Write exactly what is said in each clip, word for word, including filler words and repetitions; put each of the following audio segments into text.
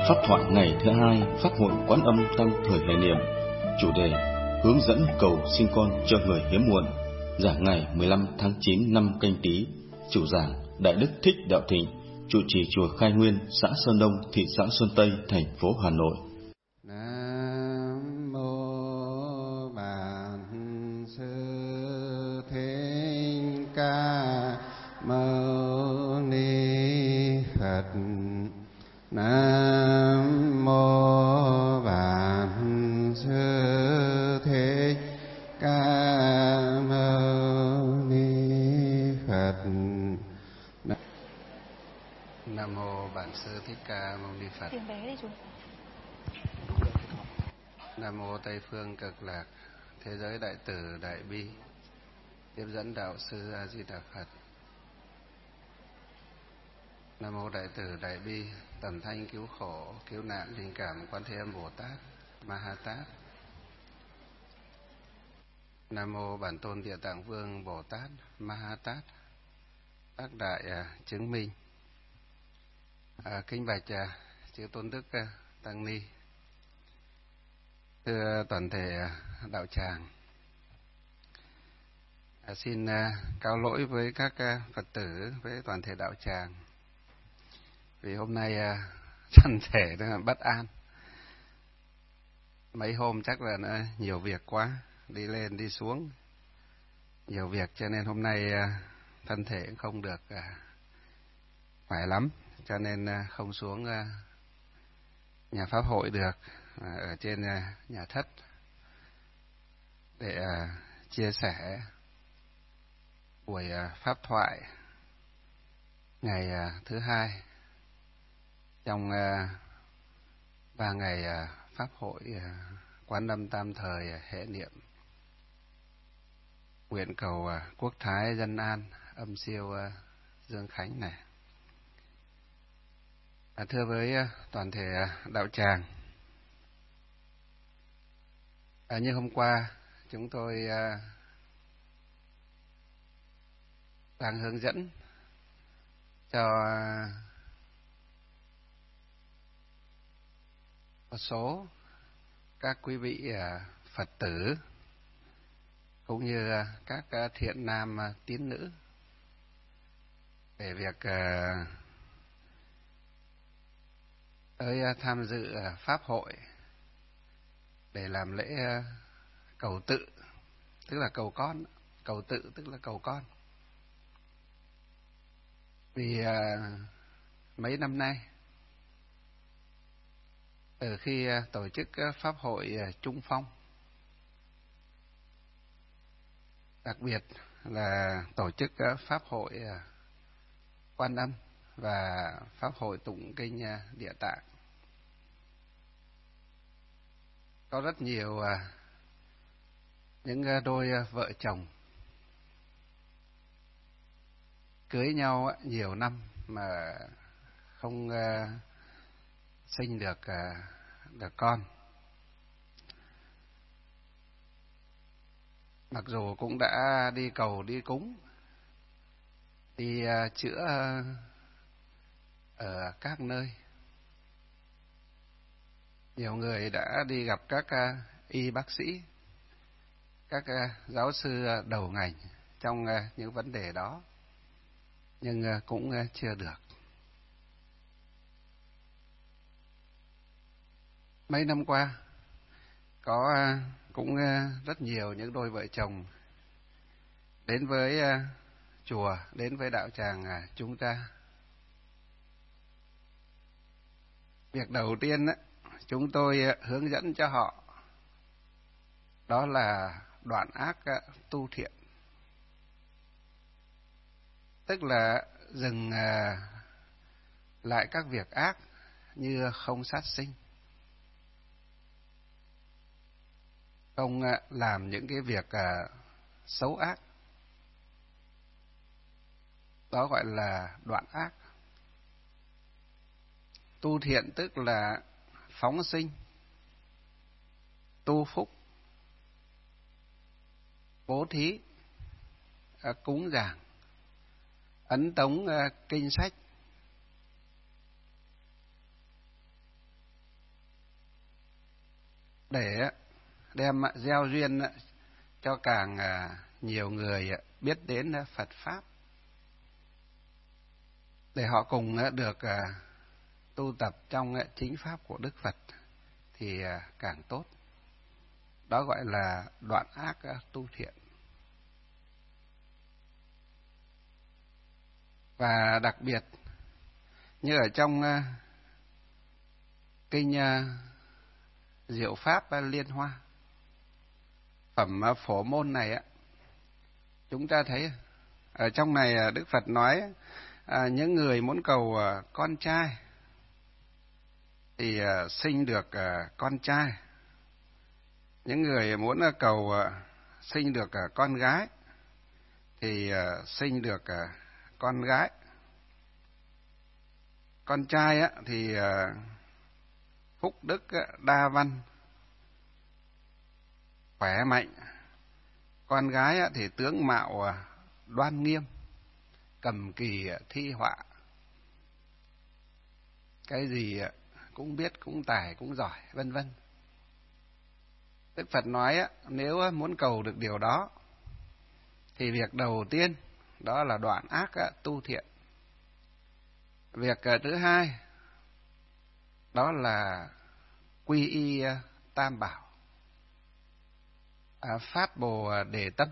Pháp thoại ngày thứ hai, Pháp hội Quán Âm Tam Thời Hệ Niệm. Chủ đề: hướng dẫn cầu sinh con cho người hiếm muộn. Giảng ngày mười lăm tháng chín năm Canh Tý. Chủ giảng: Đại đức Thích Đạo Thịnh, trụ trì chùa Khai Nguyên, xã Sơn Đông, thị xã Sơn Tây, thành phố Hà Nội. Nam mô Bản Sư Thích Ca Mâu Ni Phật. Nam mô Bản Sư Thích Ca Mâu Ni Phật. Nam mô Bản Sư Thích Ca Mâu Ni Phật. Tiếng bé đi chú. Nam mô Tây Phương Cực Lạc, thế giới đại từ đại bi, tiếp dẫn đạo sư A Di Đà Phật. Nam mô Đại từ Đại Bi, tầm thanh cứu khổ, cứu nạn linh cảm Quan Thế Âm Bồ Tát, Ma Ha Tát. Nam mô Bản Tôn Địa Tạng Vương Bồ Tát, Ma Ha Tát, các đại à, chứng minh. À, kính bạch à, chư tôn đức à, tăng ni, thưa toàn thể à, đạo tràng. À, xin à, cáo lỗi với các à, Phật tử, với toàn thể đạo tràng. Vì hôm nay à, thân thể rất là bất an. Mấy hôm chắc là nó nhiều việc quá, đi lên đi xuống nhiều việc, cho nên hôm nay à, thân thể cũng không được à, khỏe lắm, cho nên à, không xuống à, nhà pháp hội được, à, ở trên à, nhà thất để à, chia sẻ buổi à, pháp thoại ngày à, thứ hai trong ba uh, ngày uh, Pháp hội uh, Quán Âm Tam Thời uh, Hệ Niệm, nguyện cầu uh, quốc thái dân an, âm siêu uh, Dương Khánh này. À, thưa với uh, toàn thể uh, đạo tràng, à, như hôm qua chúng tôi uh, đang hướng dẫn cho uh, một số các quý vị Phật tử cũng như các thiện nam tín nữ về việc tới tham dự pháp hội để làm lễ cầu tự, tức là cầu con, cầu tự tức là cầu con. Vì mấy năm nay, từ khi tổ chức pháp hội Trung Phong, đặc biệt là tổ chức pháp hội Quan Âm và pháp hội tụng kinh Địa Tạng, có rất nhiều những đôi vợ chồng cưới nhau nhiều năm mà không sinh được được con. Mặc dù cũng đã đi cầu đi cúng, đi chữa ở các nơi, nhiều người đã đi gặp các y bác sĩ, các giáo sư đầu ngành trong những vấn đề đó, nhưng cũng chưa được. Mấy năm qua có cũng rất nhiều những đôi vợ chồng đến với chùa, đến với đạo tràng chúng ta. Việc đầu tiên chúng tôi hướng dẫn cho họ đó là đoạn ác tu thiện, tức là dừng lại các việc ác như không sát sinh, không làm những cái việc uh, xấu ác, đó gọi là đoạn ác. Tu thiện tức là phóng sinh, tu phúc, bố thí, uh, cúng dường, ấn tống uh, kinh sách, để đem gieo duyên cho càng nhiều người biết đến Phật Pháp, để họ cùng được tu tập trong chính Pháp của Đức Phật thì càng tốt. Đó gọi là đoạn ác tu thiện. Và đặc biệt như ở trong kinh Diệu Pháp Liên Hoa, phẩm Phổ Môn này á, chúng ta thấy ở trong này Đức Phật nói à, những người muốn cầu con trai thì sinh được con trai, những người muốn cầu sinh được con gái thì sinh được con gái. Con trai á, thì phúc đức đa văn, khỏe mạnh. Con gái á, thì tướng mạo đoan nghiêm, cầm kỳ thi họa, cái gì cũng biết, cũng tài, cũng giỏi, vân vân. Đức Phật nói á, nếu muốn cầu được điều đó thì việc đầu tiên đó là đoạn ác tu thiện. Việc thứ hai đó là quy y tam bảo, phát bồ đề tâm.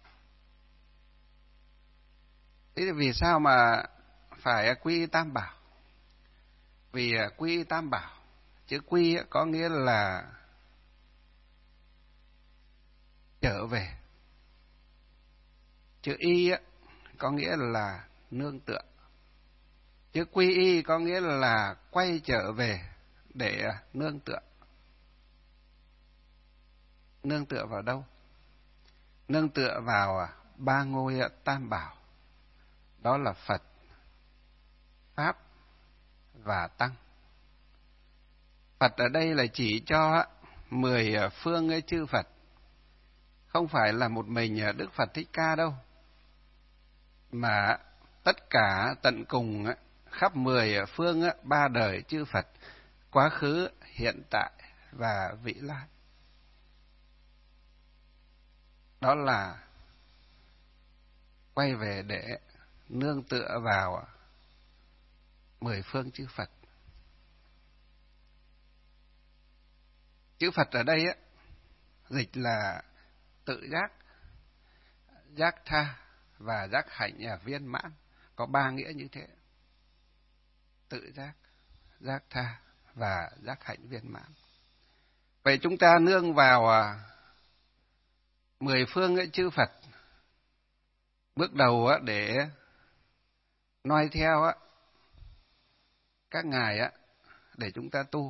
Thế thì vì sao mà phải quy y tam bảo? Vì quy y tam bảo, chữ quy có nghĩa là trở về, chữ y có nghĩa là nương tựa, chữ quy y có nghĩa là quay trở về để nương tựa. Nương tựa vào đâu? Nương tựa vào ba ngôi tam bảo, đó là Phật, Pháp và Tăng. Phật ở đây là chỉ cho mười phương chư Phật, không phải là một mình Đức Phật Thích Ca đâu, mà tất cả tận cùng khắp mười phương ba đời chư Phật, quá khứ, hiện tại và vị lai. Đó là quay về để nương tựa vào mười phương chư Phật. Chữ Phật ở đây á, dịch là tự giác, giác tha và giác hạnh viên mãn, có ba nghĩa như thế: tự giác, giác tha và giác hạnh viên mãn. Vậy chúng ta nương vào mười phương ấy chư Phật, bước đầu á, để noi theo á, các ngài á, để chúng ta tu.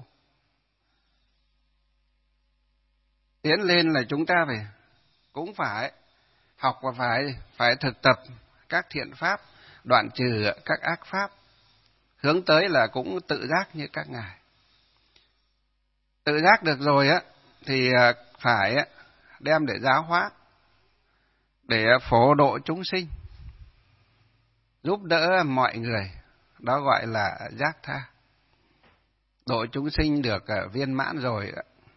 Tiến lên là chúng ta phải cũng phải học và phải phải thực tập các thiện pháp, đoạn trừ các ác pháp, hướng tới là cũng tự giác như các ngài. Tự giác được rồi á thì phải đem để giáo hóa, để phổ độ chúng sinh, giúp đỡ mọi người, đó gọi là giác tha. Độ chúng sinh được viên mãn rồi,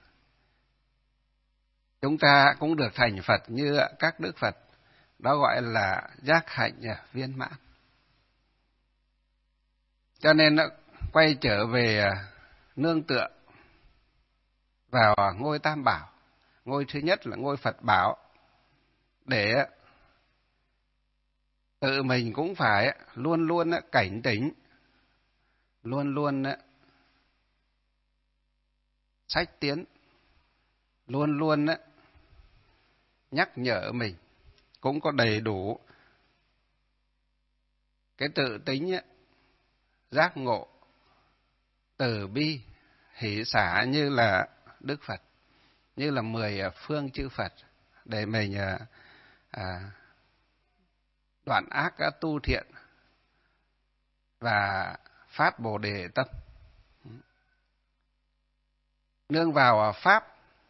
chúng ta cũng được thành Phật như các đức Phật, đó gọi là giác hạnh viên mãn. Cho nên quay trở về nương tựa vào ngôi tam bảo. Ngôi thứ nhất là ngôi Phật bảo, để tự mình cũng phải luôn luôn cảnh tỉnh, luôn luôn sách tiến, luôn luôn nhắc nhở mình, cũng có đầy đủ cái tự tính giác ngộ, từ bi, hỷ xả như là Đức Phật, như là mười phương chư Phật, để mình à, đoạn ác tu thiện và phát bồ đề tâm. Nương vào Pháp,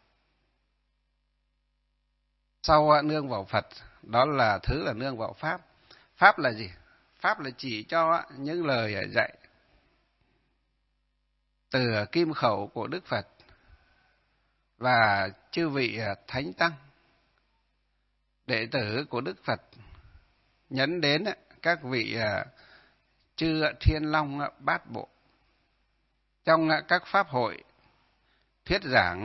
sau nương vào Phật, đó là thứ là nương vào Pháp. Pháp là gì? Pháp là chỉ cho những lời dạy từ kim khẩu của Đức Phật, và chư vị thánh tăng, đệ tử của Đức Phật, nhấn đến các vị chư Thiên Long Bát Bộ. Trong các pháp hội thuyết giảng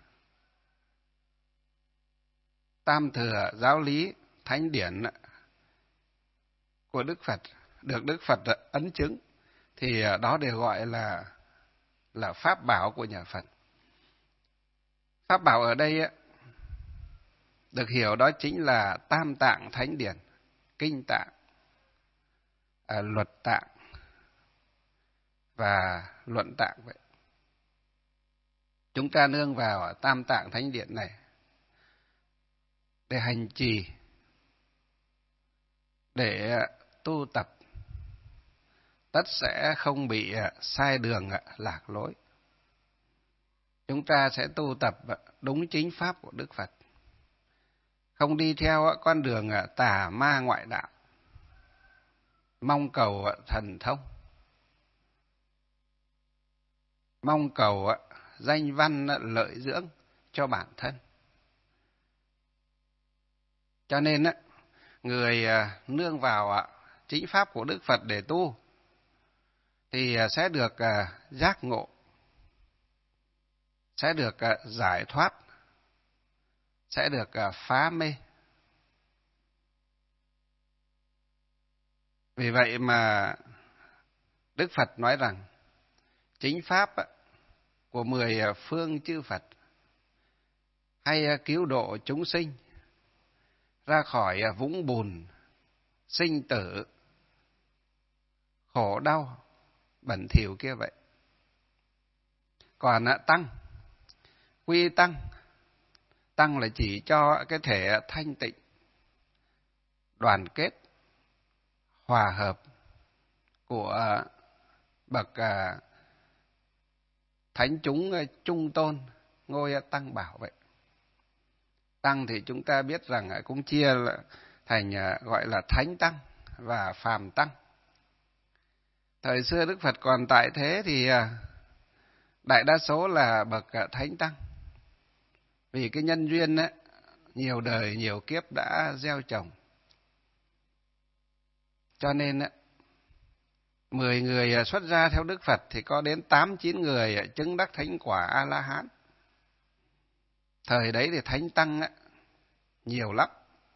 tam thừa giáo lý thánh điển của Đức Phật, được Đức Phật ấn chứng, thì đó đều gọi là là pháp bảo của nhà Phật. Pháp bảo ở đây được hiểu đó chính là tam tạng thánh điển, kinh tạng, à, luật tạng và luận tạng vậy. Chúng ta nương vào tam tạng thánh điển này để hành trì, để tu tập, tất sẽ không bị sai đường lạc lối. Chúng ta sẽ tu tập đúng chính pháp của Đức Phật, không đi theo con đường tà ma ngoại đạo, mong cầu thần thông, mong cầu danh văn lợi dưỡng cho bản thân. Cho nên người nương vào chính pháp của Đức Phật để tu thì sẽ được giác ngộ, sẽ được giải thoát, sẽ được phá mê. Vì vậy mà Đức Phật nói rằng chính pháp của mười phương chư Phật hay cứu độ chúng sinh ra khỏi vũng bùn sinh tử khổ đau bẩn thỉu kia vậy. Còn tăng, quy tăng, tăng là chỉ cho cái thể thanh tịnh, đoàn kết, hòa hợp của bậc thánh chúng trung tôn ngôi tăng bảo vậy. Tăng thì chúng ta biết rằng cũng chia thành gọi là thánh tăng và phàm tăng. Thời xưa Đức Phật còn tại thế thì đại đa số là bậc thánh tăng. Vì cái nhân duyên ấy, nhiều đời nhiều kiếp đã gieo trồng. Cho nên ấy, mười người xuất gia theo Đức Phật thì có đến tám chín người chứng đắc thánh quả A-la-hán. Thời đấy thì thánh tăng ấy, nhiều lắm.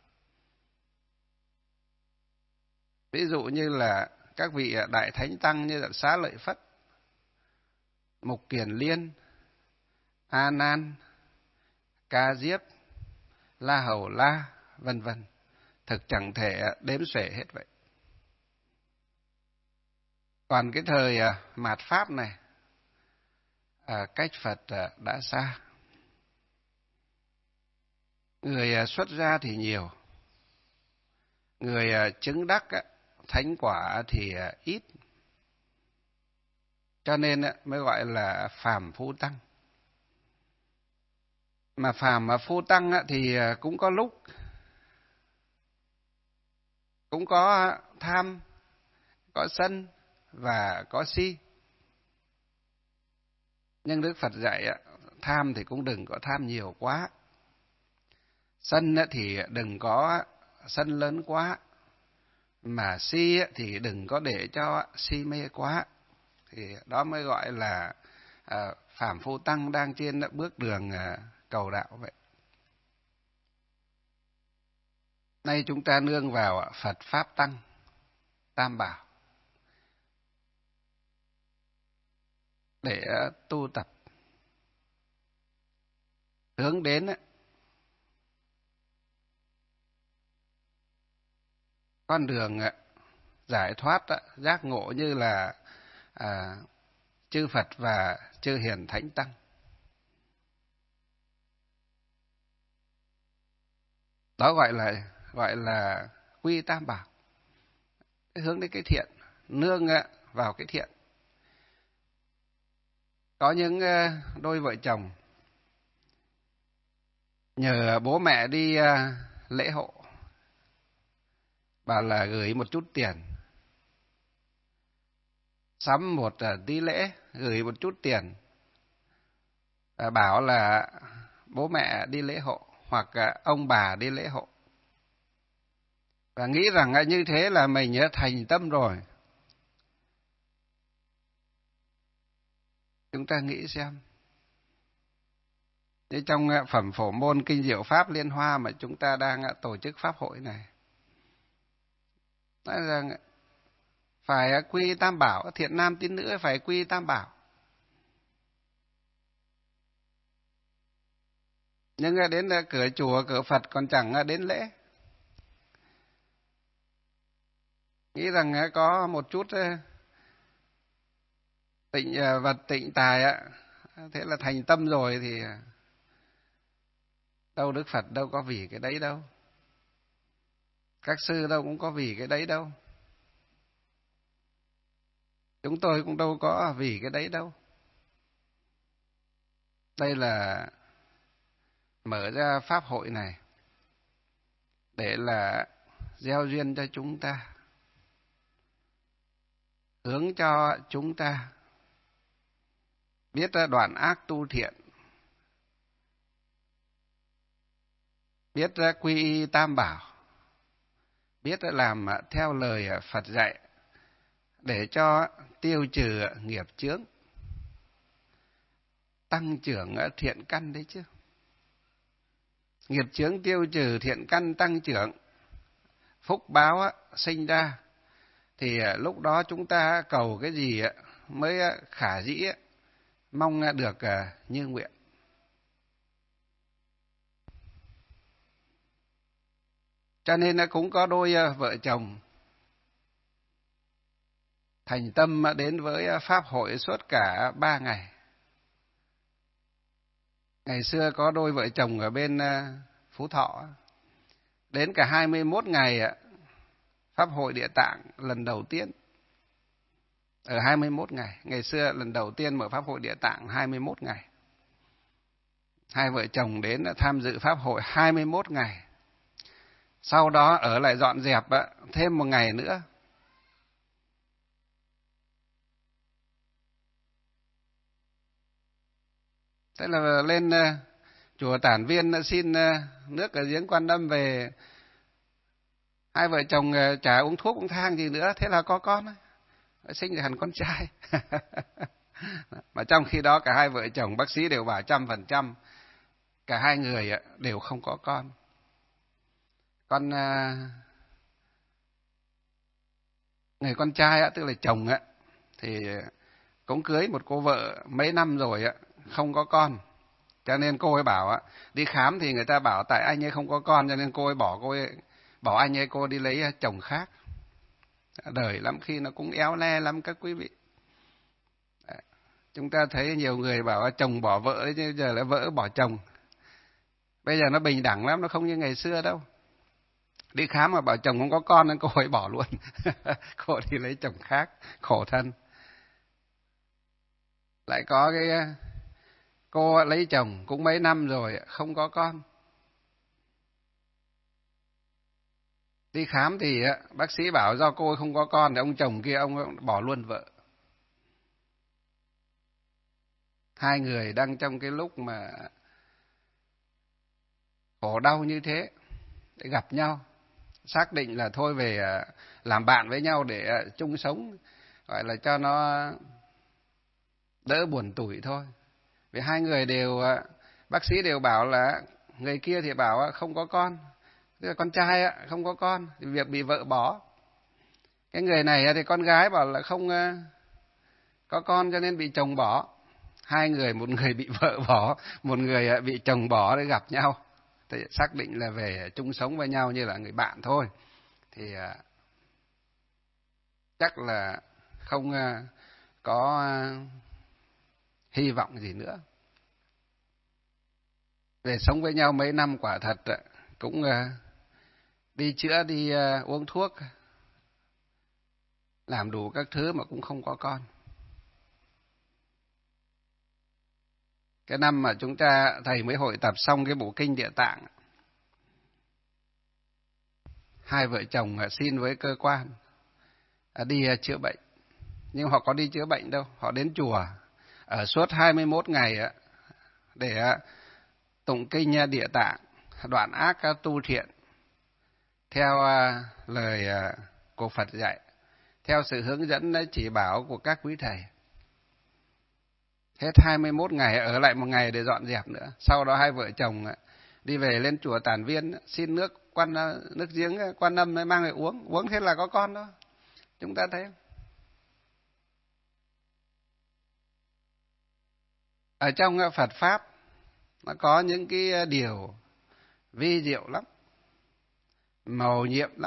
Ví dụ như là các vị đại thánh tăng như là Xá Lợi Phất, Mục Kiền Liên, A Nan, Ca Diếp, La Hầu La, vân vân, thực chẳng thể đếm xuể hết vậy. Còn cái thời mạt Pháp này, cách Phật đã xa, người xuất gia thì nhiều, người chứng đắc thánh quả thì ít, cho nên mới gọi là phàm phu tăng. Mà phàm phu tăng thì cũng có lúc cũng có tham, có sân và có si. Nhưng Đức Phật dạy tham thì cũng đừng có tham nhiều quá, sân thì đừng có sân lớn quá, mà si thì đừng có để cho si mê quá. Thì đó mới gọi là à, phàm phu tăng đang trên bước đường à, cầu đạo vậy. Nay chúng ta nương vào Phật Pháp Tăng, Tam Bảo để tu tập, hướng đến con đường giải thoát, giác ngộ như là à, chư Phật và chư Hiền Thánh Tăng. Đó gọi là gọi là quy Tam Bảo, hướng đến cái thiện, nương vào cái thiện. Có những đôi vợ chồng nhờ bố mẹ đi lễ hộ, bảo là gửi một chút tiền, sắm một tí lễ, gửi một chút tiền, bảo là bố mẹ đi lễ hộ hoặc ông bà đi lễ hộ. Và nghĩ rằng như thế là mình thành tâm rồi. Chúng ta nghĩ xem. Như trong phẩm phổ môn Kinh Diệu Pháp Liên Hoa mà chúng ta đang tổ chức pháp hội này. Nói rằng phải quy Tam Bảo, thiện nam tín nữ phải quy Tam Bảo. Nhưng đến cửa chùa, cửa Phật còn chẳng đến lễ. Nghĩ rằng có một chút tịnh vật tịnh tài, thế là thành tâm rồi thì đâu Đức Phật đâu có vì cái đấy đâu. Các sư đâu cũng có vì cái đấy đâu. Chúng tôi cũng đâu có vì cái đấy đâu. Đây là mở ra pháp hội này để là gieo duyên cho chúng ta, hướng cho chúng ta biết đoạn ác tu thiện, biết quy y Tam Bảo, biết làm theo lời Phật dạy để cho tiêu trừ nghiệp chướng, tăng trưởng thiện căn đấy chứ. Nghiệp chướng tiêu trừ, thiện căn tăng trưởng, phúc báo sinh ra, thì lúc đó chúng ta cầu cái gì mới khả dĩ mong được như nguyện. Cho nên cũng có đôi vợ chồng thành tâm đến với pháp hội suốt cả ba ngày. Ngày xưa có đôi vợ chồng ở bên Phú Thọ, đến cả hai mươi mốt ngày pháp hội Địa Tạng lần đầu tiên. Ở hai mươi mốt ngày, ngày xưa lần đầu tiên mở pháp hội Địa Tạng hai mươi mốt ngày. Hai vợ chồng đến tham dự pháp hội hai mươi mốt ngày. Sau đó ở lại dọn dẹp thêm một ngày nữa. Thế là lên chùa Tản Viên xin nước ở giếng Quan Âm về. Hai vợ chồng chả uống thuốc uống thang gì nữa, thế là có con, sinh hẳn con trai. Mà trong khi đó cả hai vợ chồng bác sĩ đều bảo trăm phần trăm cả hai người đều không có con. Con người con trai tức là chồng thì cũng cưới một cô vợ mấy năm rồi không có con, cho nên cô ấy bảo đi khám thì người ta bảo tại anh ấy không có con, cho nên cô ấy bỏ cô ấy bảo anh ấy cô đi lấy chồng khác. Đời lắm khi nó cũng éo le lắm các quý vị. Chúng ta thấy nhiều người bảo chồng bỏ vợ chứ giờ lại vợ bỏ chồng. Bây giờ nó bình đẳng lắm, nó không như ngày xưa đâu. Đi khám mà bảo chồng không có con nên cô ấy bỏ luôn. Cô đi lấy chồng khác, khổ thân. Lại có cái cô lấy chồng cũng mấy năm rồi không có con. Đi khám thì bác sĩ bảo do cô ấy không có con thì ông chồng kia ông bỏ luôn vợ. Hai người đang trong cái lúc mà khổ đau như thế để gặp nhau, xác định là thôi về làm bạn với nhau để chung sống, gọi là cho nó đỡ buồn tủi thôi. Vì hai người đều, bác sĩ đều bảo là người kia thì bảo không có con, tức là con trai không có con thì việc bị vợ bỏ. Cái người này thì con gái bảo là không có con cho nên bị chồng bỏ. Hai người, một người bị vợ bỏ, một người bị chồng bỏ để gặp nhau. Thì xác định là về chung sống với nhau như là người bạn thôi. Thì chắc là không có hy vọng gì nữa. Về sống với nhau mấy năm quả thật cũng đi chữa, đi uống thuốc, làm đủ các thứ mà cũng không có con. Cái năm mà chúng ta, thầy mới hội tập xong cái bộ kinh Địa Tạng, hai vợ chồng xin với cơ quan đi chữa bệnh. Nhưng họ có đi chữa bệnh đâu, họ đến chùa ở suốt hai mươi mốt ngày để tụng kinh Địa Tạng, đoạn ác tu thiện, theo lời của Phật dạy, theo sự hướng dẫn chỉ bảo của các quý thầy. Hết hai mươi mốt ngày, ở lại một ngày để dọn dẹp nữa. Sau đó hai vợ chồng đi về lên chùa Tản Viên, xin nước quan nước giếng Quan Âm mang về uống. Uống thế là có con đó. Chúng ta thấy ở trong Phật Pháp nó có những cái điều vi diệu lắm, mầu nhiệm lắm.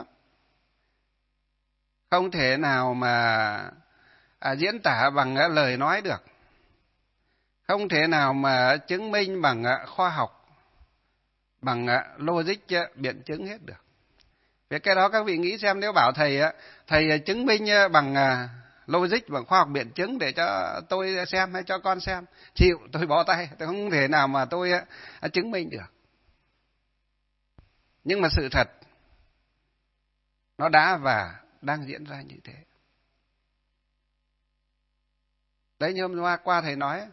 Không thể nào mà à, diễn tả bằng à, lời nói được. Không thể nào mà chứng minh bằng à, khoa học, bằng à, logic à, biện chứng hết được. Vì cái đó các vị nghĩ xem, nếu bảo thầy à, thầy à, chứng minh à, bằng à, logic, bằng khoa học biện chứng để cho tôi xem hay cho con xem, chịu, tôi bỏ tay, tôi không thể nào mà tôi à, chứng minh được. Nhưng mà sự thật nó đã và đang diễn ra như thế. Đấy, như hôm qua qua thầy nói,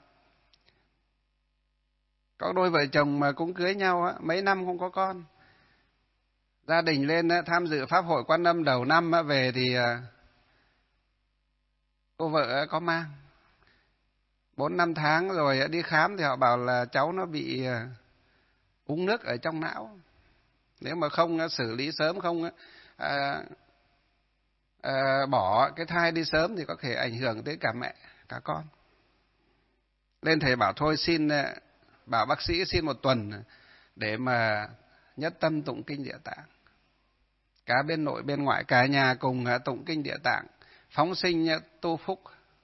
có đôi vợ chồng mà cũng cưới nhau á, mấy năm không có con. Gia đình lên tham dự Pháp hội Quan Âm đầu năm về thì cô vợ có mang. Bốn năm tháng rồi đi khám thì họ bảo là cháu nó bị uống nước ở trong não. Nếu mà không xử lý sớm, không à, à, bỏ cái thai đi sớm thì có thể ảnh hưởng tới cả mẹ, cả con. Lên thầy bảo thôi xin, bảo bác sĩ xin một tuần để mà nhất tâm tụng kinh Địa Tạng. Cả bên nội bên ngoại, cả nhà cùng tụng kinh Địa Tạng, phóng sinh tu phúc,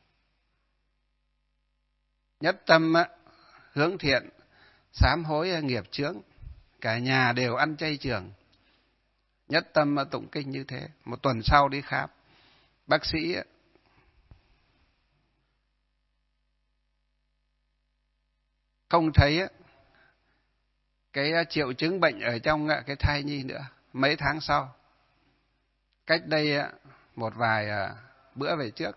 nhất tâm hướng thiện, sám hối nghiệp chướng. Cả nhà đều ăn chay trường, nhất tâm tụng kinh như thế. Một tuần sau đi khám, bác sĩ không thấy cái triệu chứng bệnh ở trong cái thai nhi nữa. Mấy tháng sau, cách đây một vài bữa về trước,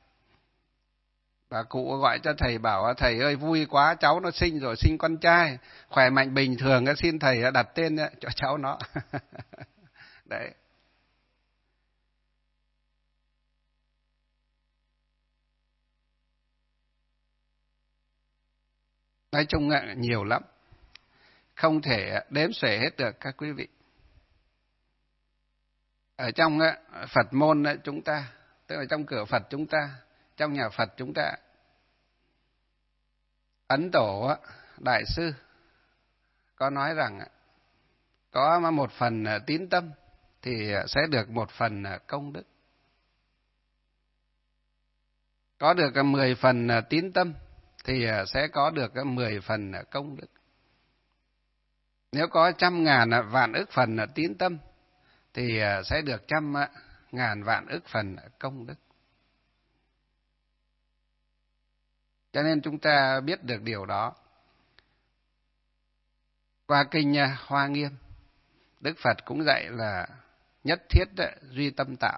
bà cụ gọi cho thầy bảo thầy ơi vui quá, cháu nó sinh rồi, sinh con trai, khỏe mạnh bình thường, xin thầy đặt tên cho cháu nó. Đấy. Nói chung nhiều lắm, không thể đếm xuể hết được các quý vị. Ở trong Phật môn chúng ta, tức là trong cửa Phật chúng ta, trong nhà Phật chúng ta, Ấn Tổ Đại Sư có nói rằng có một phần tín tâm thì sẽ được một phần công đức. Có được mười phần tín tâm thì sẽ có được mười phần công đức. Nếu có trăm ngàn vạn ức phần tín tâm thì sẽ được trăm ngàn vạn ức phần công đức. Cho nên chúng ta biết được điều đó. Qua kinh Hoa Nghiêm, Đức Phật cũng dạy là nhất thiết duy tâm tạo.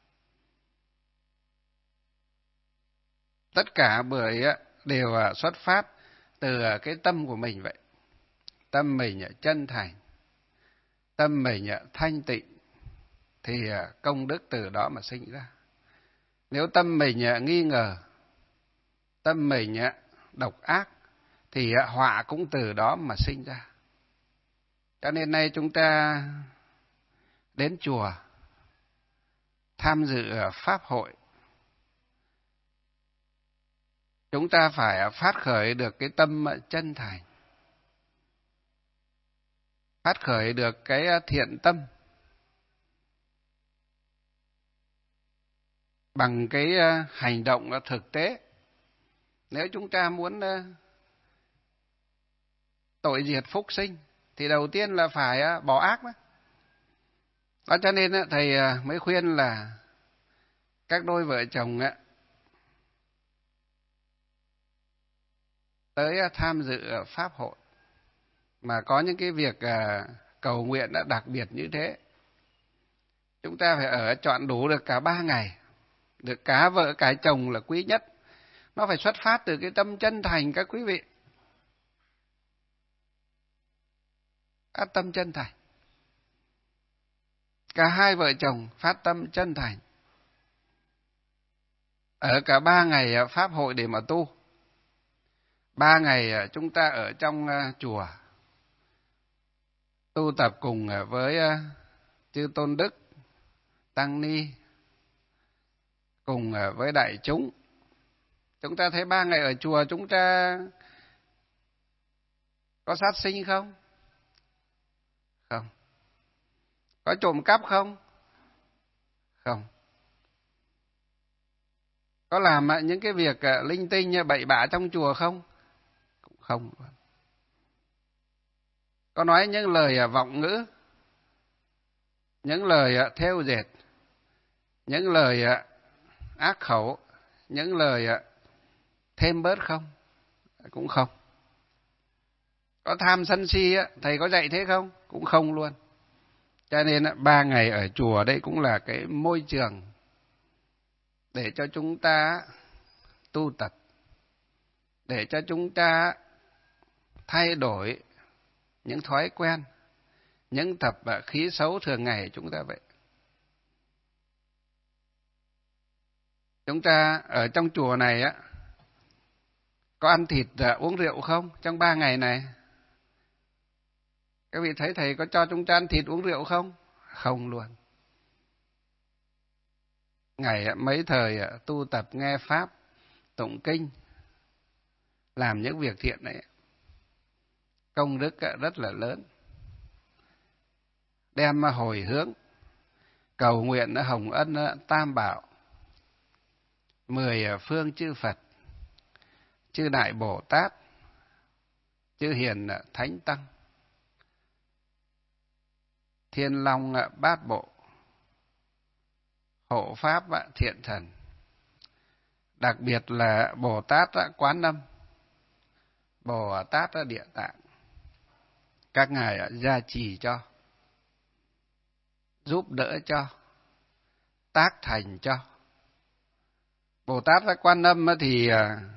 Tất cả bởi đều xuất phát từ cái tâm của mình vậy. Tâm mình chân thành, tâm mình thanh tịnh thì công đức từ đó mà sinh ra. Nếu tâm mình nghi ngờ, tâm mình độc ác thì họa cũng từ đó mà sinh ra. Cho nên nay chúng ta đến chùa tham dự pháp hội, chúng ta phải phát khởi được cái tâm chân thành, phát khởi được cái thiện tâm bằng cái hành động thực tế. Nếu chúng ta muốn tội diệt phúc sinh thì đầu tiên là phải bỏ ác đó. Đó cho nên thầy mới khuyên là các đôi vợ chồng tới tham dự pháp hội mà có những cái việc cầu nguyện đã đặc biệt như thế, chúng ta phải ở trọn đủ được cả ba ngày, được cả vợ cả chồng là quý nhất. Nó phải xuất phát từ cái tâm chân thành các quý vị. phát tâm chân thành. Cả hai vợ chồng phát tâm chân thành. Ở cả ba ngày pháp hội để mà tu. Ba ngày chúng ta ở trong chùa tu tập cùng với chư tôn đức, tăng ni, cùng với đại chúng. Chúng ta thấy ba ngày ở chùa chúng ta có sát sinh không? Không. Có trộm cắp không? Không. Có làm những cái việc linh tinh bậy bạ trong chùa không? Cũng không. Có nói những lời vọng ngữ, những lời thêu dệt, những lời ác khẩu, những lời thêm bớt không? Cũng không. Có tham sân si, thầy có dạy thế không? Cũng không luôn. Cho nên ba ngày ở chùa đây cũng là cái môi trường để cho chúng ta tu tập, để cho chúng ta thay đổi những thói quen, những tập khí xấu thường ngày chúng ta vậy. Chúng ta ở trong chùa này á, có ăn thịt uống rượu không trong ba ngày này? Các vị thấy thầy có cho chúng ta ăn thịt uống rượu không? Không luôn. Ngày mấy thời tu tập nghe pháp, tụng kinh, làm những việc thiện này, công đức rất là lớn. Đem hồi hướng, cầu nguyện hồng ân tam bảo, mười phương chư Phật, chư Đại Bồ Tát, chư Hiền Thánh Tăng, Thiên Long Bát Bộ, Hộ Pháp Thiện Thần, đặc biệt là Bồ Tát Quán Âm, Bồ Tát Địa Tạng, các ngài gia trì cho, giúp đỡ cho, tác thành cho. Bồ Tát Quan Âm thì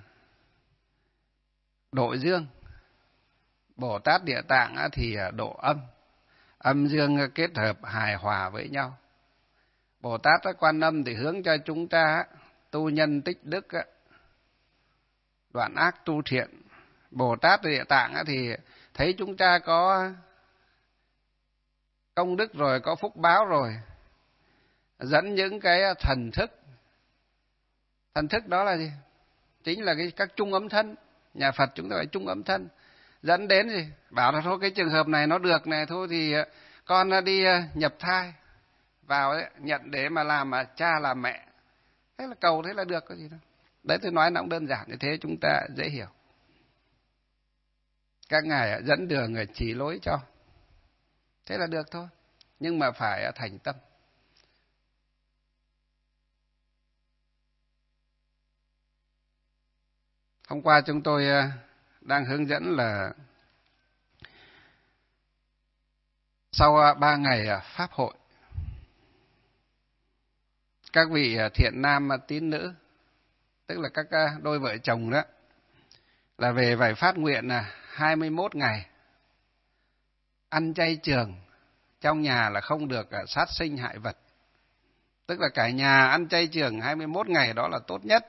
độ dương, Bồ Tát Địa Tạng thì độ âm, âm dương kết hợp hài hòa với nhau. Bồ Tát Quan Âm thì hướng cho chúng ta tu nhân tích đức, đoạn ác tu thiện. Bồ Tát Địa Tạng thì thấy chúng ta có công đức rồi, có phúc báo rồi, dẫn những cái thần thức. Thần thức đó là gì? Chính là cái các chung âm thân. Nhà Phật chúng ta phải chung âm thân. Dẫn đến gì? Bảo là thôi cái trường hợp này nó được này, thôi thì con đi nhập thai vào ấy, nhận để mà làm cha làm mẹ. Thế là cầu thế là được, có gì đâu. Đấy tôi nói nó cũng đơn giản như thế, chúng ta dễ hiểu. Các ngài dẫn đường chỉ lối cho. Thế là được thôi. Nhưng mà phải thành tâm. Hôm qua chúng tôi đang hướng dẫn là sau ba ngày pháp hội, các vị thiện nam tín nữ, tức là các đôi vợ chồng đó, là về phải phát nguyện là hai mươi mốt ngày ăn chay trường, trong nhà là không được sát sinh hại vật. Tức là cả nhà ăn chay trường hai mươi mốt ngày đó là tốt nhất.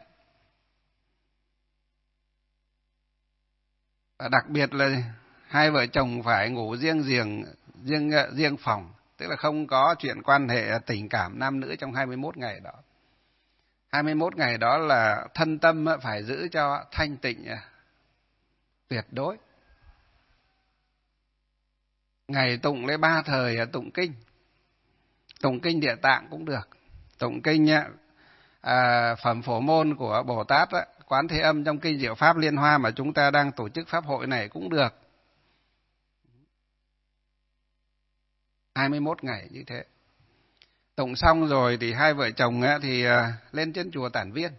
Và đặc biệt là hai vợ chồng phải ngủ riêng giường, riêng riêng phòng, tức là không có chuyện quan hệ tình cảm nam nữ trong hai mươi mốt ngày đó. hai mươi mốt ngày đó là thân tâm phải giữ cho thanh tịnh tuyệt đối. Ngày tụng lấy ba thời tụng kinh. Tụng kinh Địa Tạng cũng được. Tụng kinh à, Phẩm Phổ Môn của Bồ Tát Quán Thế Âm trong kinh Diệu Pháp Liên Hoa mà chúng ta đang tổ chức pháp hội này cũng được. hai mươi mốt ngày như thế. Tụng xong rồi thì hai vợ chồng thì lên trên chùa Tản Viên.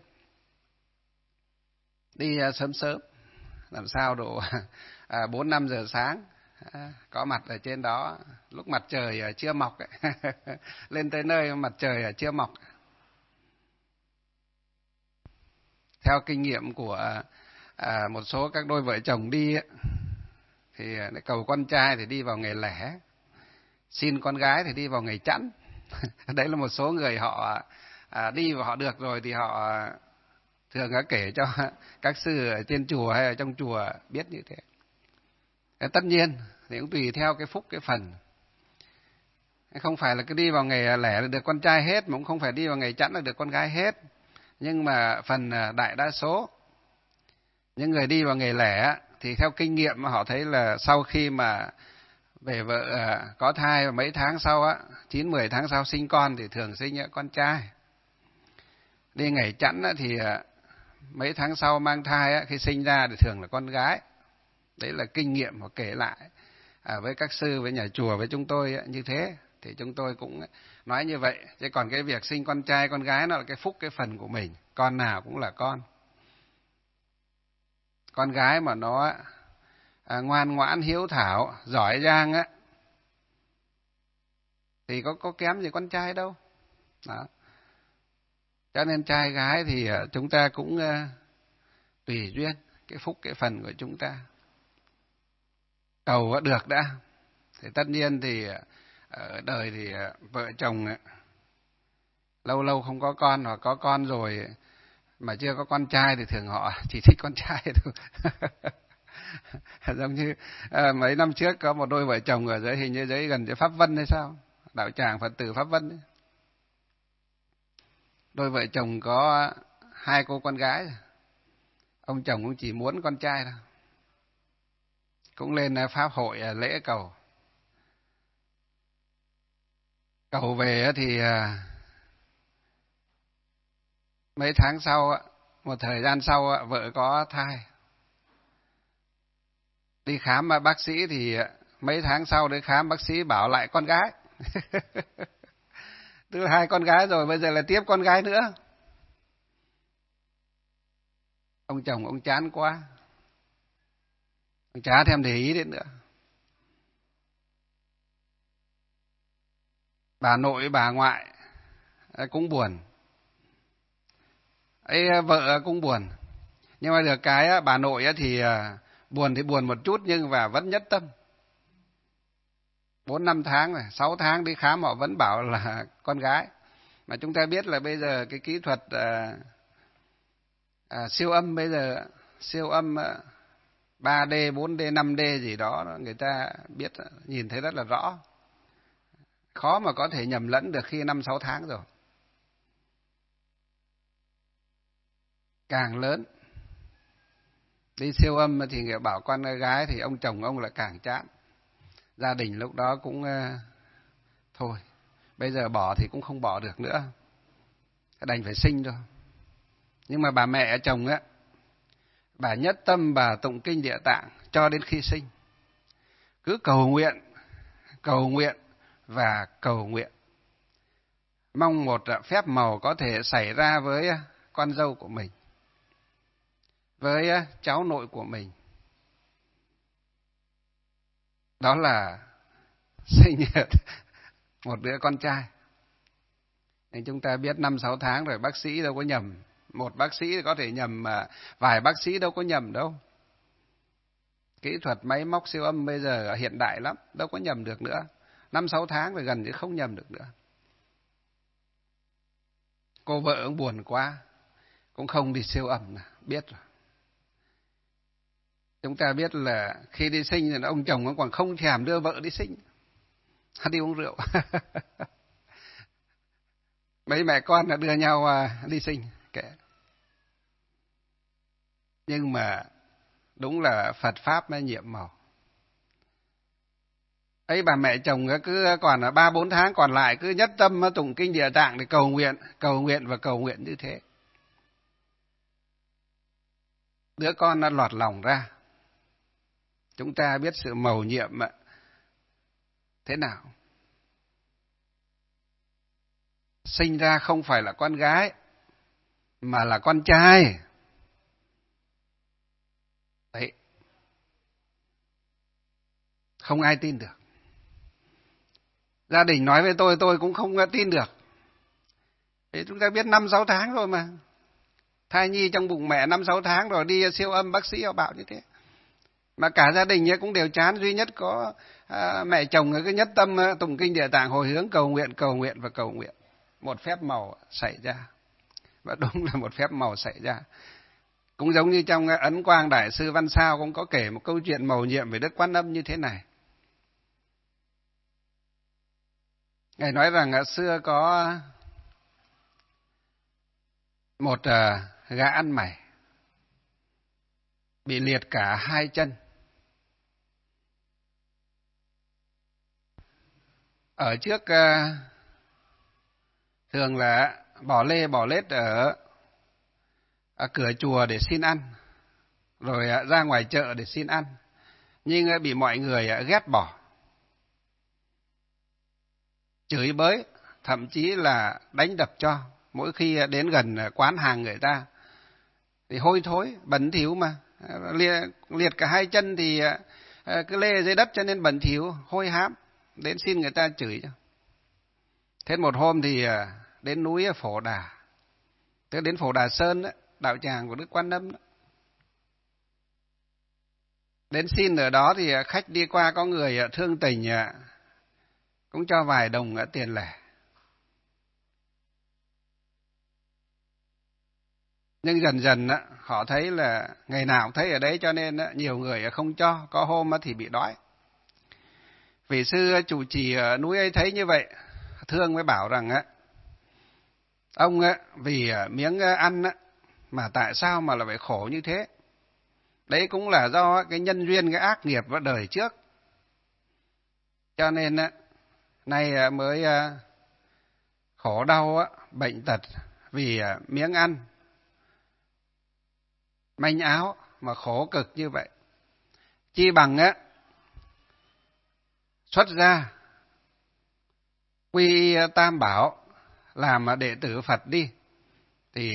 Đi sớm sớm, làm sao độ bốn năm giờ sáng, có mặt ở trên đó lúc mặt trời chưa mọc ấy. Lên tới nơi mặt trời chưa mọc. Theo kinh nghiệm của à, một số các đôi vợ chồng đi ấy, thì cầu con trai thì đi vào ngày lẻ, xin con gái thì đi vào ngày chẵn. Đấy là một số người họ à, đi và họ được rồi thì họ thường đã kể cho các sư ở trên chùa hay ở trong chùa biết như thế. Tất nhiên thì cũng tùy theo cái phúc cái phần. Không phải là cứ đi vào ngày lẻ là được con trai hết, mà cũng không phải đi vào ngày chẵn là được con gái hết. Nhưng mà phần đại đa số những người đi vào ngày lẻ thì theo kinh nghiệm mà họ thấy là sau khi mà về vợ có thai và mấy tháng sau á, chín mười tháng sau sinh con thì thường sinh con trai. Đi ngày chẵn thì mấy tháng sau mang thai á, khi sinh ra thì thường là con gái. Đấy là kinh nghiệm họ kể lại à, với các sư, với nhà chùa, với chúng tôi á, như thế. Thì chúng tôi cũng nói như vậy. Chứ còn cái việc sinh con trai con gái nó là cái phúc cái phần của mình. Con nào cũng là con. Con gái mà nó à, ngoan ngoãn hiếu thảo giỏi giang á thì có có kém gì con trai đâu. Đó. Cho nên trai gái thì chúng ta cũng uh, tùy duyên cái phúc cái phần của chúng ta. Cầu được đã. Thì tất nhiên thì ở đời thì vợ chồng lâu lâu không có con, hoặc có con rồi mà chưa có con trai thì thường họ chỉ thích con trai thôi. Giống như à, mấy năm trước có một đôi vợ chồng ở dưới, hình như dưới gần dưới Pháp Vân hay sao, đạo tràng Phật tử Pháp Vân ấy. Đôi vợ chồng có hai cô con gái, ông chồng cũng chỉ muốn con trai thôi, cũng lên pháp hội lễ cầu. Cầu về thì mấy tháng sau, một thời gian sau vợ có thai. Đi khám bác sĩ thì mấy tháng sau đi khám bác sĩ bảo lại con gái. Tức là hai con gái rồi, bây giờ là tiếp con gái nữa. Ông chồng ông chán quá, ông chả thèm để ý đến nữa. Bà nội bà ngoại cũng buồn, ấy vợ cũng buồn. Nhưng mà được cái bà nội thì buồn thì buồn một chút nhưng mà vẫn nhất tâm. Bốn năm tháng rồi, sáu tháng đi khám họ vẫn bảo là con gái. Mà chúng ta biết là bây giờ cái kỹ thuật à, à, siêu âm bây giờ, siêu âm ba D, bốn D, năm D gì đó, người ta biết, nhìn thấy rất là rõ. Khó mà có thể nhầm lẫn được khi năm sáu tháng rồi. Càng lớn đi siêu âm thì người bảo con gái thì ông chồng ông là càng chán. Gia đình lúc đó cũng uh, thôi, bây giờ bỏ thì cũng không bỏ được nữa, đành phải sinh thôi. Nhưng mà bà mẹ chồng á, bà nhất tâm bà tụng kinh Địa Tạng cho đến khi sinh. Cứ cầu nguyện, cầu nguyện và cầu nguyện, mong một phép màu có thể xảy ra với con dâu của mình, với cháu nội của mình. Đó là sinh một đứa con trai. Nên chúng ta biết năm sáu tháng rồi, bác sĩ đâu có nhầm. Một bác sĩ có thể nhầm mà vài bác sĩ đâu có nhầm đâu. Kỹ thuật máy móc siêu âm bây giờ hiện đại lắm, đâu có nhầm được nữa. Năm sáu tháng rồi gần như không nhầm được nữa. Cô vợ cũng buồn quá, cũng không đi siêu âm, biết rồi. Chúng ta biết là khi đi sinh thì ông chồng cũng còn không thèm đưa vợ đi sinh, đi uống rượu. Mấy mẹ con là đưa nhau đi sinh kệ. Nhưng mà đúng là Phật Pháp mới nhiệm màu. Ấy bà mẹ chồng cứ còn là ba bốn tháng còn lại cứ nhất tâm tụng kinh Địa Tạng để cầu nguyện, cầu nguyện và cầu nguyện như thế. Đứa con nó lọt lòng ra. Chúng ta biết sự mầu nhiệm thế nào. Sinh ra không phải là con gái mà là con trai. Đấy. Không ai tin được. Gia đình nói với tôi, tôi cũng không tin được. Thế chúng ta biết năm sáu tháng rồi mà. Thai nhi trong bụng mẹ năm sáu tháng rồi, đi siêu âm bác sĩ họ bảo như thế. Mà cả gia đình cũng đều chán, duy nhất có à, mẹ chồng cứ nhất tâm tụng kinh Địa Tạng hồi hướng cầu nguyện, cầu nguyện và cầu nguyện. Một phép màu xảy ra. Và đúng là một phép màu xảy ra. Cũng giống như trong Ấn Quang Đại sư Văn Sao cũng có kể một câu chuyện mầu nhiệm về Đức Quan Âm như thế này. Ngài nói rằng xưa có một gã ăn mày bị liệt cả hai chân. Ở trước thường là bỏ lê bỏ lết ở, ở cửa chùa để xin ăn, rồi ra ngoài chợ để xin ăn, nhưng bị mọi người ghét bỏ, chửi bới, thậm chí là đánh đập cho. Mỗi khi đến gần quán hàng người ta thì hôi thối, bẩn thỉu mà, liệt, liệt cả hai chân thì cứ lê dưới đất cho nên bẩn thỉu, hôi hám, đến xin người ta chửi cho. Thế một hôm thì đến núi Phổ Đà, tức đến Phổ Đà Sơn đó, đạo tràng của Đức Quan Âm đó. Đến xin ở đó thì khách đi qua có người thương tình cũng cho vài đồng tiền lẻ. Nhưng dần dần họ thấy là ngày nào cũng thấy ở đấy cho nên nhiều người không cho, có hôm thì bị đói. Vị sư chủ trì ở núi ấy thấy như vậy, thương mới bảo rằng ông vì miếng ăn mà tại sao mà lại phải khổ như thế? Đấy cũng là do cái nhân duyên, cái ác nghiệp vào đời trước. Cho nên nay mới khổ đau, bệnh tật vì miếng ăn, manh áo mà khổ cực như vậy. Chi bằng á xuất gia quy Tam Bảo, làm đệ tử Phật đi, thì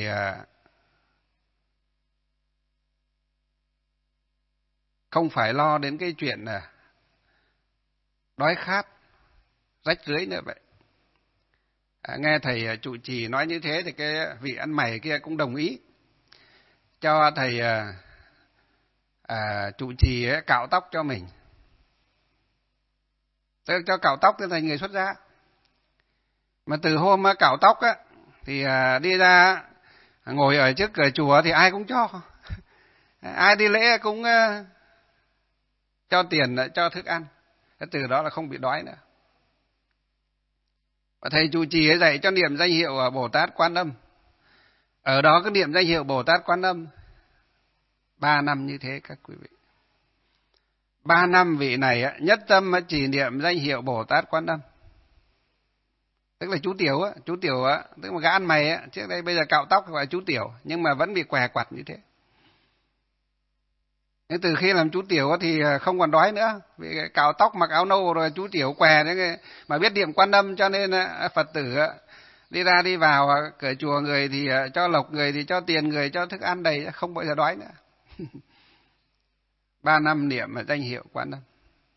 không phải lo đến cái chuyện là đói khát, rách rưới nữa vậy. À, nghe thầy trụ trì nói như thế thì cái vị ăn mày kia cũng đồng ý cho thầy à, à, trụ trì ấy, cạo tóc cho mình. Tức cho cạo tóc thì thành người xuất gia. Mà từ hôm cạo tóc á, thì à, đi ra ngồi ở trước cửa chùa thì ai cũng cho. Ai đi lễ cũng à, cho tiền, cho thức ăn. Từ đó là không bị đói nữa. Và thầy trụ trì ấy dạy cho niệm danh hiệu Bồ Tát Quan Âm. Ở đó cái niệm danh hiệu Bồ Tát Quan Âm ba năm như thế các quý vị. Ba năm vị này nhất tâm chỉ niệm danh hiệu Bồ Tát Quan Âm. Tức là chú Tiểu á, chú Tiểu á, tức là gã ăn mày á, trước đây bây giờ cạo tóc gọi là chú Tiểu, nhưng mà vẫn bị què quặt như thế. Nhưng từ khi làm chú Tiểu thì không còn đói nữa, vì cạo tóc mặc áo nâu rồi chú Tiểu què đấy, mà biết niệm Quan Âm cho nên Phật tử đi ra đi vào cửa chùa, người thì cho lộc, người thì cho tiền, người cho thức ăn đầy, không bao giờ đói nữa. Ba năm niệm danh hiệu Quan Âm.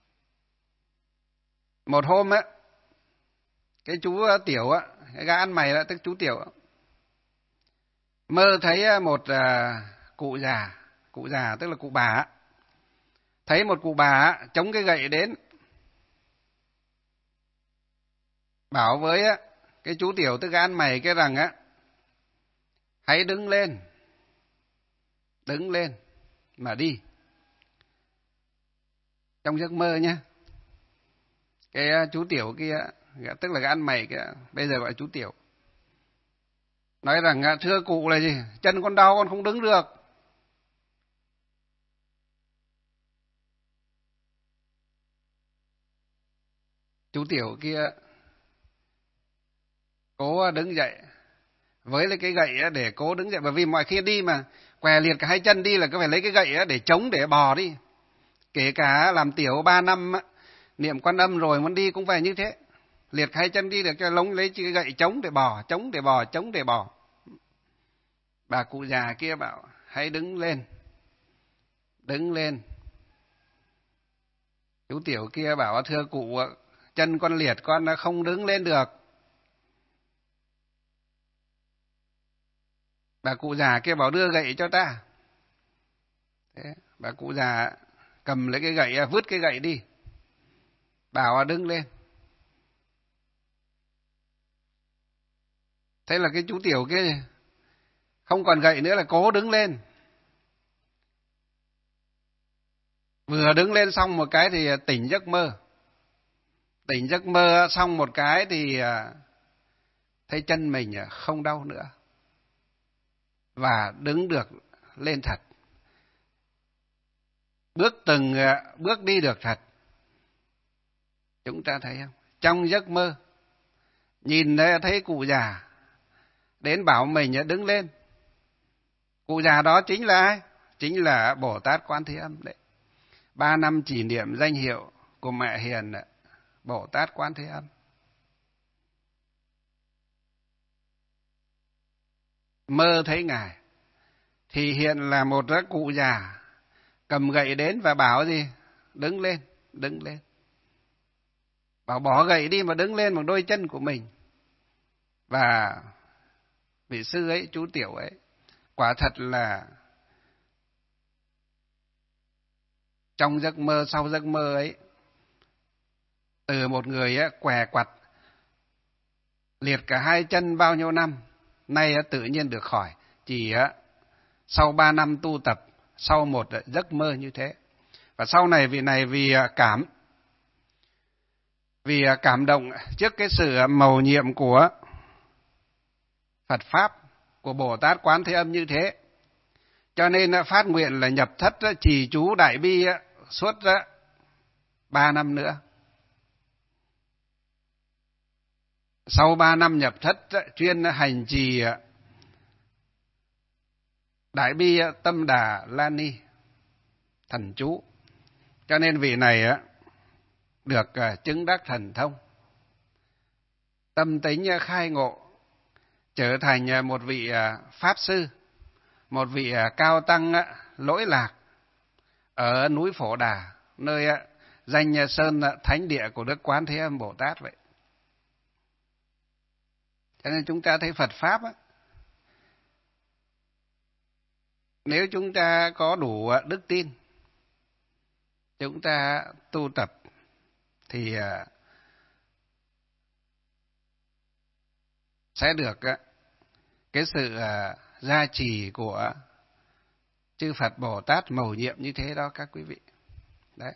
Một hôm á, cái chú Tiểu á, cái gã ăn mày đó, tức chú Tiểu, mơ thấy một cụ già, cụ già tức là cụ bà á, thấy một cụ bà á, chống cái gậy đến, bảo với á, cái chú Tiểu tức gã ăn mày cái rằng á, hãy đứng lên, đứng lên mà đi. Trong giấc mơ nhá. Cái chú Tiểu kia, tức là cái ăn mày kia, bây giờ gọi là chú Tiểu, nói rằng thưa cụ là gì, chân con đau con không đứng được. Chú Tiểu kia cố đứng dậy với lấy cái gậy để cố đứng dậy, bởi vì mọi khi đi mà què liệt cả hai chân đi là cứ phải lấy cái gậy để chống để bò đi. Kể cả làm Tiểu ba năm niệm Quan Âm rồi muốn đi cũng phải như thế, liệt hai chân đi được cho lống lấy cái gậy chống để bò, chống để bò, chống để bò. Bà cụ già kia bảo hãy đứng lên, đứng lên. Chú Tiểu kia bảo thưa cụ, chân con liệt con không đứng lên được. Bà cụ già kia bảo đưa gậy cho ta. Thế, bà cụ già cầm lấy cái gậy, vứt cái gậy đi, bảo đứng lên. Thế là cái chú Tiểu kia không còn gậy nữa là cố đứng lên. Vừa đứng lên xong một cái thì tỉnh giấc mơ. Tỉnh giấc mơ xong một cái thì thấy chân mình không đau nữa. Và đứng được lên thật. Bước từng bước đi được thật. Chúng ta thấy không? Trong giấc mơ, nhìn thấy cụ già đến bảo mình đứng lên. Cụ già đó chính là ai? Chính là Bồ Tát Quan Thế Âm đấy. Ba năm kỷ niệm danh hiệu của mẹ hiền Bồ Tát Quan Thế Âm. Mơ thấy Ngài thì hiện là một cụ già cầm gậy đến và bảo gì? Đứng lên, đứng lên. Bảo bỏ gậy đi mà đứng lên bằng đôi chân của mình. Và vị sư ấy, chú Tiểu ấy, quả thật là trong giấc mơ, sau giấc mơ ấy, từ một người ấy, què quặt, liệt cả hai chân bao nhiêu năm, nay tự nhiên được khỏi. Chỉ sau ba năm tu tập, sau một giấc mơ như thế. Và sau này vị này vì cảm, vì cảm động trước cái sự mầu nhiệm của Phật Pháp, của Bồ Tát Quán Thế Âm như thế, cho nên phát nguyện là nhập thất trì chú Đại Bi suốt ba năm nữa. Sau ba năm nhập thất chuyên hành trì Đại Bi Tâm Đà La Ni thần chú. Cho nên vị này được chứng đắc thần thông, tâm tính khai ngộ, trở thành một vị pháp sư, một vị cao tăng lỗi lạc ở núi Phổ Đà, nơi danh sơn thánh địa của Đức Quán Thế Âm Bồ Tát vậy. Cho nên chúng ta thấy Phật Pháp á, nếu chúng ta có đủ đức tin, chúng ta tu tập thì sẽ được cái sự gia trì của chư Phật Bồ Tát mầu nhiệm như thế đó các quý vị. Đấy.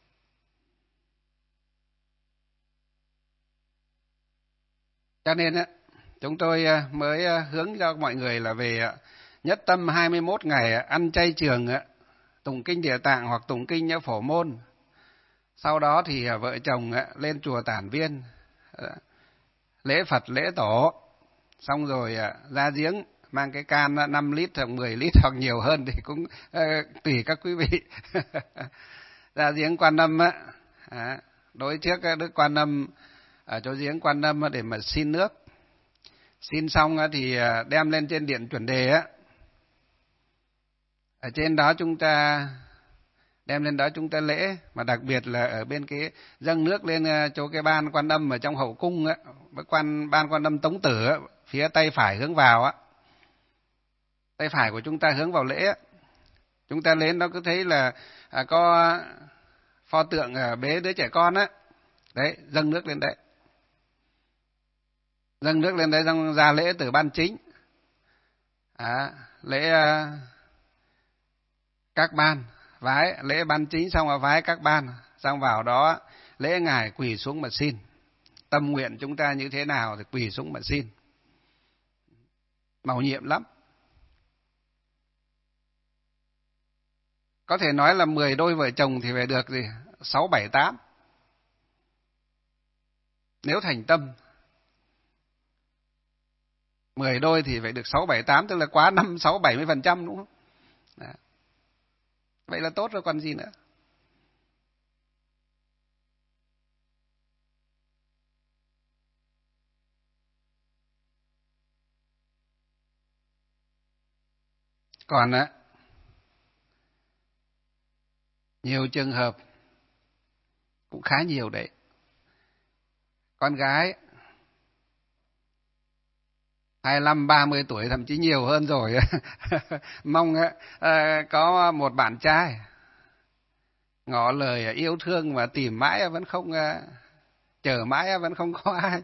Cho nên chúng tôi mới hướng cho mọi người là về nhất tâm hai mươi mốt ngày ăn chay trường, tụng kinh Địa Tạng hoặc tụng kinh Phổ Môn. Sau đó thì vợ chồng lên chùa Tản Viên lễ Phật lễ Tổ, xong rồi ra giếng mang cái can năm lít hoặc mười lít hoặc nhiều hơn thì cũng uh, tùy các quý vị. Ra giếng Quan Âm á, à, đối trước Đức Quan Âm ở chỗ giếng Quan Âm để mà xin nước. Xin xong thì đem lên trên điện chuẩn đề á. Ở trên đó chúng ta đem lên đó chúng ta lễ, mà đặc biệt là ở bên cái dâng nước lên chỗ cái ban Quan Âm ở trong hậu cung á, quan ban Quan Âm Tống Tử á, phía tay phải hướng vào á. Tay phải của chúng ta hướng vào lễ á. Chúng ta lên đó cứ thấy là à, có pho tượng à, bế đứa trẻ con á. Đấy, dâng nước lên đấy. Dâng nước lên đấy xong ra lễ từ ban chính. À, lễ à, các ban, vái, lễ ban chính xong rồi vái các ban, xong vào đó lễ ngài quỳ xuống mà xin. Tâm nguyện chúng ta như thế nào thì quỳ xuống mà xin. Mầu nhiệm lắm. Có thể nói là mười đôi vợ chồng thì phải được gì? sáu, bảy, tám. Nếu thành tâm. mười đôi thì phải được sáu, bảy, tám, tức là quá năm, sáu, bảy mươi phần trăm đúng không? Đó. Vậy là tốt rồi còn gì nữa. Còn á, nhiều trường hợp cũng khá nhiều đấy. Con gái hai mươi lăm, ba mươi tuổi thậm chí nhiều hơn rồi mong à, có một bạn trai ngỏ lời yêu thương mà tìm mãi vẫn không, chờ mãi vẫn không có ai.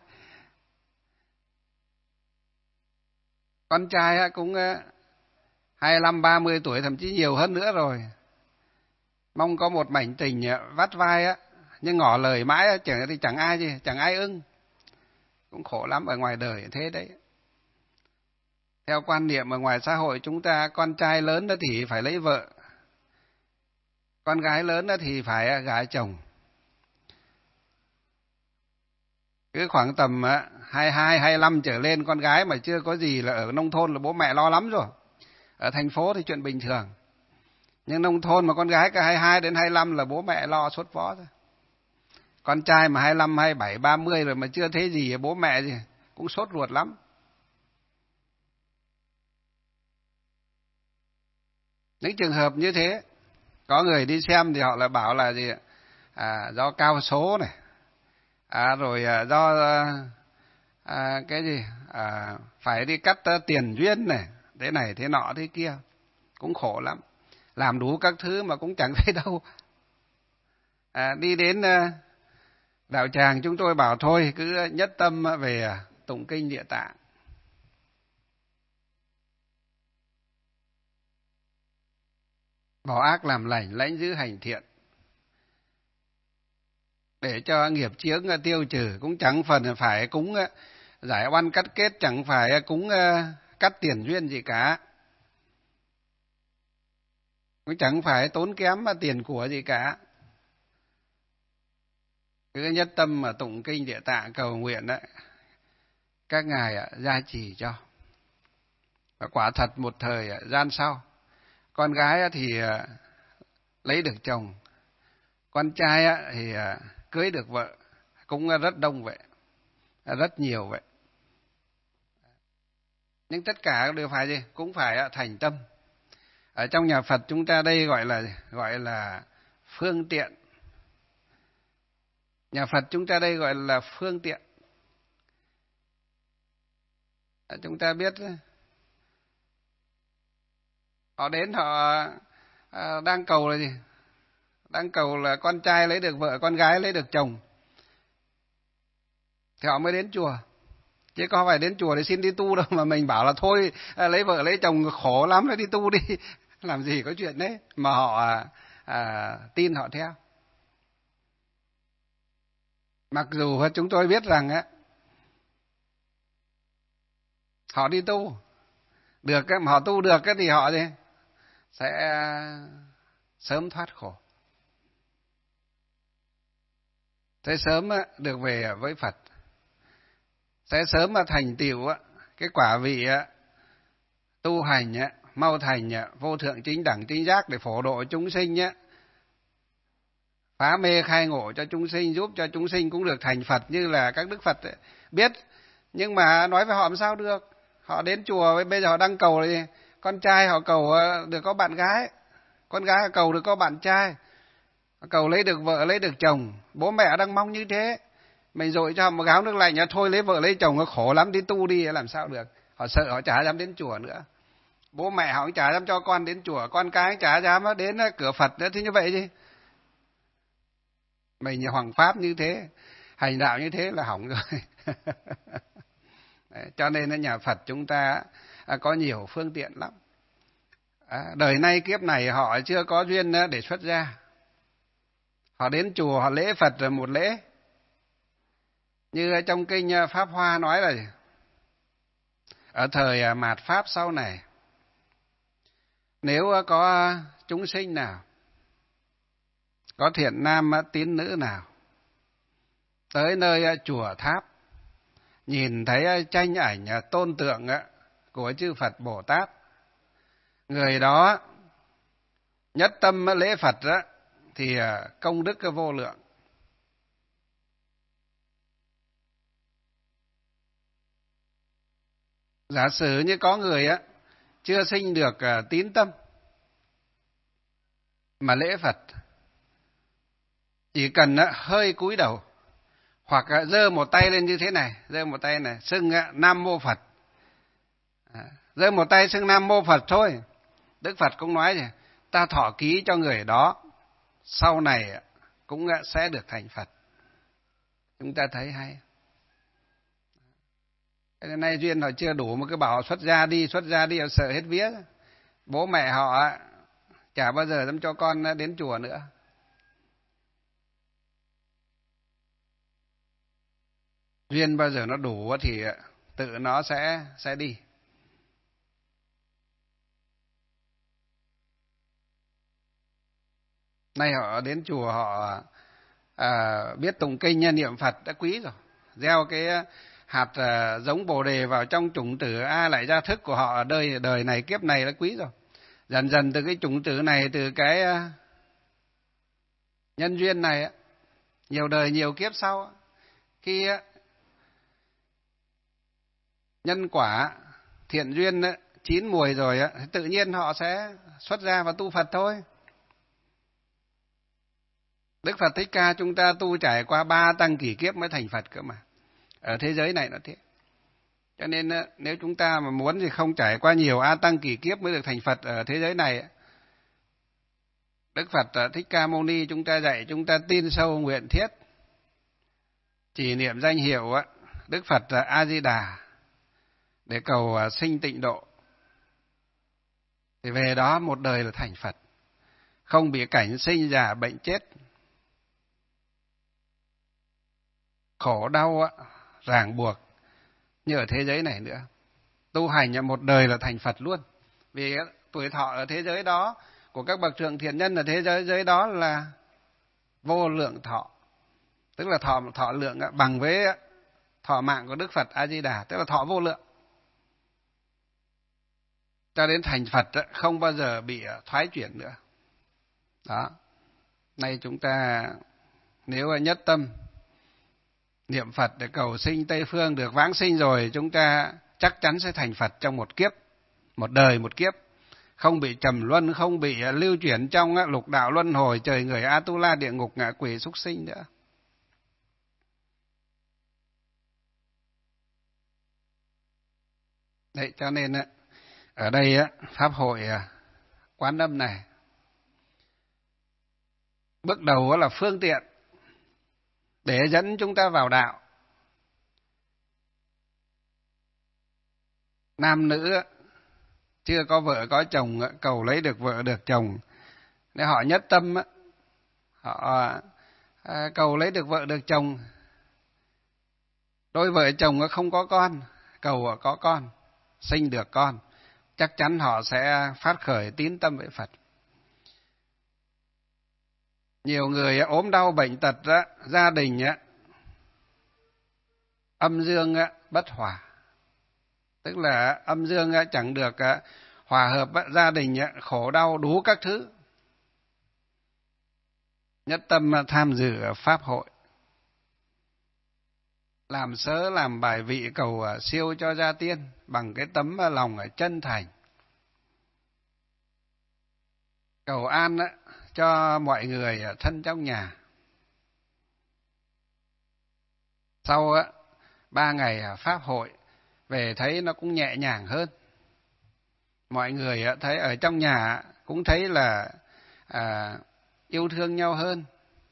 Con trai cũng hai mươi lăm ba mươi tuổi, thậm chí nhiều hơn nữa rồi, mong có một mảnh tình vắt vai á, nhưng ngỏ lời mãi chẳng thì chẳng ai gì, chẳng ai ưng. Cũng khổ lắm, ở ngoài đời thế đấy. Theo quan niệm ở ngoài xã hội chúng ta, con trai lớn đó thì phải lấy vợ, con gái lớn đó thì phải gả chồng. Cứ khoảng tầm hai mươi hai, hai mươi lăm trở lên, con gái mà chưa có gì là ở nông thôn là bố mẹ lo lắm rồi. Ở thành phố thì chuyện bình thường. Nhưng nông thôn mà con gái cả hai mươi hai đến hai mươi lăm là bố mẹ lo sốt vó rồi. Con trai mà hai mươi lăm, hai mươi bảy, ba mươi rồi mà chưa thấy gì, bố mẹ gì cũng sốt ruột lắm. Những trường hợp như thế, có người đi xem thì họ lại bảo là gì, à, do cao số này, à, rồi à, do à, cái gì, à, phải đi cắt uh, tiền duyên này, thế này thế nọ thế kia, cũng khổ lắm. Làm đủ các thứ mà cũng chẳng thấy đâu. À, đi đến uh, đạo tràng chúng tôi bảo thôi cứ nhất tâm về tụng kinh Địa Tạng. Bỏ ác làm lành, lãnh giữ hành thiện, để cho nghiệp chướng tiêu trừ. Cũng chẳng phần phải cúng giải oan cắt kết, chẳng phải cúng cắt tiền duyên gì cả, cũng chẳng phải tốn kém tiền của gì cả. Cứ nhất tâm mà tụng kinh Địa Tạng cầu nguyện đấy, các ngài gia trì cho. Và quả thật một thời gian sau, con gái thì lấy được chồng, con trai thì cưới được vợ, cũng rất đông vậy, rất nhiều vậy. Nhưng tất cả đều phải gì? Cũng phải thành tâm. Ở trong nhà Phật chúng ta đây gọi là gọi là phương tiện. Nhà Phật chúng ta đây gọi là phương tiện. Chúng ta biết họ đến họ đang cầu là gì? Đang cầu là con trai lấy được vợ, con gái lấy được chồng, thì họ mới đến chùa. Chứ có phải đến chùa để xin đi tu đâu mà mình bảo là thôi lấy vợ lấy chồng khổ lắm, đi tu đi. Làm gì có chuyện đấy mà họ à, à, tin họ theo. Mặc dù chúng tôi biết rằng á, họ đi tu được, mà họ tu được thì họ gì? Sẽ sớm thoát khổ, sẽ sớm được về với Phật, sẽ sớm mà thành tựu cái quả vị tu hành mau thành vô thượng chính đẳng chính giác, để phổ độ chúng sinh nhé, phá mê khai ngộ cho chúng sinh, giúp cho chúng sinh cũng được thành Phật như là các đức Phật biết. Nhưng mà nói với họ làm sao được? Họ đến chùa bây giờ họ đang cầu là con trai họ cầu được có bạn gái, con gái họ cầu được có bạn trai, họ cầu lấy được vợ lấy được chồng. Bố mẹ đang mong như thế, mình dội cho họ một gáo nước lạnh, thôi lấy vợ lấy chồng nó khổ lắm, đi tu đi, làm sao được? Họ sợ, họ chả dám đến chùa nữa. Bố mẹ họ cũng chả dám cho con đến chùa, con cái chả dám đến cửa Phật nữa. Thế như vậy chứ mình hoằng pháp như thế, hành đạo như thế là hỏng rồi. Đấy, cho nên nhà Phật chúng ta có nhiều phương tiện lắm. À, đời nay kiếp này họ chưa có duyên để xuất gia, họ đến chùa họ lễ Phật rồi một lễ. Như trong kinh Pháp Hoa nói là ở thời mạt Pháp sau này, nếu có chúng sinh nào, có thiện nam tín nữ nào tới nơi chùa tháp, nhìn thấy tranh ảnh tôn tượng của chư Phật Bồ Tát, người đó nhất tâm lễ Phật thì công đức vô lượng. Giả sử như có người á chưa sinh được tín tâm mà lễ Phật, chỉ cần hơi cúi đầu hoặc giơ một tay lên như thế này, giơ một tay này xưng Nam Mô Phật, giơ một tay xưng Nam Mô Phật thôi, Đức Phật cũng nói gì, ta thọ ký cho người đó sau này cũng sẽ được thành Phật. Chúng ta thấy hay. Cái nay duyên họ chưa đủ mà cứ bảo họ xuất gia đi, xuất gia đi, họ sợ hết vía. Bố mẹ họ chả bao giờ dám cho con đến chùa nữa. Duyên bao giờ nó đủ thì tự nó sẽ sẽ đi. Nay họ đến chùa họ à, biết tụng kinh niệm Phật đã quý rồi. Gieo cái hạt à, giống bồ đề vào trong chủng tử A lại gia thức của họ ở đời đời này kiếp này đã quý rồi. Dần dần từ cái chủng tử này, từ cái à, nhân duyên này, nhiều đời nhiều kiếp sau, khi à, nhân quả thiện duyên chín mùi rồi, tự nhiên họ sẽ xuất gia và tu Phật thôi. Đức Phật Thích Ca chúng ta tu trải qua ba tăng kỷ kiếp mới thành Phật cơ mà. Ở thế giới này nó thế. Cho nên nếu chúng ta mà muốn thì không trải qua nhiều a tăng kỷ kiếp mới được thành Phật ở thế giới này. Đức Phật Thích Ca Mâu Ni chúng ta dạy chúng ta tin sâu nguyện thiết, chỉ niệm danh hiệu Đức Phật A Di Đà để cầu sinh tịnh độ. Thì về đó một đời là thành Phật, không bị cảnh sinh già bệnh chết, khổ đau ràng buộc như ở thế giới này nữa. Tu hành một đời là thành Phật luôn. Vì tuổi thọ ở thế giới đó của các bậc thượng thiện nhân ở thế giới giới đó là vô lượng thọ, tức là thọ thọ lượng bằng với thọ mạng của Đức Phật A Di Đà, tức là thọ vô lượng. Cho đến thành Phật không bao giờ bị thoái chuyển nữa. Đó. Nay chúng ta nếu nhất tâm niệm Phật để cầu sinh Tây Phương được vãng sinh rồi, chúng ta chắc chắn sẽ thành Phật trong một kiếp, một đời một kiếp, không bị trầm luân, không bị lưu chuyển trong lục đạo luân hồi, trời người Atula, địa ngục, ngạ quỷ, súc sinh nữa. Đấy, cho nên ở đây pháp hội Quán Âm này bước đầu là phương tiện để dẫn chúng ta vào đạo. Nam nữ chưa có vợ có chồng cầu lấy được vợ được chồng, để họ nhất tâm họ cầu lấy được vợ được chồng. Đôi vợ chồng không có con, cầu có con, sinh được con, chắc chắn họ sẽ phát khởi tín tâm với Phật. Nhiều người ốm đau bệnh tật, gia đình âm dương bất hòa, tức là âm dương chẳng được hòa hợp, gia đình khổ đau đủ các thứ. Nhất tâm tham dự pháp hội, làm sớ làm bài vị cầu siêu cho gia tiên bằng cái tấm lòng chân thành, cầu an cho mọi người thân trong nhà. Sau ba ngày pháp hội về thấy nó cũng nhẹ nhàng hơn, mọi người thấy ở trong nhà cũng thấy là à, yêu thương nhau hơn.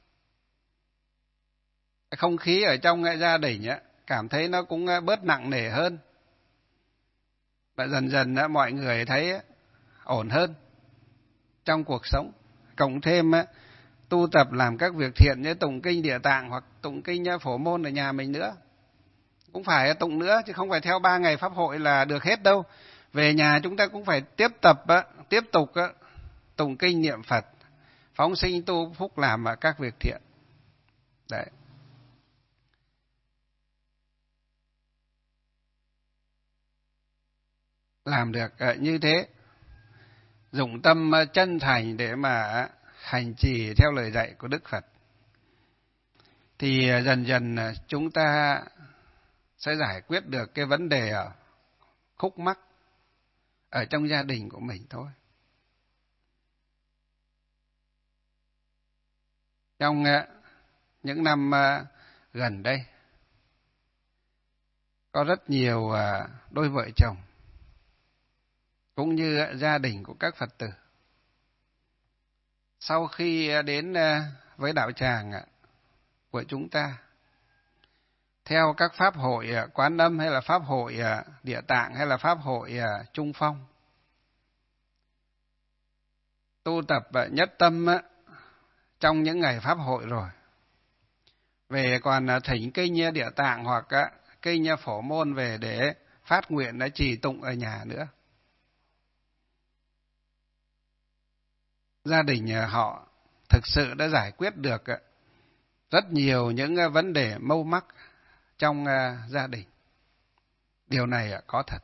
Không khí ở trong gia đình cảm thấy nó cũng bớt nặng nề hơn, và dần dần mọi người thấy ổn hơn trong cuộc sống. Cộng thêm tu tập làm các việc thiện như tụng kinh Địa Tạng hoặc tụng kinh Phổ Môn ở nhà mình nữa. Cũng phải tụng nữa, chứ không phải theo ba ngày pháp hội là được hết đâu. Về nhà chúng ta cũng phải tiếp tập, tiếp tục tụng kinh niệm Phật, phóng sinh tu phúc làm các việc thiện. Đấy. Làm được như thế, dụng tâm chân thành để mà hành trì theo lời dạy của Đức Phật, thì dần dần chúng ta sẽ giải quyết được cái vấn đề khúc mắc ở trong gia đình của mình thôi. Trong những năm gần đây, có rất nhiều đôi vợ chồng cũng như gia đình của các Phật tử sau khi đến với đạo tràng của chúng ta, theo các pháp hội Quán Âm hay là pháp hội Địa Tạng hay là pháp hội Trung Phong, tu tập nhất tâm trong những ngày pháp hội rồi, về còn thỉnh kinh Địa Tạng hoặc kinh Phổ Môn về để phát nguyện đã trì tụng ở nhà nữa. Gia đình họ thực sự đã giải quyết được rất nhiều những vấn đề mâu mắc trong gia đình. Điều này có thật.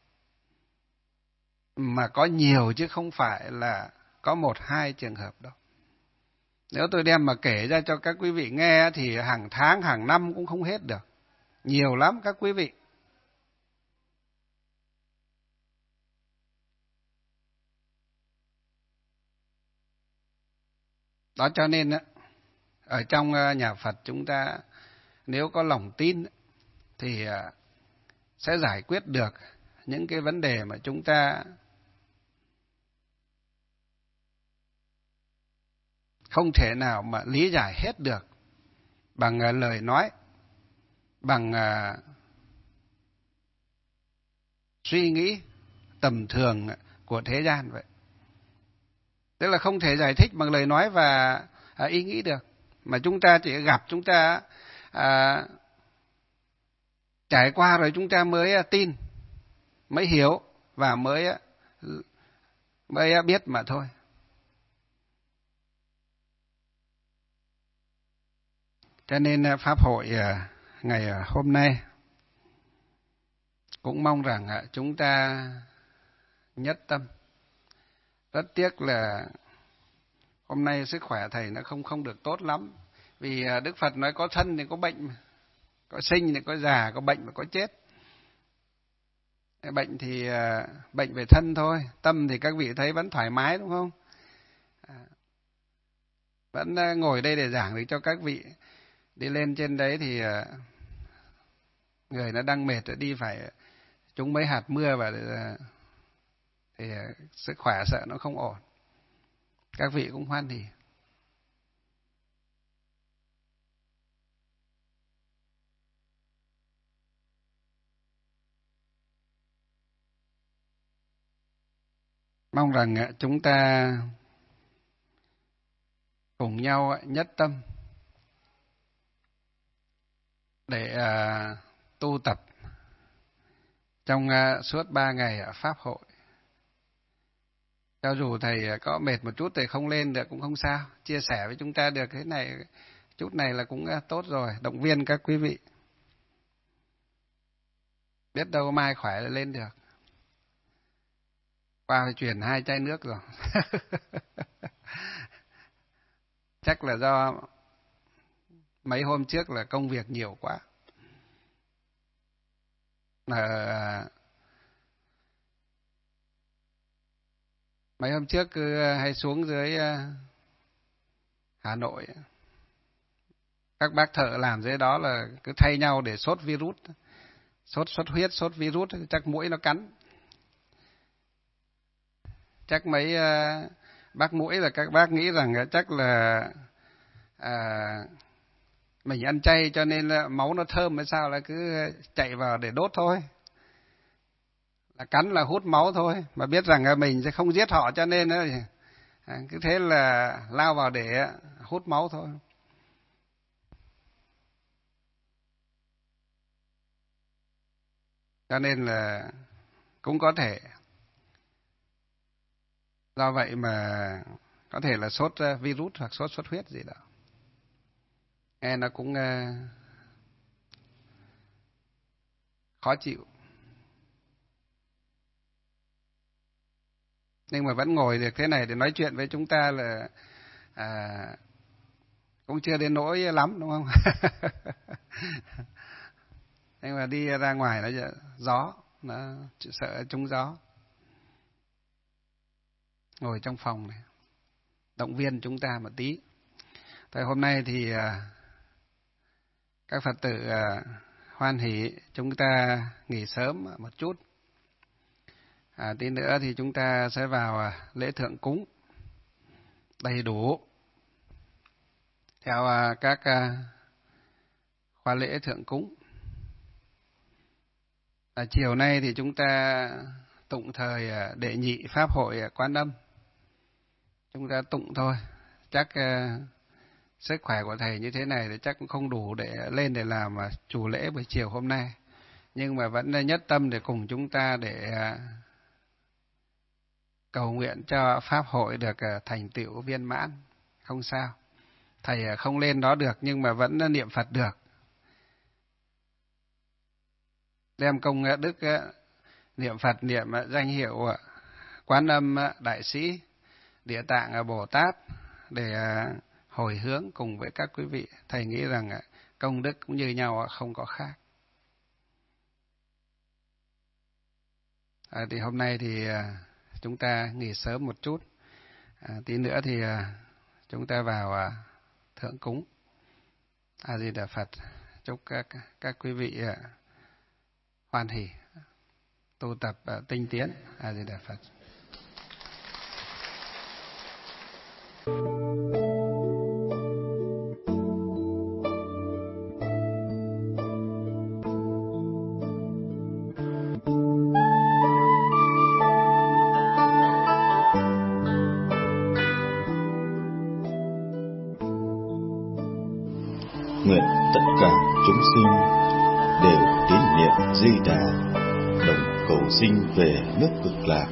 Mà có nhiều chứ không phải là có một hai trường hợp đâu. Nếu tôi đem mà kể ra cho các quý vị nghe thì hàng tháng, hàng năm cũng không hết được. Nhiều lắm các quý vị. Đó cho nên ở trong nhà Phật chúng ta nếu có lòng tin thì sẽ giải quyết được những cái vấn đề mà chúng ta không thể nào mà lý giải hết được bằng lời nói, bằng suy nghĩ tầm thường của thế gian vậy. Tức là không thể giải thích bằng lời nói và à, ý nghĩ được. Mà chúng ta chỉ gặp, chúng ta à, trải qua rồi chúng ta mới tin, mới hiểu và mới mới biết mà thôi. Cho nên pháp hội ngày hôm nay cũng mong rằng chúng ta nhất tâm. Rất tiếc là hôm nay sức khỏe thầy nó không không được tốt lắm. Vì Đức Phật nói có thân thì có bệnh mà. Có sinh thì có già, có bệnh và có chết. Bệnh thì bệnh về thân thôi. Tâm thì các vị thấy vẫn thoải mái đúng không? Vẫn ngồi đây để giảng để cho các vị. Đi lên trên đấy thì người nó đang mệt rồi đi phải trúng mấy hạt mưa và thì sức khỏe sợ nó không ổn. Các vị cũng hoan hỉ. Mong rằng chúng ta cùng nhau nhất tâm để uh, tu tập trong uh, suốt ba ngày ở Pháp hội. Cho dù thầy có mệt một chút thì không lên được cũng không sao. Chia sẻ với chúng ta được thế này, chút này là cũng uh, tốt rồi. Động viên các quý vị. Biết đâu mai khỏe là lên được. Qua phải chuyển hai chai nước rồi. Chắc là do mấy hôm trước là công việc nhiều quá. À, mấy hôm trước cứ hay xuống dưới Hà Nội. Các bác thợ làm dưới đó là cứ thay nhau để sốt virus. Sốt xuất huyết, sốt virus, chắc muỗi nó cắn. Chắc mấy uh, bác muỗi là các bác nghĩ rằng chắc là à, mình ăn chay cho nên là máu nó thơm hay sao là cứ chạy vào để đốt thôi. Là cắn là hút máu thôi. Mà biết rằng mình sẽ không giết họ cho nên à, cứ thế là lao vào để hút máu thôi. Cho nên là cũng có thể do vậy mà có thể là sốt virus hoặc sốt xuất huyết gì đó. Nghe nó cũng uh, khó chịu. Nhưng mà vẫn ngồi được thế này để nói chuyện với chúng ta là à, cũng chưa đến nỗi lắm đúng không? Nhưng mà đi ra ngoài nó gió, nó sợ trúng gió. Ngồi trong phòng này, động viên chúng ta một tí. Tại hôm nay thì các Phật tử hoan hỷ chúng ta nghỉ sớm một chút. À, tí nữa thì chúng ta sẽ vào lễ thượng cúng đầy đủ theo các khóa lễ thượng cúng. À, chiều nay thì chúng ta tụng thời đệ nhị pháp hội Quán Âm. Chúng ta tụng thôi, chắc uh, sức khỏe của thầy như thế này thì chắc cũng không đủ để lên để làm uh, chủ lễ buổi chiều hôm nay. Nhưng mà vẫn nhất tâm để cùng chúng ta để uh, cầu nguyện cho pháp hội được uh, thành tựu viên mãn. Không sao, thầy uh, không lên đó được nhưng mà vẫn uh, niệm Phật được. Đem công uh, đức uh, niệm Phật, niệm uh, danh hiệu uh, Quán Âm uh, Đại Sĩ, Địa Tạng Bồ Tát để hồi hướng cùng với các quý vị. Thầy nghĩ rằng công đức cũng như nhau, không có khác. À, thì hôm nay thì chúng ta nghỉ sớm một chút. À, tí nữa thì chúng ta vào thượng cúng. A Di Đà Phật. Chúc các các quý vị hoan hỷ tu tập tinh tiến. A Di Đà Phật. Nguyện tất cả chúng sinh đều tín niệm Di Đà, đồng cầu sinh về nước Cực Lạc.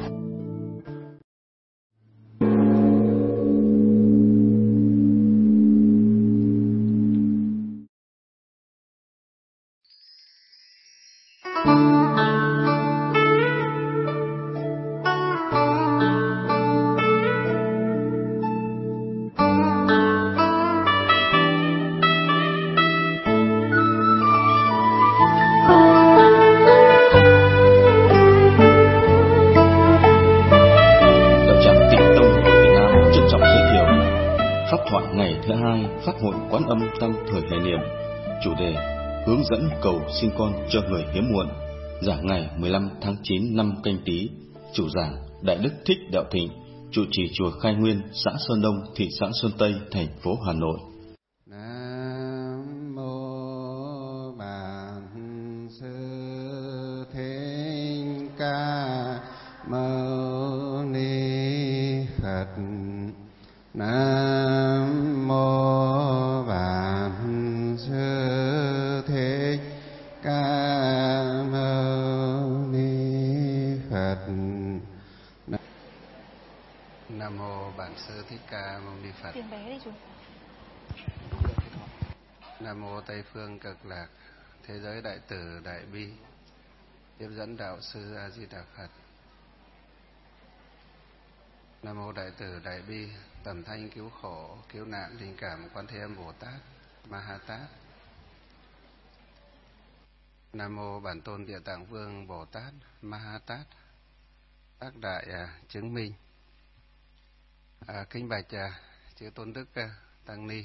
Pháp hội Quán Âm tăng thời hệ niệm. Chủ đề: hướng dẫn cầu sinh con cho người hiếm muộn. Giảng ngày mười lăm tháng chín năm Canh Tý. Chủ giảng Đại Đức Thích Đạo Thịnh, trụ trì chùa Khai Nguyên, xã Sơn Đông, thị xã Sơn Tây, thành phố Hà Nội. Nam mô Bản Sư Thích Ca Mâu Ni Phật. Nam mô Bản Sư Thích Ca Mâu Ni Phật. Nam mô Bản Sư Thích Ca Mâu Ni Phật. Tiếng bé đi chú. Nam mô Tây Phương Cực Lạc, thế giới đại từ đại bi, tiếp dẫn đạo sư A Di Đà Phật. Nam mô Đại Từ Đại Bi, tầm thanh cứu khổ, cứu nạn linh cảm Quan Thế Âm Bồ Tát, Ma Ha Tát. Nam mô Bản Tôn Địa Tạng Vương Bồ Tát, Ma Ha Tát, tác đại à, chứng minh. À, kính bạch à, chư tôn đức à, tăng ni,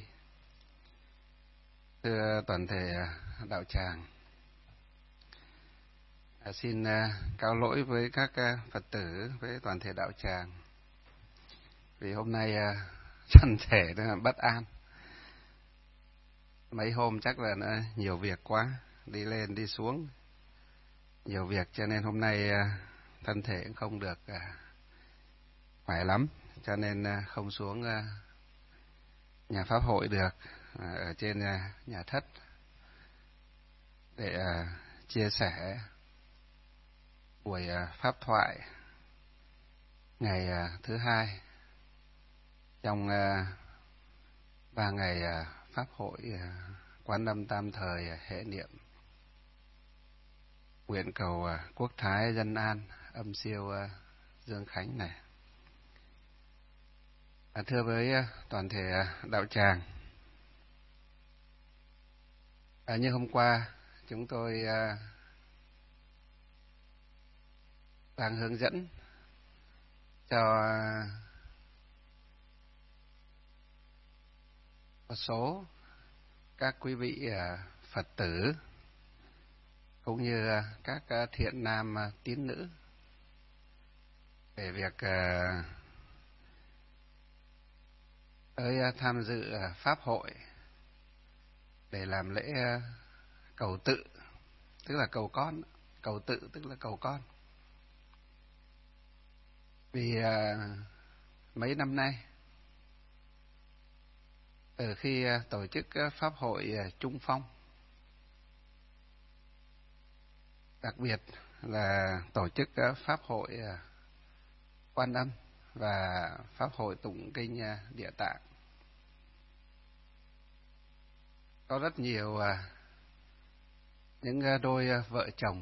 thưa toàn thể à, đạo tràng. À, xin à, cáo lỗi với các à, Phật tử, với toàn thể đạo tràng. Vì hôm nay uh, thân thể nó bất an. Mấy hôm chắc là nó nhiều việc quá, đi lên đi xuống nhiều việc, cho nên hôm nay uh, thân thể cũng không được uh, khỏe lắm, cho nên uh, không xuống uh, nhà pháp hội được, uh, ở trên uh, nhà thất để uh, chia sẻ buổi uh, pháp thoại ngày uh, thứ hai trong ba uh, ngày uh, pháp hội uh, Quán Âm tam thời uh, hệ niệm, nguyện cầu uh, quốc thái dân an, âm siêu uh, dương khánh này. À, thưa với uh, toàn thể uh, đạo tràng, à, như hôm qua chúng tôi uh, đang hướng dẫn cho uh, một số các quý vị Phật tử cũng như các thiện nam tín nữ về việc tới tham dự pháp hội để làm lễ cầu tự, tức là cầu con. Cầu tự tức là cầu con. Vì mấy năm nay, từ khi tổ chức pháp hội Trung Phong, đặc biệt là tổ chức pháp hội Quan Âm và pháp hội tụng kinh Địa Tạng, có rất nhiều những đôi vợ chồng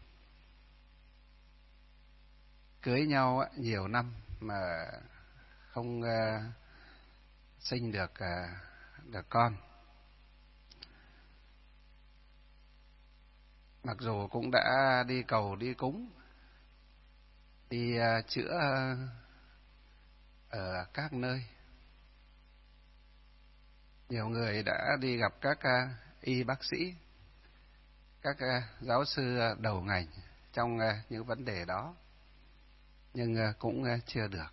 cưới nhau nhiều năm mà không sinh được được con. Mặc dù cũng đã đi cầu đi cúng, đi chữa ở các nơi, nhiều người đã đi gặp các y bác sĩ, các giáo sư đầu ngành trong những vấn đề đó, nhưng cũng chưa được.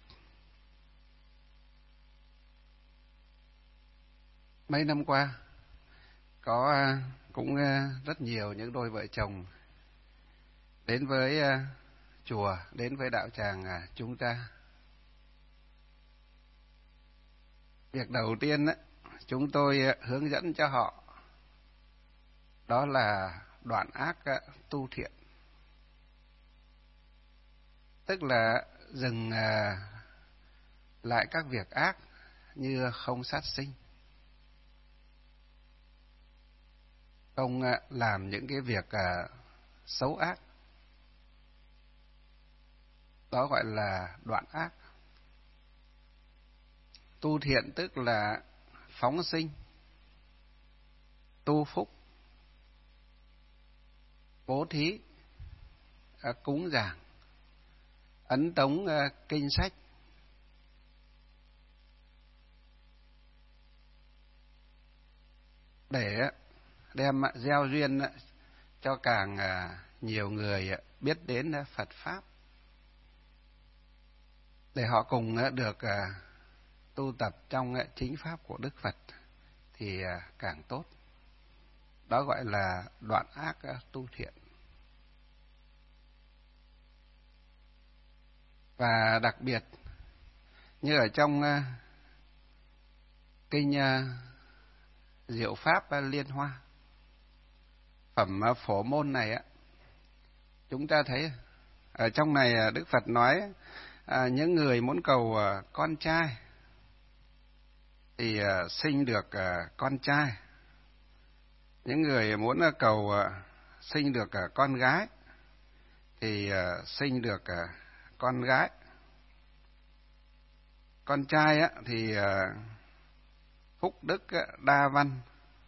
Mấy năm qua có cũng rất nhiều những đôi vợ chồng đến với chùa, đến với đạo tràng chúng ta. Việc đầu tiên chúng tôi hướng dẫn cho họ đó là đoạn ác tu thiện, tức là dừng lại các việc ác như không sát sinh, không làm những cái việc xấu ác. Đó gọi là đoạn ác. Tu thiện tức là phóng sinh, tu phúc, bố thí, cúng dường, ấn tống kinh sách, để đem gieo duyên cho càng nhiều người biết đến Phật Pháp, để họ cùng được tu tập trong chính Pháp của Đức Phật thì càng tốt. Đó gọi là đoạn ác tu thiện. Và đặc biệt như ở trong kinh Diệu Pháp Liên Hoa, phẩm Phổ Môn này á, chúng ta thấy ở trong này Đức Phật nói à, những người muốn cầu con trai thì sinh được con trai, những người muốn cầu sinh được con gái thì sinh được con gái. Con trai á, thì phúc đức đa văn,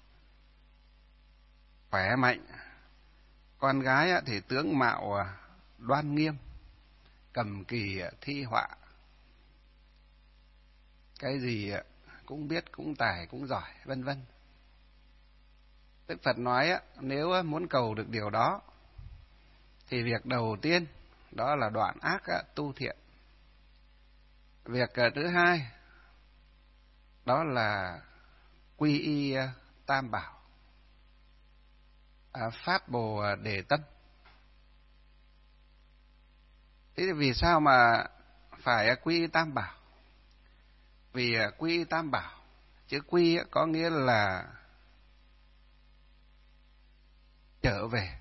khỏe mạnh. Con gái á, thì tướng mạo đoan nghiêm, cầm kỳ thi họa, cái gì cũng biết, cũng tài, cũng giỏi, vân vân. Đức Phật nói á, nếu muốn cầu được điều đó thì việc đầu tiên đó là đoạn ác tu thiện. Việc thứ hai đó là quy y tam bảo, phát bồ đề tâm. Thế thì vì sao mà phải quy y tam bảo? Vì quy y tam bảo, chữ quy có nghĩa là trở về,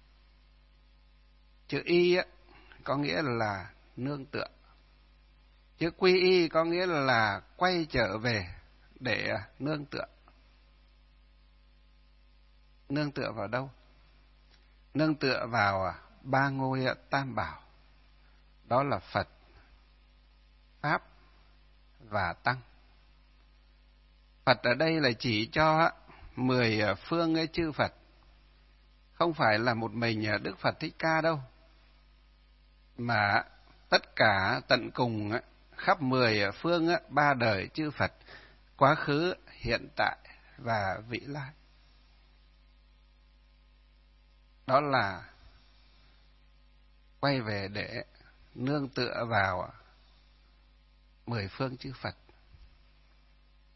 chữ y có nghĩa là nương tựa, chữ quy y có nghĩa là quay trở về để nương tựa. Nương tựa vào đâu? Nương tựa vào ba ngôi tam bảo, đó là Phật, Pháp và Tăng. Phật ở đây là chỉ cho mười phương chư Phật, không phải là một mình Đức Phật Thích Ca đâu, mà tất cả tận cùng khắp mười phương ba đời chư Phật, quá khứ, hiện tại và vị lai. Đó là quay về để nương tựa vào mười phương chư Phật.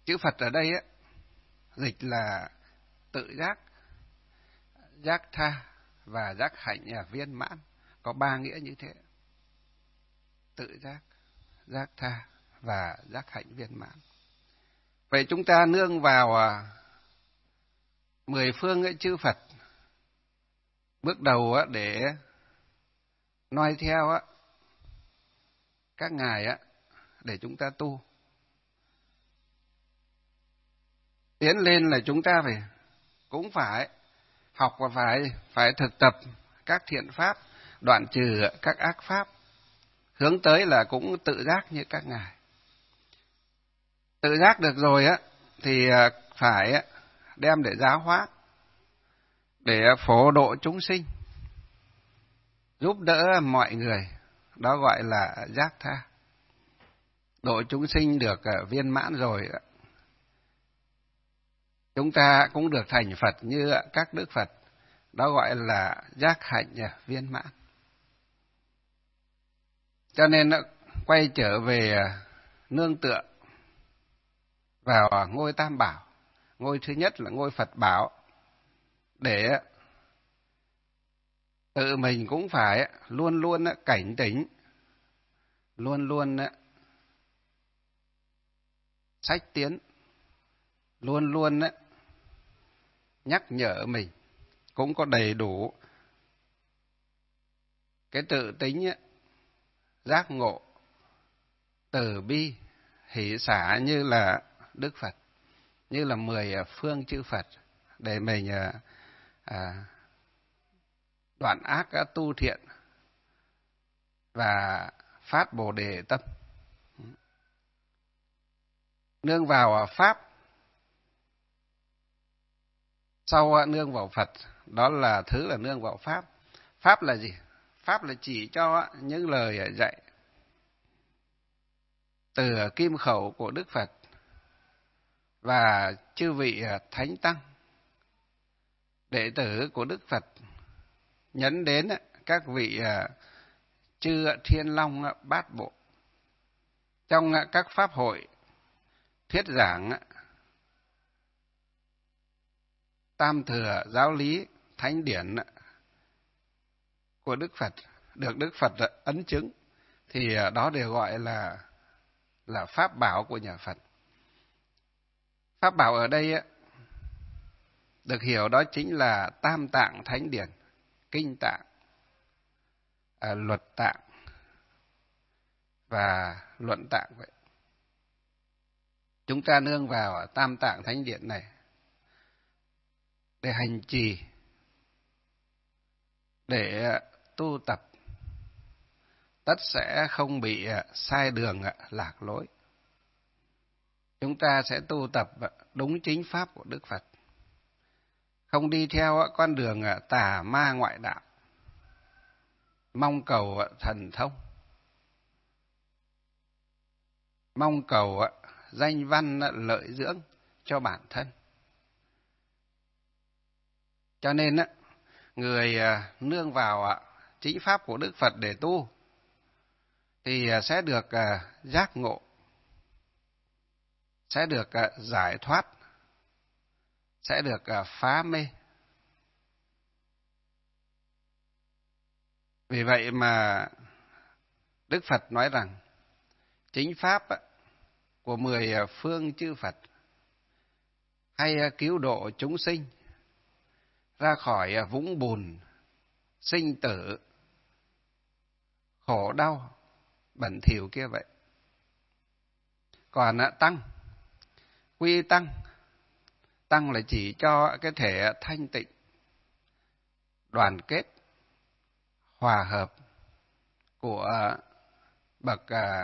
Chữ Phật ở đây á, dịch là tự giác, giác tha và giác hạnh viên mãn, có ba nghĩa như thế. Tự giác, giác tha và giác hạnh viên mãn. Vậy chúng ta nương vào mười phương ấy chư Phật, bước đầu á, để noi theo á, các ngài á, để chúng ta tu. Tiến lên là chúng ta phải cũng phải học và phải phải thực tập các thiện pháp, đoạn trừ các ác pháp, hướng tới là cũng tự giác như các ngài. Tự giác được rồi á thì phải đem để giáo hóa, để phổ độ chúng sinh, giúp đỡ mọi người, đó gọi là giác tha. Độ chúng sinh được viên mãn rồi, chúng ta cũng được thành Phật như các đức Phật, đó gọi là giác hạnh viên mãn. Cho nên quay trở về nương tựa vào ngôi Tam Bảo. Ngôi thứ nhất là ngôi Phật Bảo, để tự mình cũng phải luôn luôn cảnh tỉnh, luôn luôn sách tiến, luôn luôn nhắc nhở mình, cũng có đầy đủ cái tự tính giác ngộ, từ bi, hỷ xả như là Đức Phật, như là mười phương chư Phật, để mình à, đoạn ác tu thiện và phát Bồ Đề tâm. Nương vào Pháp, sau nương vào Phật, đó là thứ là nương vào Pháp. Pháp là gì? Pháp là chỉ cho những lời dạy từ kim khẩu của Đức Phật và chư vị Thánh Tăng, đệ tử của Đức Phật, nhấn đến các vị chư Thiên Long Bát Bộ. Trong các pháp hội thuyết giảng tam thừa giáo lý thánh điển của Đức Phật, được Đức Phật ấn chứng, thì đó đều gọi là là pháp bảo của nhà Phật. Pháp bảo ở đây được hiểu đó chính là tam tạng thánh điển, kinh tạng, à, luật tạng và luận tạng vậy. Chúng ta nương vào tam tạng thánh điển này để hành trì, để tu tập, tất sẽ không bị sai đường lạc lối. Chúng ta sẽ tu tập đúng chính pháp của Đức Phật, không đi theo con đường tà ma ngoại đạo, mong cầu thần thông, mong cầu danh văn lợi dưỡng cho bản thân. Cho nên người nương vào chính pháp của Đức Phật để tu thì sẽ được giác ngộ, sẽ được giải thoát, sẽ được phá mê. Vì vậy mà Đức Phật nói rằng chính pháp của mười phương chư Phật hay cứu độ chúng sinh ra khỏi vũng bùn sinh tử khổ đau bẩn thỉu kia vậy. Còn tăng, quy tăng, tăng là chỉ cho cái thể thanh tịnh, đoàn kết, hòa hợp của bậc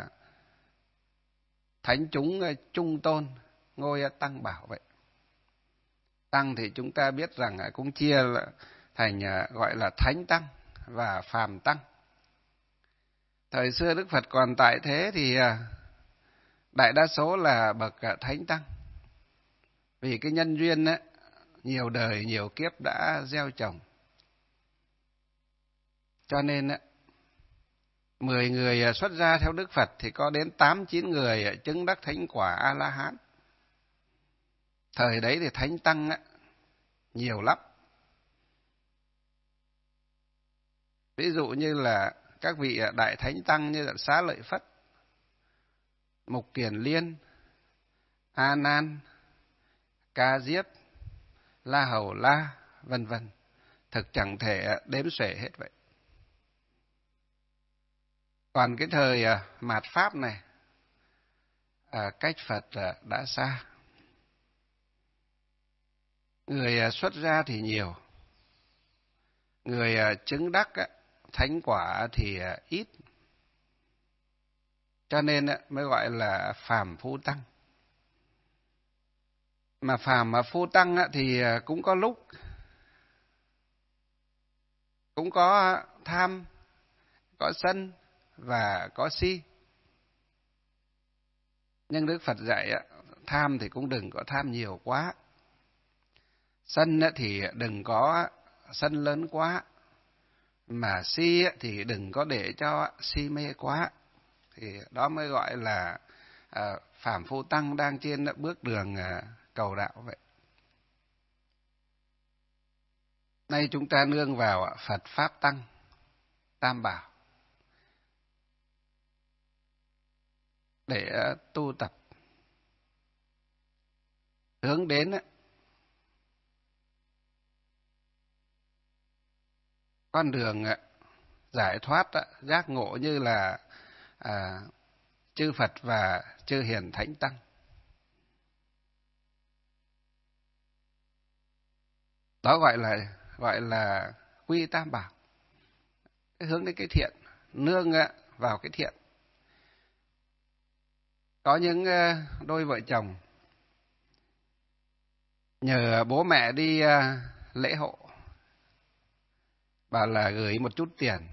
thánh chúng trung tôn, ngôi Tăng Bảo vậy. Tăng thì chúng ta biết rằng cũng chia thành gọi là thánh tăng và phàm tăng. Thời xưa Đức Phật còn tại thế thì đại đa số là bậc thánh tăng, vì cái nhân duyên ấy, nhiều đời nhiều kiếp đã gieo trồng, cho nên mười người xuất gia theo Đức Phật thì có đến tám chín người chứng đắc thánh quả A La Hán. Thời đấy thì thánh tăng á, nhiều lắm. Ví dụ như là các vị đại thánh tăng như là Xá Lợi Phất, Mục Kiền Liên, A Nan, Ca Diếp, La Hầu La, vân vân, thực chẳng thể đếm xuể hết vậy. Còn cái thời mạt Pháp này, à, cách Phật đã xa. Người xuất gia thì nhiều, người chứng đắc thánh quả thì ít, cho nên mới gọi là phàm phu tăng. Mà phàm mà phu tăng thì cũng có lúc cũng có tham, có sân và có si. Nhưng Đức Phật dạy tham thì cũng đừng có tham nhiều quá, sân thì đừng có sân lớn quá, mà si thì đừng có để cho si mê quá. Thì đó mới gọi là à, phàm phu tăng đang trên bước đường à, cầu đạo vậy. Nay chúng ta nương vào Phật Pháp Tăng, Tam Bảo để à, tu tập, hướng đến à, con đường à, giải thoát, à, giác ngộ như là à, chư Phật và chư Hiền Thánh Tăng. Đó gọi là gọi là quy Tam Bảo, cái hướng đến cái thiện, nương vào cái thiện. Có những đôi vợ chồng nhờ bố mẹ đi lễ hộ, bảo là gửi một chút tiền,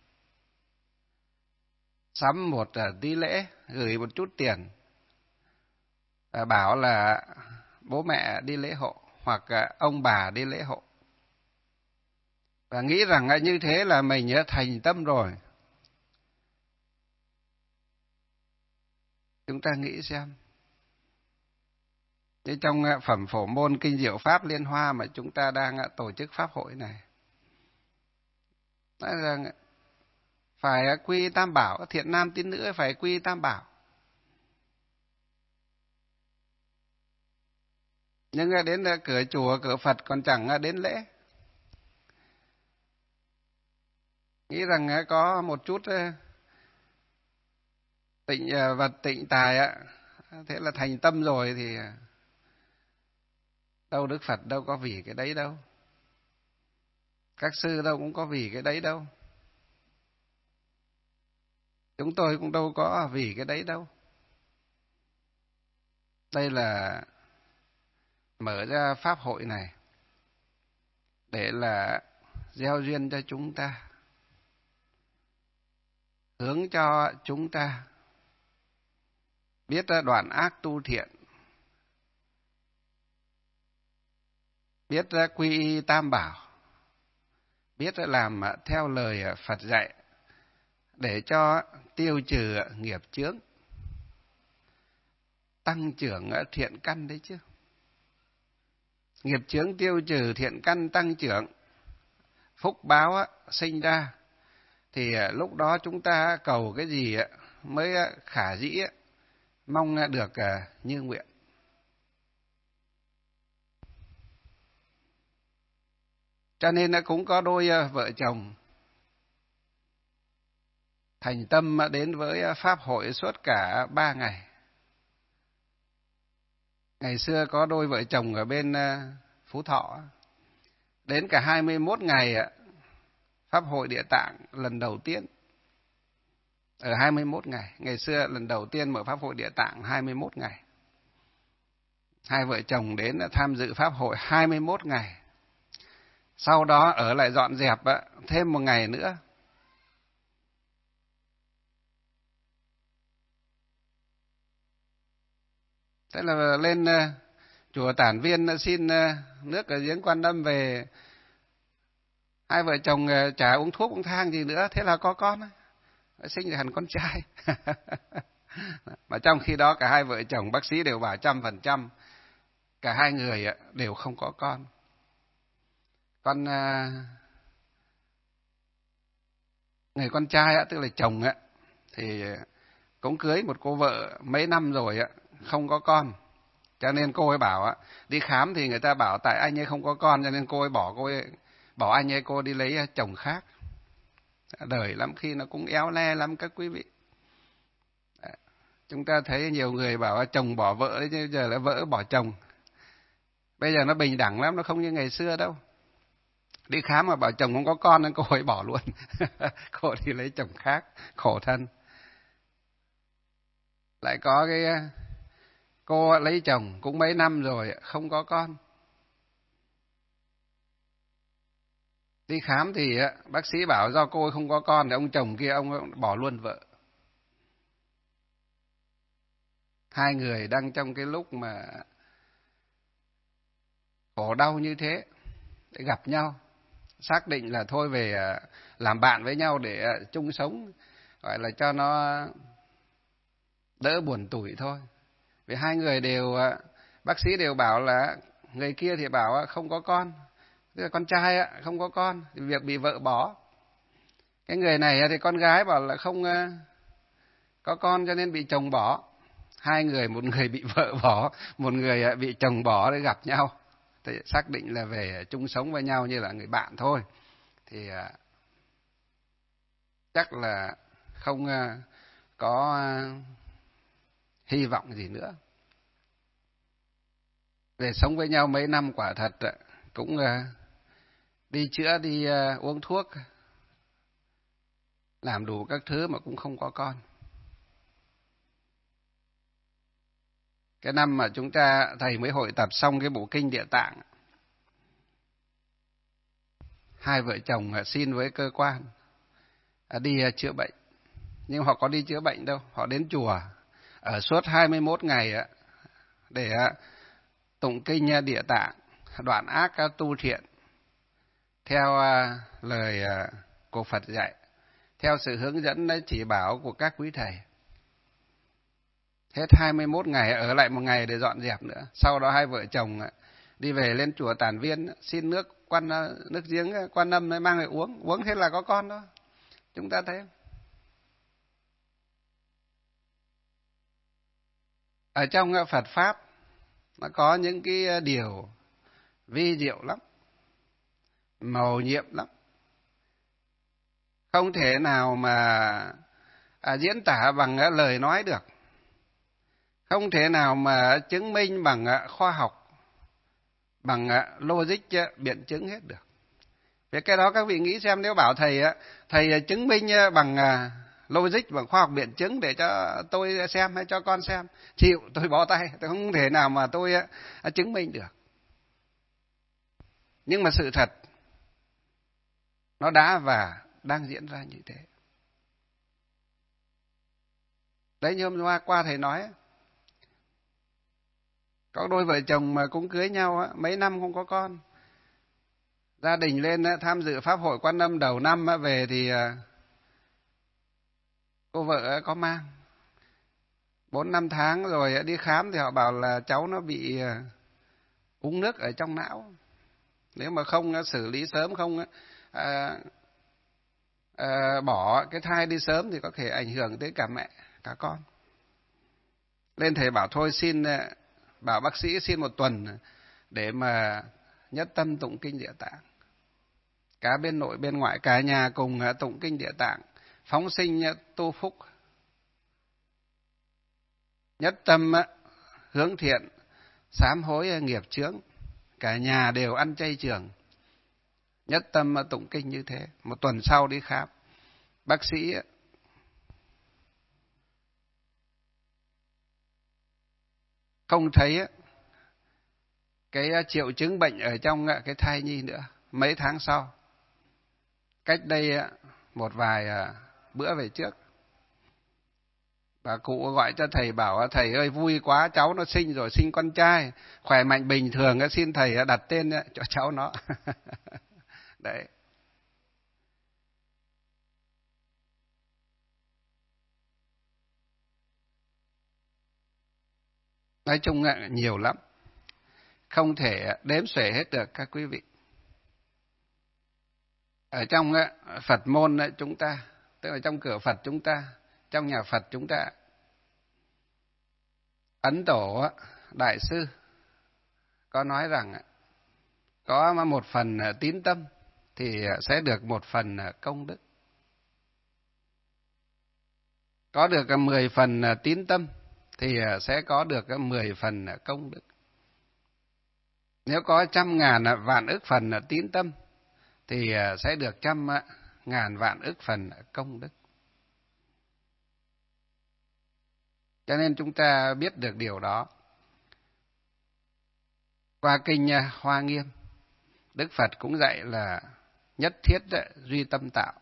sắm một tí lễ, gửi một chút tiền, bảo là bố mẹ đi lễ hộ hoặc ông bà đi lễ hộ, và nghĩ rằng như thế là mình thành tâm rồi. Chúng ta nghĩ xem, như trong phẩm Phổ Môn Kinh Diệu Pháp Liên Hoa mà chúng ta đang tổ chức pháp hội này, nói rằng phải quy Tam Bảo, thiện nam tín nữ phải quy Tam Bảo. Nhưng đến cửa chùa, cửa Phật còn chẳng đến lễ. Nghĩ rằng có một chút tịnh vật tịnh tài, thế là thành tâm rồi, thì đâu Đức Phật đâu có vì cái đấy đâu. Các sư đâu cũng có vì cái đấy đâu. Chúng tôi cũng đâu có vì cái đấy đâu. Đây là mở ra pháp hội này để là gieo duyên cho chúng ta, hướng cho chúng ta biết đoạn ác tu thiện, biết quy y Tam Bảo, biết làm theo lời Phật dạy để cho tiêu trừ nghiệp chướng, tăng trưởng thiện căn đấy chứ. Nghiệp chướng tiêu trừ, thiện căn tăng trưởng, phúc báo sinh ra, thì lúc đó chúng ta cầu cái gì mới khả dĩ mong được như nguyện. Cho nên cũng có đôi vợ chồng thành tâm đến với pháp hội suốt cả ba ngày. Ngày xưa có đôi vợ chồng ở bên Phú Thọ, đến cả hai mươi mốt ngày pháp hội Địa Tạng lần đầu tiên. Ở hai mươi mốt ngày, ngày xưa lần đầu tiên mở pháp hội Địa Tạng hai mươi mốt ngày. Hai vợ chồng đến tham dự pháp hội hai mươi mốt ngày. Sau đó ở lại dọn dẹp thêm một ngày nữa. Thế là lên chùa Tản Viên xin nước ở giếng Quan Âm về. Hai vợ chồng chả uống thuốc uống thang gì nữa, thế là có con, sinh ra hẳn con trai. Mà trong khi đó cả hai vợ chồng bác sĩ đều bảo trăm phần trăm cả hai người đều không có con. Con người con trai tức là chồng thì cũng cưới một cô vợ mấy năm rồi không có con, cho nên cô ấy bảo đi khám thì người ta bảo tại anh ấy không có con cho nên cô ấy bỏ cô ấy bảo anh ấy cô đi lấy chồng khác. Đời lắm khi nó cũng éo le lắm các quý vị. Chúng ta thấy nhiều người bảo chồng bỏ vợ đấy, chứ giờ là vợ bỏ chồng. Bây giờ nó bình đẳng lắm, nó không như ngày xưa đâu. Đi khám mà bảo chồng không có con nên cô ấy bỏ luôn. Cô đi lấy chồng khác, khổ thân. Lại có cái cô lấy chồng cũng mấy năm rồi không có con. Đi khám thì bác sĩ bảo do cô ấy không có con thì ông chồng kia ông bỏ luôn vợ. Hai người đang trong cái lúc mà khổ đau như thế để gặp nhau, xác định là thôi về làm bạn với nhau để chung sống, gọi là cho nó đỡ buồn tủi thôi. Vì hai người đều, bác sĩ đều bảo là người kia thì bảo không có con, tức là con trai không có con, thì việc bị vợ bỏ. Cái người này thì con gái bảo là không có con cho nên bị chồng bỏ. Hai người, một người bị vợ bỏ, một người bị chồng bỏ để gặp nhau. Thì xác định là về chung sống với nhau như là người bạn thôi. Thì chắc là không có hy vọng gì nữa. Về sống với nhau mấy năm quả thật cũng đi chữa, đi uống thuốc, làm đủ các thứ mà cũng không có con. Cái năm mà chúng ta, thầy mới hội tập xong cái bộ kinh Địa Tạng, hai vợ chồng xin với cơ quan đi chữa bệnh. Nhưng họ có đi chữa bệnh đâu, họ đến chùa ở suốt hai mươi mốt ngày để tụng kinh Địa Tạng, đoạn ác tu thiện, theo lời của Phật dạy, theo sự hướng dẫn chỉ bảo của các quý thầy. Hết hai mươi mốt ngày, ở lại một ngày để dọn dẹp nữa. Sau đó hai vợ chồng đi về lên chùa Tản Viên, xin nước quan nước giếng Quan Âm mang về uống, uống thế là có con đó. Chúng ta thấy ở trong Phật pháp nó có những cái điều vi diệu lắm, mầu nhiệm lắm, không thể nào mà à, diễn tả bằng lời nói được, không thể nào mà chứng minh bằng khoa học, bằng logic biện chứng hết được. Vì cái đó các vị nghĩ xem, nếu bảo thầy thầy chứng minh bằng logic, bằng khoa học biện chứng để cho tôi xem hay cho con xem, chịu, tôi bỏ tay, tôi không thể nào mà tôi chứng minh được. Nhưng mà sự thật nó đã và đang diễn ra như thế. Đấy, như hôm qua thầy nói, có đôi vợ chồng mà cũng cưới nhau mấy năm không có con. Gia đình lên tham dự Pháp hội Quan Âm đầu năm về thì cô vợ có mang. Bốn năm tháng rồi đi khám thì họ bảo là cháu nó bị uống nước ở trong não. Nếu mà không xử lý sớm, không à, à, bỏ cái thai đi sớm thì có thể ảnh hưởng tới cả mẹ, cả con. Lên thầy bảo thôi xin, bảo bác sĩ xin một tuần để mà nhất tâm tụng kinh Địa Tạng. Cả bên nội bên ngoại, cả nhà cùng tụng kinh Địa Tạng, phóng sinh tu phúc, nhất tâm hướng thiện, sám hối nghiệp chướng. Cả nhà đều ăn chay trường, nhất tâm tụng kinh như thế. Một tuần sau đi khám, bác sĩ không thấy cái triệu chứng bệnh ở trong cái thai nhi nữa. Mấy tháng sau, cách đây một vài bữa về trước, bà cụ gọi cho thầy bảo thầy ơi vui quá, cháu nó sinh rồi, sinh con trai, khỏe mạnh bình thường, xin thầy đặt tên cho cháu nó. Đấy. Nói chung nhiều lắm. không thể đếm xuể hết được các quý vị. Ở trong Phật môn chúng ta, tức là trong cửa Phật chúng ta, trong nhà Phật chúng ta, Ấn Tổ Đại Sư có nói rằng có một phần tín tâm thì sẽ được một phần công đức. Có được mười phần tín tâm thì sẽ có được mười phần công đức. Nếu có trăm ngàn vạn ức phần tín tâm thì sẽ được trăm ngàn vạn ức phần công đức. Cho nên chúng ta biết được điều đó. Qua kinh Hoa Nghiêm, Đức Phật cũng dạy là nhất thiết duy tâm tạo.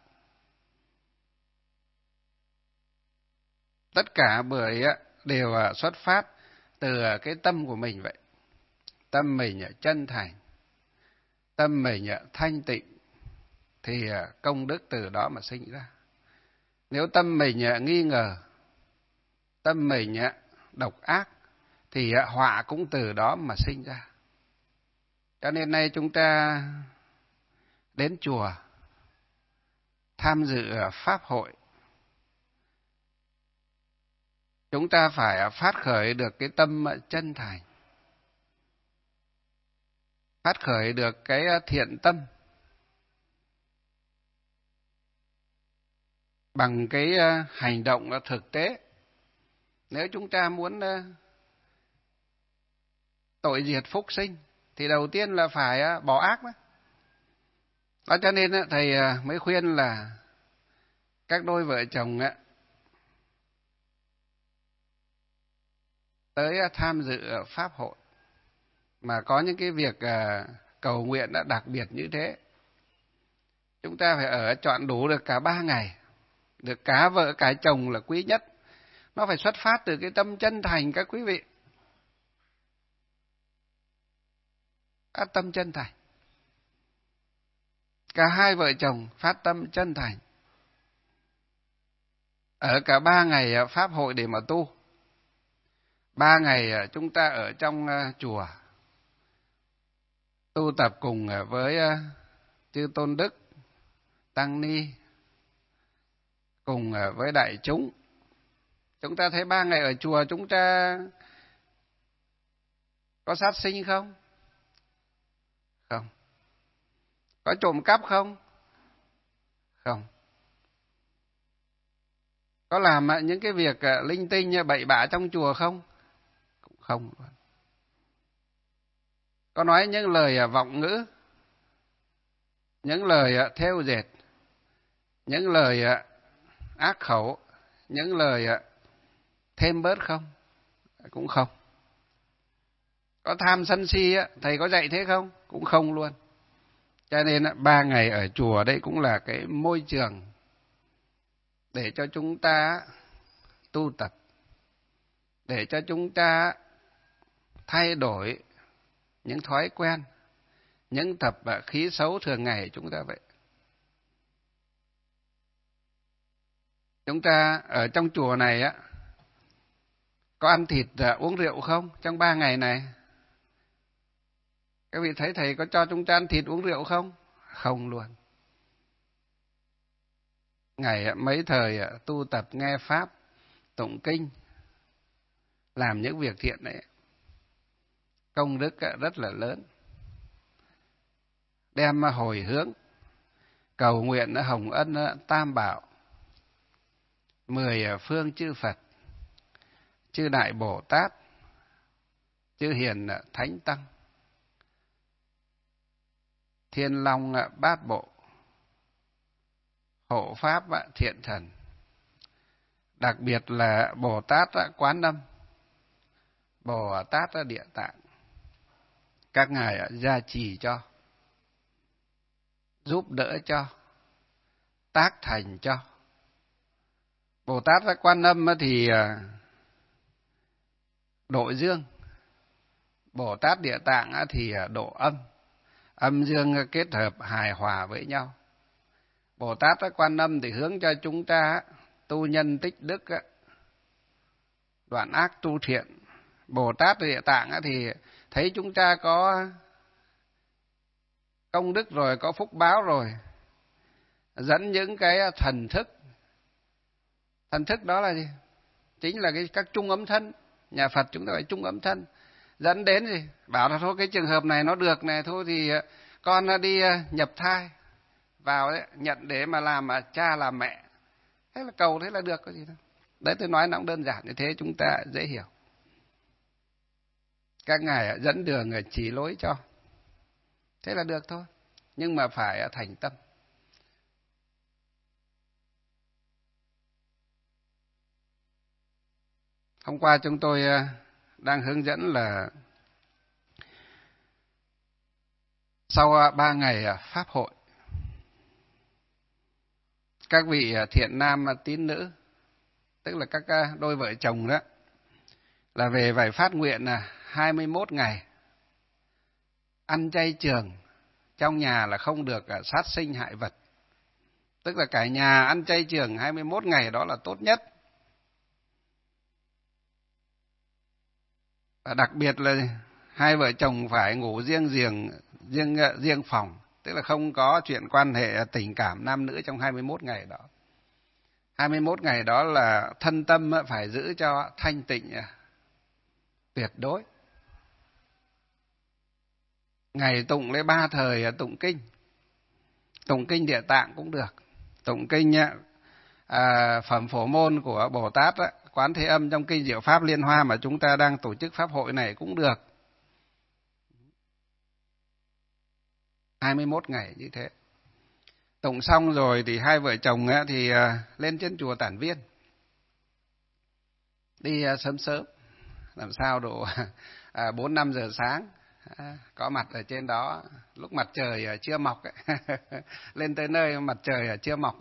Tất cả bởi đều xuất phát từ cái tâm của mình vậy. Tâm mình chân thành, tâm mình thanh tịnh thì công đức từ đó mà sinh ra. Nếu tâm mình nghi ngờ, tâm mình độc ác thì họa cũng từ đó mà sinh ra. Cho nên nay chúng ta đến chùa tham dự pháp hội, chúng ta phải phát khởi được cái tâm chân thành, phát khởi được cái thiện tâm bằng cái hành động thực tế. Nếu chúng ta muốn tội diệt phúc sinh thì đầu tiên là phải bỏ ác đó. Đó cho nên thầy mới khuyên là các đôi vợ chồng tới tham dự pháp hội mà có những cái việc cầu nguyện đã đặc biệt như thế, chúng ta phải ở trọn đủ được cả ba ngày, được cả vợ cả chồng là quý nhất. Nó phải xuất phát từ cái tâm chân thành các quý vị. Phát tâm chân thành. Cả hai vợ chồng phát tâm chân thành. Ở cả ba ngày pháp hội để mà tu. Ba ngày chúng ta ở trong chùa tu tập cùng với chư tôn đức, tăng ni, cùng với đại chúng. Chúng ta thấy ba ngày ở chùa chúng ta có sát sinh không? Không. Có trộm cắp không? Không. Có làm những cái việc linh tinh bậy bạ trong chùa không? Cũng không. Có nói những lời vọng ngữ, những lời thêu dệt, những lời ác khẩu, những lời thêm bớt không? Cũng không. Có tham sân si, thầy có dạy thế không? Cũng không luôn. Cho nên ba ngày ở chùa đây cũng là cái môi trường để cho chúng ta tu tập, để cho chúng ta thay đổi những thói quen, những tập khí xấu thường ngày chúng ta vậy. Chúng ta ở trong chùa này á, có ăn thịt uống rượu không trong ba ngày này? Các vị thấy thầy có cho chúng ta ăn thịt uống rượu không? Không luôn. Ngày mấy thời tu tập nghe pháp, tụng kinh, làm những việc thiện đấy, công đức rất là lớn. Đem hồi hướng, cầu nguyện hồng ân tam bảo, mười phương chư Phật, chư Đại Bồ Tát, chư Hiền Thánh Tăng, Thiên Long Bát Bộ, Hộ Pháp Thiện Thần, đặc biệt là Bồ Tát Quán Âm, Bồ Tát Địa Tạng. Các ngài gia trì cho, giúp đỡ cho, tác thành cho. Bồ Tát Quan Âm thì độ dương, Bồ Tát Địa Tạng thì độ âm, âm dương kết hợp hài hòa với nhau. Bồ Tát Quan Âm thì hướng cho chúng ta tu nhân tích đức, đoạn ác tu thiện. Bồ Tát Địa Tạng thì thấy chúng ta có công đức rồi, có phúc báo rồi, dẫn những cái thần thức. Thần thức đó là gì? Chính là cái các trung âm thân. Nhà Phật chúng ta phải trung âm thân. Dẫn đến gì? Bảo là thôi cái trường hợp này nó được này, thôi thì con đi nhập thai vào đấy, nhận để mà làm cha làm mẹ. Thế là cầu thế là được, có gì đâu. Đấy tôi nói nó cũng đơn giản như thế, chúng ta dễ hiểu. Các ngài dẫn đường chỉ lối cho. Thế là được thôi. Nhưng mà phải thành tâm. Hôm qua chúng tôi đang hướng dẫn là sau ba ngày pháp hội, các vị thiện nam tín nữ, tức là các đôi vợ chồng đó, là về phải phát nguyện là hai mươi mốt ngày ăn chay trường, trong nhà là không được sát sinh hại vật. Tức là cả nhà ăn chay trường hai mươi mốt ngày, đó là tốt nhất. Và đặc biệt là hai vợ chồng phải ngủ riêng giường, riêng riêng phòng, tức là không có chuyện quan hệ tình cảm nam nữ trong hai mươi mốt ngày đó. hai mươi mốt ngày đó là thân tâm phải giữ cho thanh tịnh tuyệt đối. Ngày tụng lấy ba thời tụng kinh. Tụng kinh Địa Tạng cũng được. Tụng kinh à, Phẩm Phổ Môn của Bồ Tát á, Quán Thế Âm trong kinh Diệu Pháp Liên Hoa mà chúng ta đang tổ chức pháp hội này cũng được. hai mươi mốt ngày như thế. Tụng xong rồi thì hai vợ chồng á, thì à, lên trên chùa Tản Viên. Đi à, sớm sớm. Làm sao độ à, bốn năm giờ sáng. À, có mặt ở trên đó lúc mặt trời chưa mọc ấy. Lên tới nơi mặt trời chưa mọc.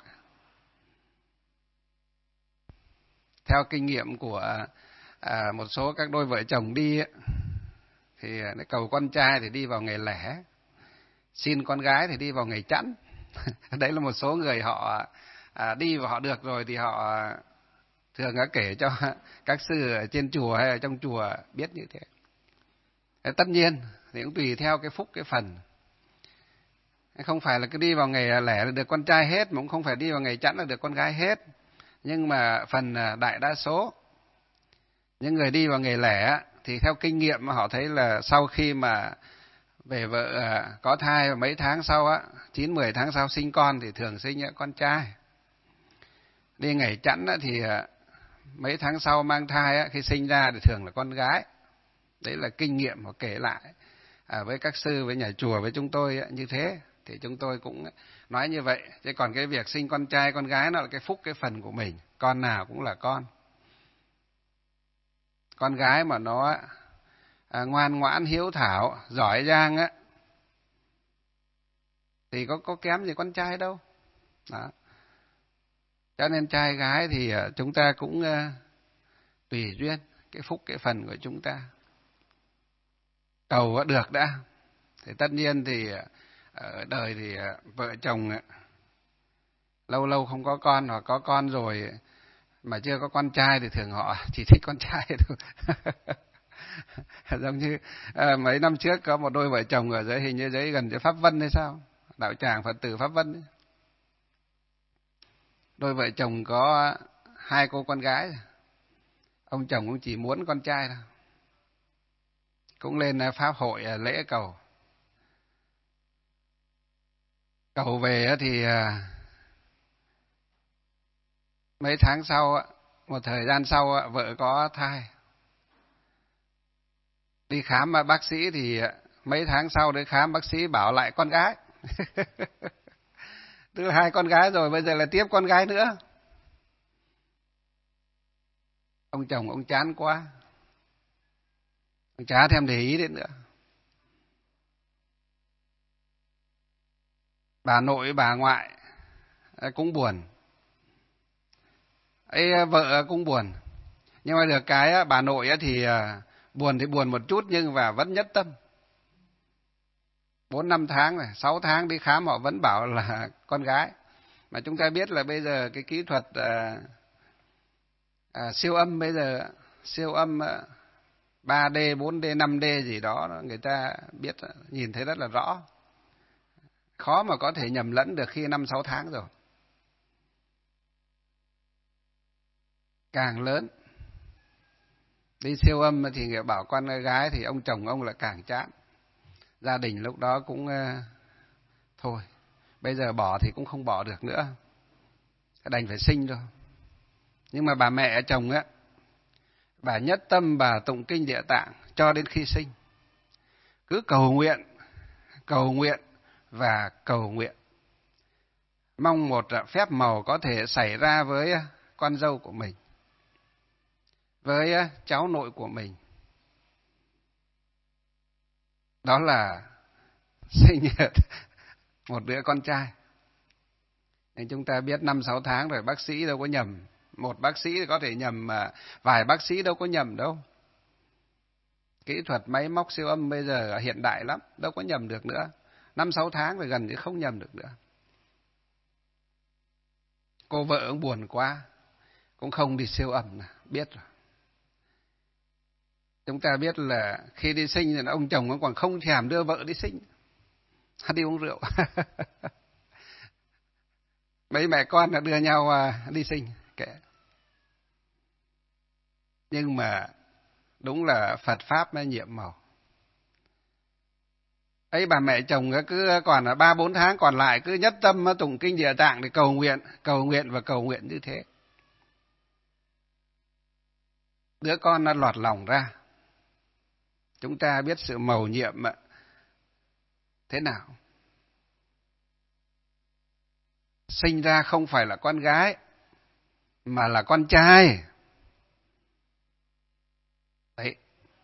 Theo kinh nghiệm của à, một số các đôi vợ chồng đi ấy, thì cầu con trai thì đi vào ngày lẻ, xin con gái thì đi vào ngày chẵn. Đấy là một số người họ à, đi và họ được rồi thì họ thường đã kể cho các sư ở trên chùa hay ở trong chùa biết như thế. Tất nhiên thì cũng tùy theo cái phúc cái phần. Không phải là cứ đi vào ngày lẻ là được con trai hết, mà cũng không phải đi vào ngày chẵn là được con gái hết. Nhưng mà phần đại đa số những người đi vào ngày lẻ thì theo kinh nghiệm mà họ thấy là sau khi mà về vợ có thai mấy tháng sau á, chín mười tháng sau sinh con thì thường sinh con trai. Đi ngày chẵn thì mấy tháng sau mang thai khi sinh ra thì thường là con gái. Đấy là kinh nghiệm họ kể lại à, với các sư, với nhà chùa, với chúng tôi như thế. Thì chúng tôi cũng nói như vậy. Chứ còn cái việc sinh con trai, con gái nó là cái phúc, cái phần của mình. Con nào cũng là con. Con gái mà nó à, ngoan ngoãn, hiếu thảo, giỏi giang á, thì có, có kém gì con trai đâu. Đó. Cho nên trai gái thì chúng ta cũng uh, tùy duyên, cái phúc, cái phần của chúng ta. Cầu được đã. Thì tất nhiên thì ở đời thì vợ chồng lâu lâu không có con, hoặc có con rồi mà chưa có con trai thì thường họ chỉ thích con trai thôi. Giống như à, mấy năm trước có một đôi vợ chồng ở dưới, hình như dưới gần dưới Pháp Vân hay sao, đạo tràng Phật tử Pháp Vân ấy. Đôi vợ chồng có hai cô con gái, ông chồng cũng chỉ muốn con trai thôi. Cũng lên pháp hội lễ cầu. Cầu về thì mấy tháng sau, một thời gian sau vợ có thai. Đi khám bác sĩ thì mấy tháng sau đi khám bác sĩ bảo lại con gái. Tức là hai con gái rồi, bây giờ là tiếp con gái nữa. Ông chồng ông chán quá, ông chả thèm để ý đến nữa. Bà nội bà ngoại cũng buồn, ấy vợ cũng buồn. Nhưng mà được cái bà nội thì buồn thì buồn một chút nhưng mà vẫn nhất tâm. Bốn năm tháng này, sáu tháng đi khám họ vẫn bảo là con gái. Mà chúng ta biết là bây giờ cái kỹ thuật à, à, siêu âm bây giờ siêu âm à, ba D, bốn D, năm D gì đó, người ta biết, nhìn thấy rất là rõ. Khó mà có thể nhầm lẫn được khi năm sáu tháng rồi. Càng lớn, đi siêu âm thì người bảo con gái thì ông chồng ông là càng chán. Gia đình lúc đó cũng uh, thôi, bây giờ bỏ thì cũng không bỏ được nữa, đành phải sinh thôi. Nhưng mà bà mẹ chồng á, bà nhất tâm bà tụng kinh Địa Tạng cho đến khi sinh. Cứ cầu nguyện, cầu nguyện và cầu nguyện. Mong một phép màu có thể xảy ra với con dâu của mình, với cháu nội của mình. Đó là sinh một đứa con trai. Nên chúng ta biết năm sáu tháng rồi, bác sĩ đâu có nhầm. Một bác sĩ có thể nhầm, mà vài bác sĩ đâu có nhầm đâu. Kỹ thuật máy móc siêu âm bây giờ hiện đại lắm, đâu có nhầm được nữa. Năm sáu tháng rồi gần như không nhầm được nữa. Cô vợ cũng buồn quá, cũng không đi siêu âm, biết rồi. Chúng ta biết là khi đi sinh thì ông chồng cũng còn không thèm đưa vợ đi sinh, đi uống rượu. Mấy mẹ con đã đưa nhau đi sinh, kệ. Nhưng mà đúng là Phật Pháp mới nhiệm màu. Ấy bà mẹ chồng cứ còn là ba bốn tháng còn lại cứ nhất tâm tụng kinh Địa Tạng để cầu nguyện, cầu nguyện và cầu nguyện như thế. Đứa con nó lọt lòng ra. Chúng ta biết sự mầu nhiệm thế nào. Sinh ra không phải là con gái, mà là con trai. Đấy.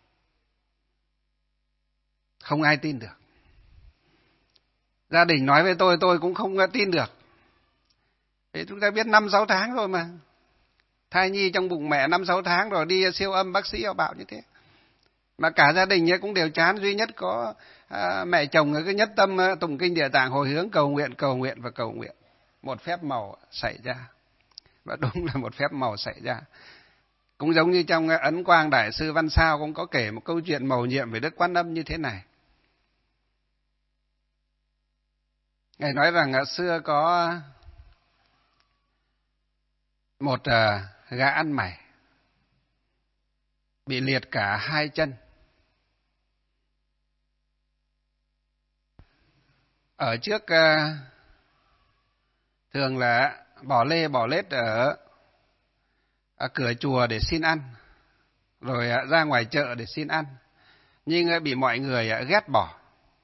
Không ai tin được. Gia đình nói với tôi, tôi cũng không tin được. Thế chúng ta biết năm sáu tháng rồi mà. Thai nhi trong bụng mẹ năm sáu tháng rồi, đi siêu âm bác sĩ họ bảo như thế. Mà cả gia đình cũng đều chán, duy nhất có à, mẹ chồng cứ nhất tâm tụng kinh Địa Tạng, hồi hướng cầu nguyện, cầu nguyện và cầu nguyện. Một phép màu xảy ra. Và đúng là một phép màu xảy ra. Cũng giống như trong Ấn Quang Đại sư Văn Sao cũng có kể một câu chuyện mầu nhiệm về Đức Quan Âm như thế này. Ngài nói rằng xưa có một gã ăn mày bị liệt cả hai chân. Ở trước thường là bỏ lê bỏ lết ở, ở cửa chùa để xin ăn, rồi ra ngoài chợ để xin ăn, nhưng bị mọi người ghét bỏ,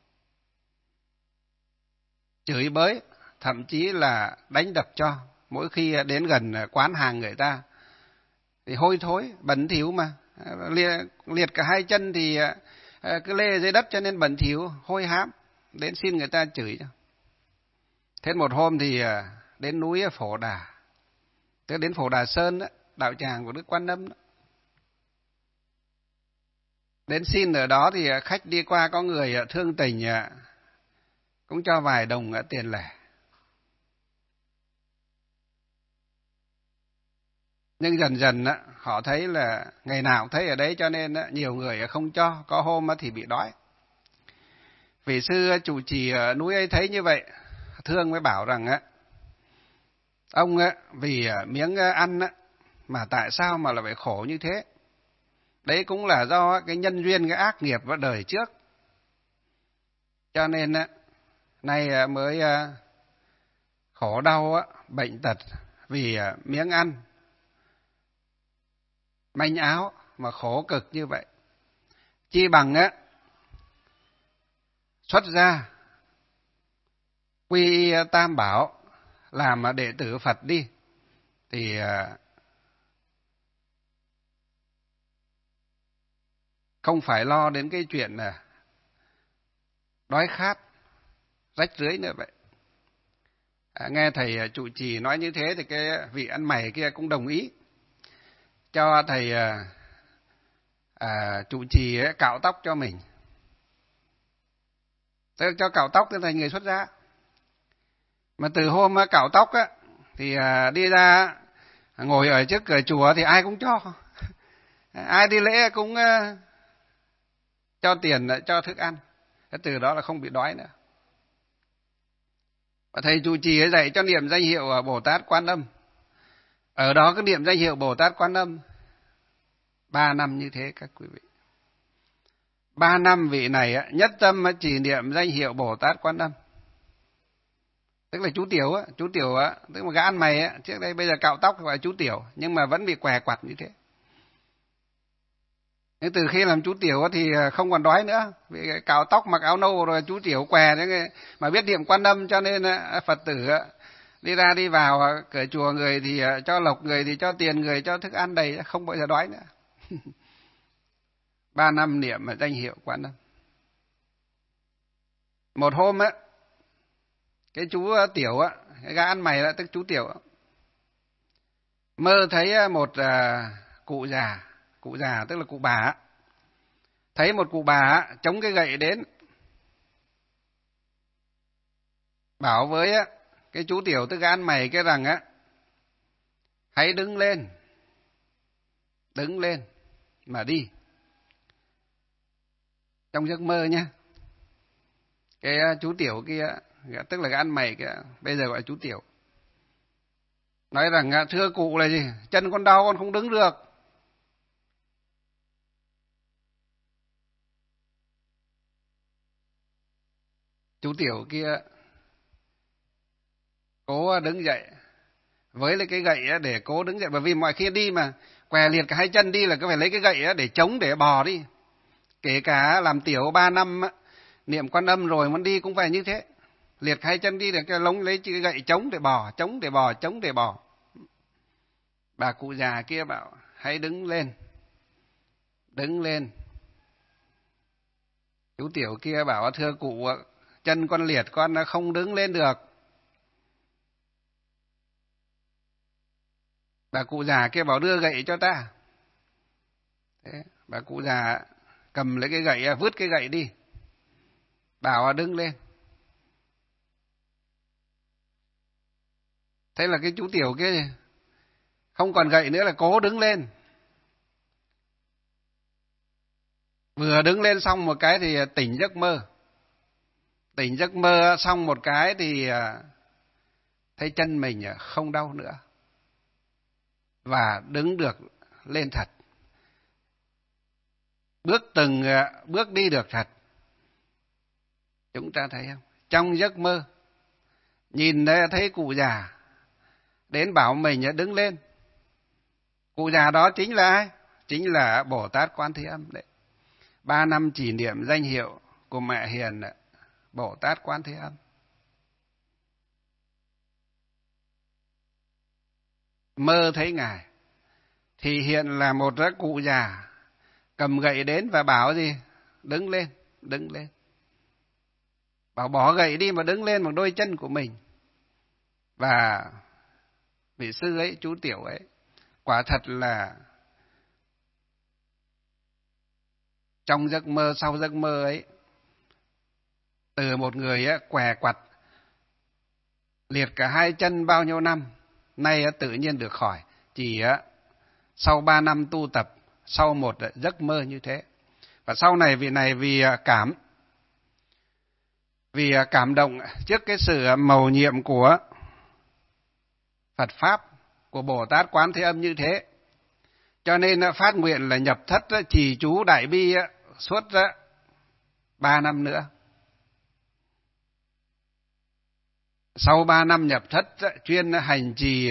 chửi bới, thậm chí là đánh đập cho. Mỗi khi đến gần quán hàng người ta thì hôi thối, bẩn thỉu mà, liệt cả hai chân thì cứ lê dưới đất cho nên bẩn thỉu, hôi hám, đến xin người ta chửi cho. Thế một hôm thì đến núi Phổ Đà, tức đến Phổ Đà Sơn đó, đạo tràng của Đức Quan Âm đó. Đến xin ở đó thì khách đi qua có người thương tình cũng cho vài đồng tiền lẻ. Nhưng dần dần họ thấy là ngày nào cũng thấy ở đấy, cho nên nhiều người không cho, có hôm thì bị đói. Vị sư chủ trì ở núi ấy thấy như vậy, thương mới bảo rằng ông vì miếng ăn mà tại sao mà là phải khổ như thế? Đấy cũng là do cái nhân duyên, cái ác nghiệp vào đời trước. Cho nên nay mới khổ đau, bệnh tật vì miếng ăn, manh áo mà khổ cực như vậy. Chi bằng á xuất gia quy y Tam Bảo, làm đệ tử Phật đi, thì không phải lo đến cái chuyện là đói khát, rách rưới nữa vậy. À, nghe thầy trụ trì nói như thế thì cái vị ăn mày kia cũng đồng ý cho thầy à, à, trụ trì ấy, cạo tóc cho mình. Thế cho cạo tóc thì thành người xuất gia. Mà từ hôm cạo tóc á, thì à, đi ra ngồi ở trước cửa chùa thì ai cũng cho. Ai đi lễ cũng cho tiền, cho thức ăn. Từ đó là không bị đói nữa. Và thầy trụ trì dạy cho niệm danh hiệu Bồ Tát Quan Âm. Ở đó cái niệm danh hiệu Bồ Tát Quan Âm ba năm như thế các quý vị. Ba năm vị này nhất tâm chỉ niệm danh hiệu Bồ Tát Quan Âm. Tức là chú Tiểu á, chú Tiểu á, tức là gã ăn mày á, trước đây bây giờ cạo tóc gọi là chú Tiểu, nhưng mà vẫn bị què quặt như thế. Nhưng từ khi làm chú Tiểu thì không còn đói nữa, vì cạo tóc mặc áo nâu rồi chú Tiểu què đấy, mà biết niệm Quan Âm cho nên Phật tử đi ra đi vào cửa chùa, người thì cho lộc, người thì cho tiền, người cho thức ăn đầy, không bao giờ đói nữa. Ba năm niệm danh hiệu Quan Âm. Một hôm á, cái chú Tiểu á, cái gã ăn mày đó, tức chú Tiểu á, mơ thấy một à, cụ già, cụ già tức là cụ bà á, thấy một cụ bà á, chống cái gậy đến, bảo với á, cái chú Tiểu tức gã ăn mày cái rằng á, hãy đứng lên, đứng lên mà đi. Trong giấc mơ nhá. Cái chú Tiểu kia, tức là gã ăn mày kia, bây giờ gọi là chú Tiểu, nói rằng thưa cụ là gì, chân con đau con không đứng được. Chú Tiểu kia cố đứng dậy với lấy cái gậy để cố đứng dậy, bởi vì mọi khi đi mà què liệt cả hai chân đi là cứ phải lấy cái gậy để chống để bò đi. Kể cả làm Tiểu ba năm niệm Quan Âm rồi muốn đi cũng phải như thế, liệt hai chân đi để cái lống lấy cái gậy chống để bò, chống để bò, chống để bò. Bà cụ già kia bảo hãy đứng lên, đứng lên. Chú Tiểu kia bảo thưa cụ, chân con liệt con không đứng lên được. Bà cụ già kia bảo đưa gậy cho ta. Thế, bà cụ già cầm lấy cái gậy, vứt cái gậy đi, bảo đứng lên. Thế là cái chú Tiểu kia không còn gậy nữa là cố đứng lên. Vừa đứng lên xong một cái thì tỉnh giấc mơ. Tỉnh giấc mơ xong một cái thì thấy chân mình không đau nữa. Và đứng được lên thật. Bước từng bước đi được thật. Chúng ta thấy không? Trong giấc mơ, nhìn thấy cụ già đến bảo mình đứng lên. Cụ già đó chính là ai? Chính là Bồ Tát Quan Thế Âm đấy. Ba năm chỉ niệm danh hiệu của mẹ hiền Bồ Tát Quan Thế Âm. Mơ thấy Ngài thì hiện là một cụ già cầm gậy đến và bảo gì? Đứng lên, đứng lên. Bảo bỏ gậy đi mà đứng lên bằng đôi chân của mình. Và vị sư ấy, chú Tiểu ấy, quả thật là trong giấc mơ, sau giấc mơ ấy, từ một người ấy, què quặt, liệt cả hai chân bao nhiêu năm, nay tự nhiên được khỏi. Chỉ sau ba năm tu tập, sau một giấc mơ như thế. Và sau này vị này vì cảm, vì cảm động trước cái sự mầu nhiệm của Phật Pháp, của Bồ Tát Quán Thế Âm như thế, cho nên phát nguyện là nhập thất trì chú Đại Bi suốt ba năm nữa. Sau ba năm nhập thất chuyên hành trì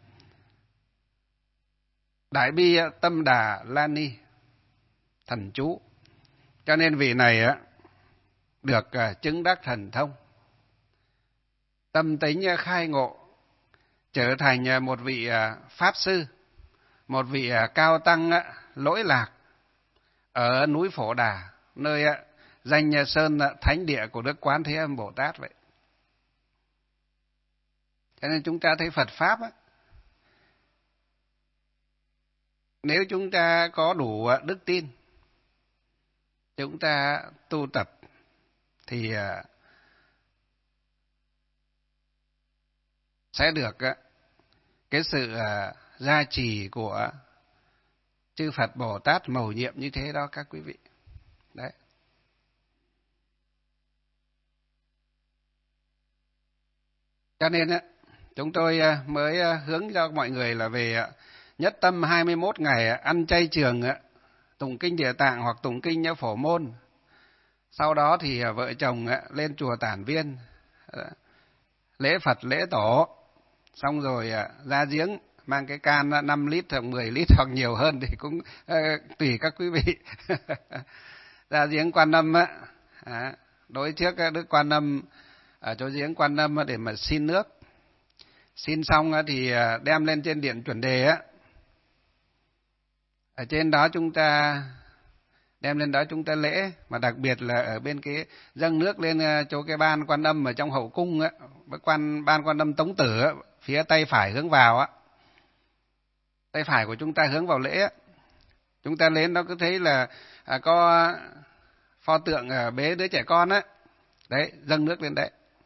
Đại Bi Tâm Đà La Ni thần chú. Cho nên vị này được chứng đắc thần thông, tâm tính khai ngộ, trở thành một vị pháp sư, một vị cao tăng lỗi lạc ở núi Phổ Đà, nơi danh sơn thánh địa của Đức Quán Thế Âm Bồ Tát vậy. Cho nên chúng ta thấy Phật Pháp á, nếu chúng ta có đủ đức tin, chúng ta tu tập thì sẽ được cái sự gia trì của chư Phật Bồ Tát mầu nhiệm như thế đó các quý vị. Đấy. Cho nên á, chúng tôi mới hướng cho mọi người là về nhất tâm hai mươi mốt ngày ăn chay trường, tụng kinh Địa Tạng hoặc tụng kinh Phổ Môn. Sau đó thì vợ chồng lên chùa Tản Viên lễ Phật lễ tổ, xong rồi ra giếng mang cái can năm lít hoặc mười lít hoặc nhiều hơn thì cũng uh, tùy các quý vị. Ra giếng Quan Âm á, à, đối trước Đức Quan Âm ở chỗ giếng Quan Âm để mà xin nước. Xin xong thì đem lên trên điện chuẩn đề á, ở trên đó chúng ta đem lên đó chúng ta lễ, mà đặc biệt là ở bên cái dâng nước lên chỗ cái ban Quan Âm ở trong hậu cung á, quan ban Quan Âm Tống Tử á, phía tay phải hướng vào á, tay phải của chúng ta hướng vào lễ á. Chúng ta lên đó cứ thấy là à, có pho tượng à, bế đứa trẻ con á, đấy, dâng nước lên đấy,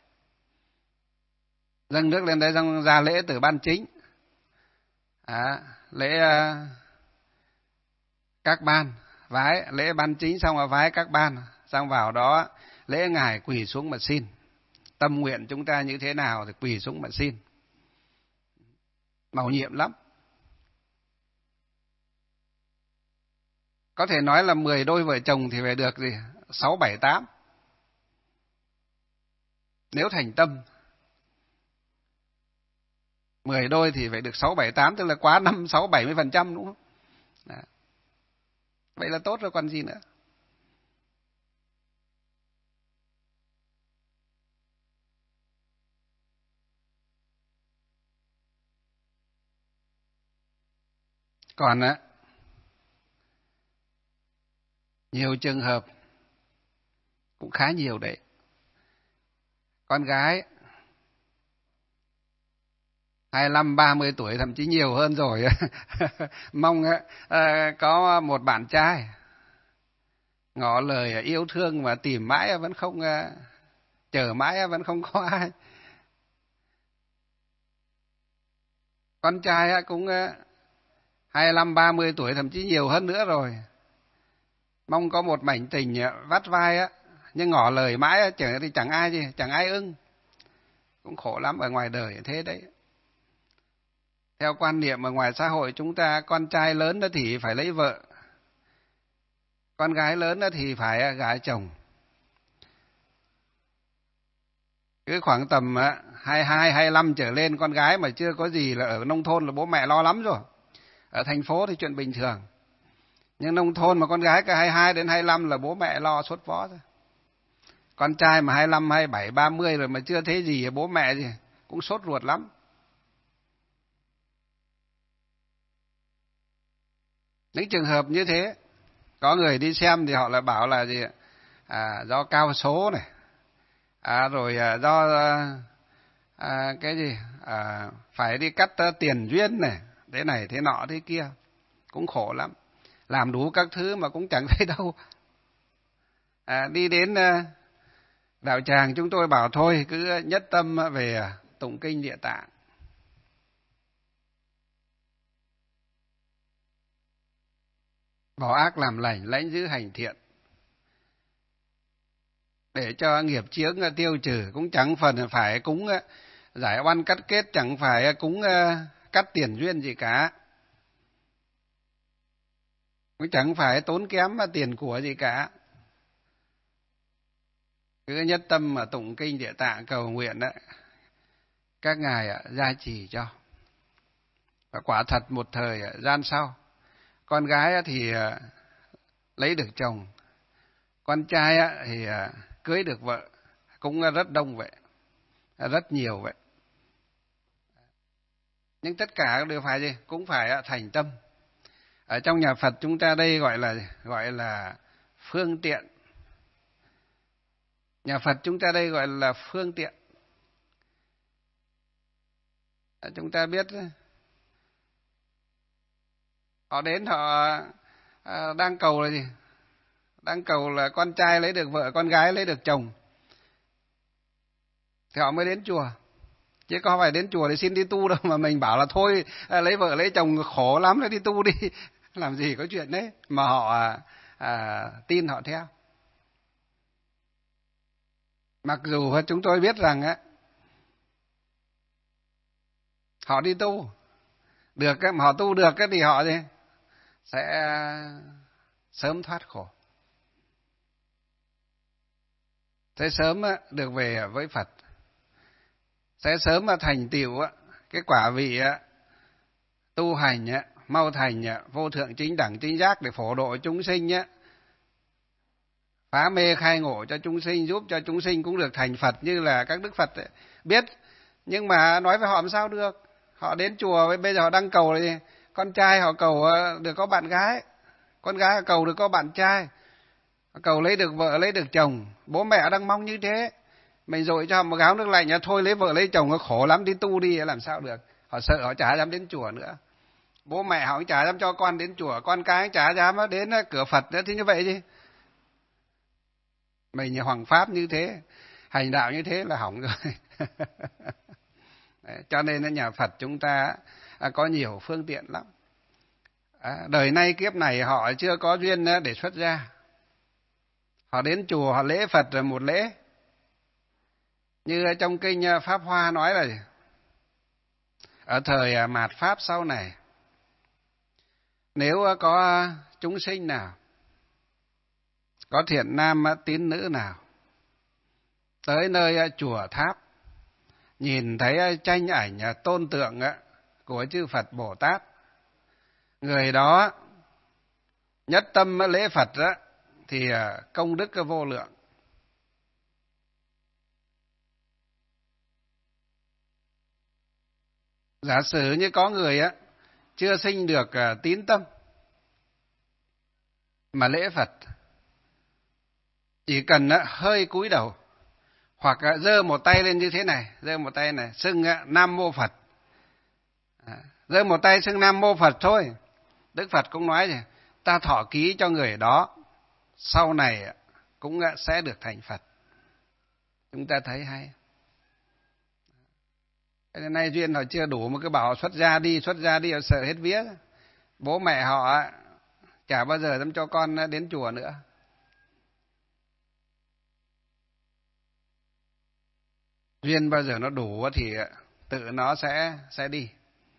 dâng nước lên đấy, dâng ra lễ từ ban chính, à, lễ à, các ban vái, lễ ban chính xong rồi vái các ban, xong vào đó lễ ngài quỳ xuống mà xin. Tâm nguyện chúng ta như thế nào thì quỳ xuống mà xin, mầu nhiệm lắm. Có thể nói là mười đôi vợ chồng thì phải được gì sáu bảy tám, nếu thành tâm. Mười đôi thì phải được sáu bảy tám, tức là quá năm sáu bảy mươi phần trăm, đúng không? Đó. Vậy là tốt rồi còn gì nữa. Còn á, nhiều trường hợp cũng khá nhiều đấy. Con gái hai mươi lăm ba mươi tuổi, thậm chí nhiều hơn rồi mong à, có một bạn trai ngỏ lời yêu thương mà tìm mãi vẫn không, à, chờ mãi vẫn không có ai. Con trai cũng hai mươi lăm ba mươi tuổi, thậm chí nhiều hơn nữa rồi, mong có một mảnh tình vắt vai á, nhưng ngỏ lời mãi chẳng thì chẳng ai gì, chẳng ai ưng. Cũng khổ lắm, ở ngoài đời thế đấy. Theo quan niệm ở ngoài xã hội chúng ta, con trai lớn đó thì phải lấy vợ, con gái lớn đó thì phải gả chồng. Cứ khoảng tầm hai mươi hai, hai mươi lăm trở lên, con gái mà chưa có gì là ở nông thôn là bố mẹ lo lắm rồi. Ở thành phố thì chuyện bình thường. Nhưng nông thôn mà con gái cả hai mươi hai đến hai mươi lăm là bố mẹ lo sốt vó rồi. Con trai mà hai mươi lăm, hai mươi bảy, ba mươi rồi mà chưa thấy gì, bố mẹ gì cũng sốt ruột lắm. Những trường hợp như thế, có người đi xem thì họ lại bảo là gì, à, do cao số này, à, rồi à, do à, cái gì, à, phải đi cắt uh, tiền duyên này, thế này thế nọ thế kia, cũng khổ lắm. Làm đủ các thứ mà cũng chẳng thấy đâu. À, đi đến uh, đạo tràng chúng tôi bảo thôi cứ nhất tâm về tụng kinh Địa Tạng. Bỏ ác làm lành, lãnh giữ hành thiện, để cho nghiệp chướng tiêu trừ. Cũng chẳng phần phải cúng giải oan cắt kết, chẳng phải cúng cắt tiền duyên gì cả, cũng chẳng phải tốn kém tiền của gì cả. Cứ nhất tâm mà tụng kinh Địa Tạng cầu nguyện đó, các ngài gia trì cho. Và quả thật một thời gian sau, con gái thì lấy được chồng, con trai thì cưới được vợ, cũng rất đông vậy, rất nhiều vậy. Nhưng tất cả đều phải gì? Cũng phải thành tâm. Ở trong nhà Phật chúng ta đây gọi là gọi là phương tiện. Nhà Phật chúng ta đây gọi là phương tiện. Chúng ta biết họ đến họ đang cầu là gì? Đang cầu là con trai lấy được vợ, con gái lấy được chồng, thì họ mới đến chùa. Chứ có phải đến chùa để xin đi tu đâu mà mình bảo là thôi lấy vợ lấy chồng khổ lắm, đi tu đi. Làm gì có chuyện đấy mà họ à, à, tin họ theo. Mặc dù chúng tôi biết rằng á, họ đi tu được mà họ tu được cái thì họ gì sẽ sớm thoát khổ, sẽ sớm được về với Phật, sẽ sớm thành tựu cái quả vị tu hành mau thành vô thượng chính đẳng chính giác để phổ độ chúng sinh nhé, phá mê khai ngộ cho chúng sinh, giúp cho chúng sinh cũng được thành Phật như là các đức Phật ấy. Biết, nhưng mà nói với họ làm sao được. Họ đến chùa bây giờ họ đang cầu là gì? Con trai họ cầu được có bạn gái, con gái họ cầu được có bạn trai, họ cầu lấy được vợ lấy được chồng. Bố mẹ đang mong như thế, mình dội cho họ một gáo nước lạnh, thôi lấy vợ lấy chồng nó khổ lắm, đi tu đi, làm sao được. Họ sợ, họ chả dám đến chùa nữa. Bố mẹ họ cũng chả dám cho con đến chùa, con cái chả dám đến cửa Phật nữa. Thì như vậy chứ mình hoàng pháp như thế, hành đạo như thế là hỏng rồi. Đấy, cho nên nhà Phật chúng ta có nhiều phương tiện lắm. Đời nay kiếp này họ chưa có duyên để xuất gia, họ đến chùa họ lễ Phật rồi một lễ. Như trong kinh Pháp Hoa nói là ở thời mạt Pháp sau này, nếu có chúng sinh nào, có thiện nam tín nữ nào tới nơi chùa tháp, nhìn thấy tranh ảnh tôn tượng của chư Phật Bồ Tát, người đó nhất tâm lễ Phật đó, thì công đức vô lượng. Giả sử như có người á chưa sinh được tín tâm mà lễ Phật, chỉ cần hơi cúi đầu hoặc giơ một tay lên như thế này, giơ một tay này xưng Nam Mô Phật, giơ một tay xưng Nam Mô Phật thôi, Đức Phật cũng nói gì, ta thọ ký cho người đó sau này cũng sẽ được thành Phật. Chúng ta thấy hay. Cái nay duyên họ chưa đủ mà cứ bảo họ xuất gia đi, xuất gia đi, họ sợ hết vía. Bố mẹ họ chả bao giờ dám cho con đến chùa nữa. Duyên bao giờ nó đủ thì tự nó sẽ sẽ đi.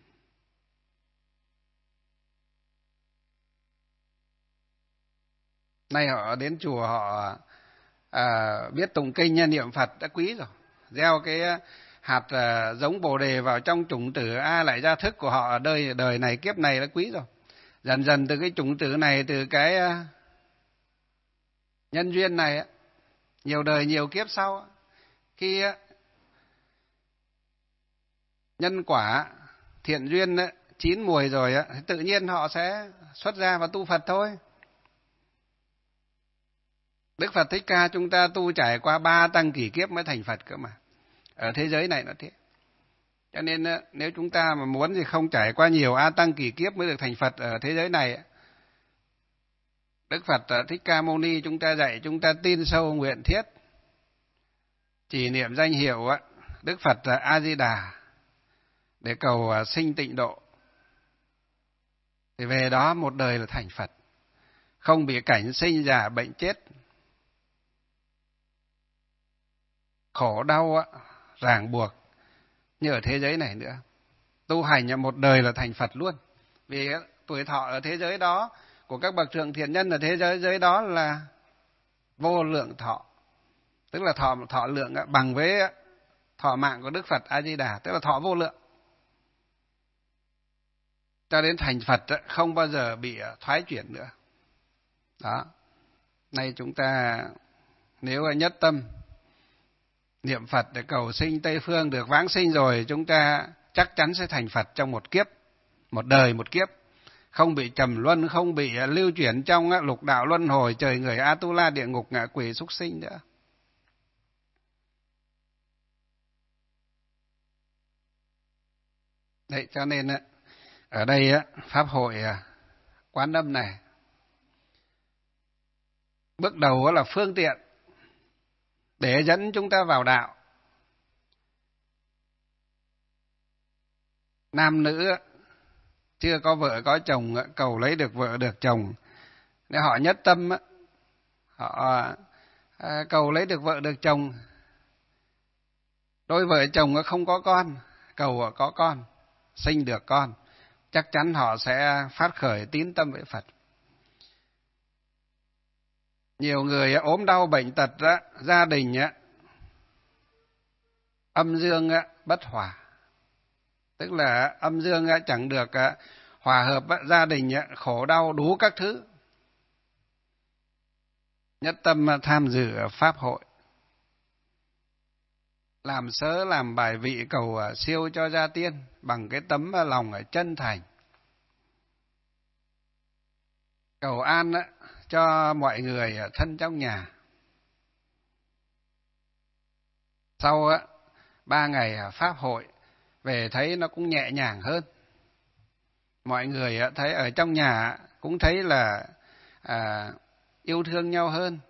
Nay họ đến chùa họ à, biết tụng kinh niệm Phật đã quý rồi, gieo cái hạt à, giống bồ đề vào trong chủng tử A lại gia thức của họ ở đời đời này kiếp này đã quý rồi. Dần dần từ cái chủng tử này, từ cái à, nhân duyên này, nhiều đời nhiều kiếp sau, khi à, nhân quả thiện duyên chín mùi rồi, tự nhiên họ sẽ xuất gia và tu Phật thôi. Đức Phật Thích Ca chúng ta tu trải qua ba tăng kỷ kiếp mới thành Phật cơ mà. Ở thế giới này nó thế. Cho nên nếu chúng ta mà muốn thì không trải qua nhiều A tăng kỷ kiếp mới được thành Phật ở thế giới này. Đức Phật Thích Ca Mâu Ni chúng ta dạy chúng ta tin sâu nguyện thiết, chỉ niệm danh hiệu Đức Phật A Di Đà để cầu sinh tịnh độ, thì về đó một đời là thành Phật, không bị cảnh sinh già bệnh chết, khổ đau ràng buộc như ở thế giới này nữa. Tu hành một đời là thành Phật luôn. Vì tuổi thọ ở thế giới đó của các bậc thượng thiện nhân ở thế giới giới đó là vô lượng thọ, tức là thọ thọ lượng bằng với thọ mạng của Đức Phật A Di Đà, tức là thọ vô lượng. Cho đến thành Phật không bao giờ bị thoái chuyển nữa. Đó. Nay chúng ta nếu nhất tâm niệm Phật để cầu sinh Tây Phương được vãng sinh rồi, chúng ta chắc chắn sẽ thành Phật trong một kiếp, một đời một kiếp, không bị trầm luân, không bị lưu chuyển trong lục đạo luân hồi, trời người Atula, địa ngục, ngạ quỷ, súc sinh nữa. Đấy, cho nên ở đây Pháp hội Quán Âm này bước đầu là phương tiện để dẫn chúng ta vào đạo. Nam nữ chưa có vợ có chồng cầu lấy được vợ được chồng, nếu họ nhất tâm họ cầu lấy được vợ được chồng. Đôi vợ chồng không có con cầu có con, sinh được con, chắc chắn họ sẽ phát khởi tín tâm với Phật. Nhiều người ốm đau bệnh tật đó, gia đình âm dương bất hòa, tức là âm dương chẳng được hòa hợp, gia đình khổ đau đủ các thứ. Nhất tâm tham dự pháp hội, làm sớ làm bài vị cầu siêu cho gia tiên bằng cái tấm lòng chân thành, cầu an cho mọi người thân trong nhà. Sau ba ngày pháp hội về thấy nó cũng nhẹ nhàng hơn, mọi người thấy ở trong nhà cũng thấy là à, yêu thương nhau hơn.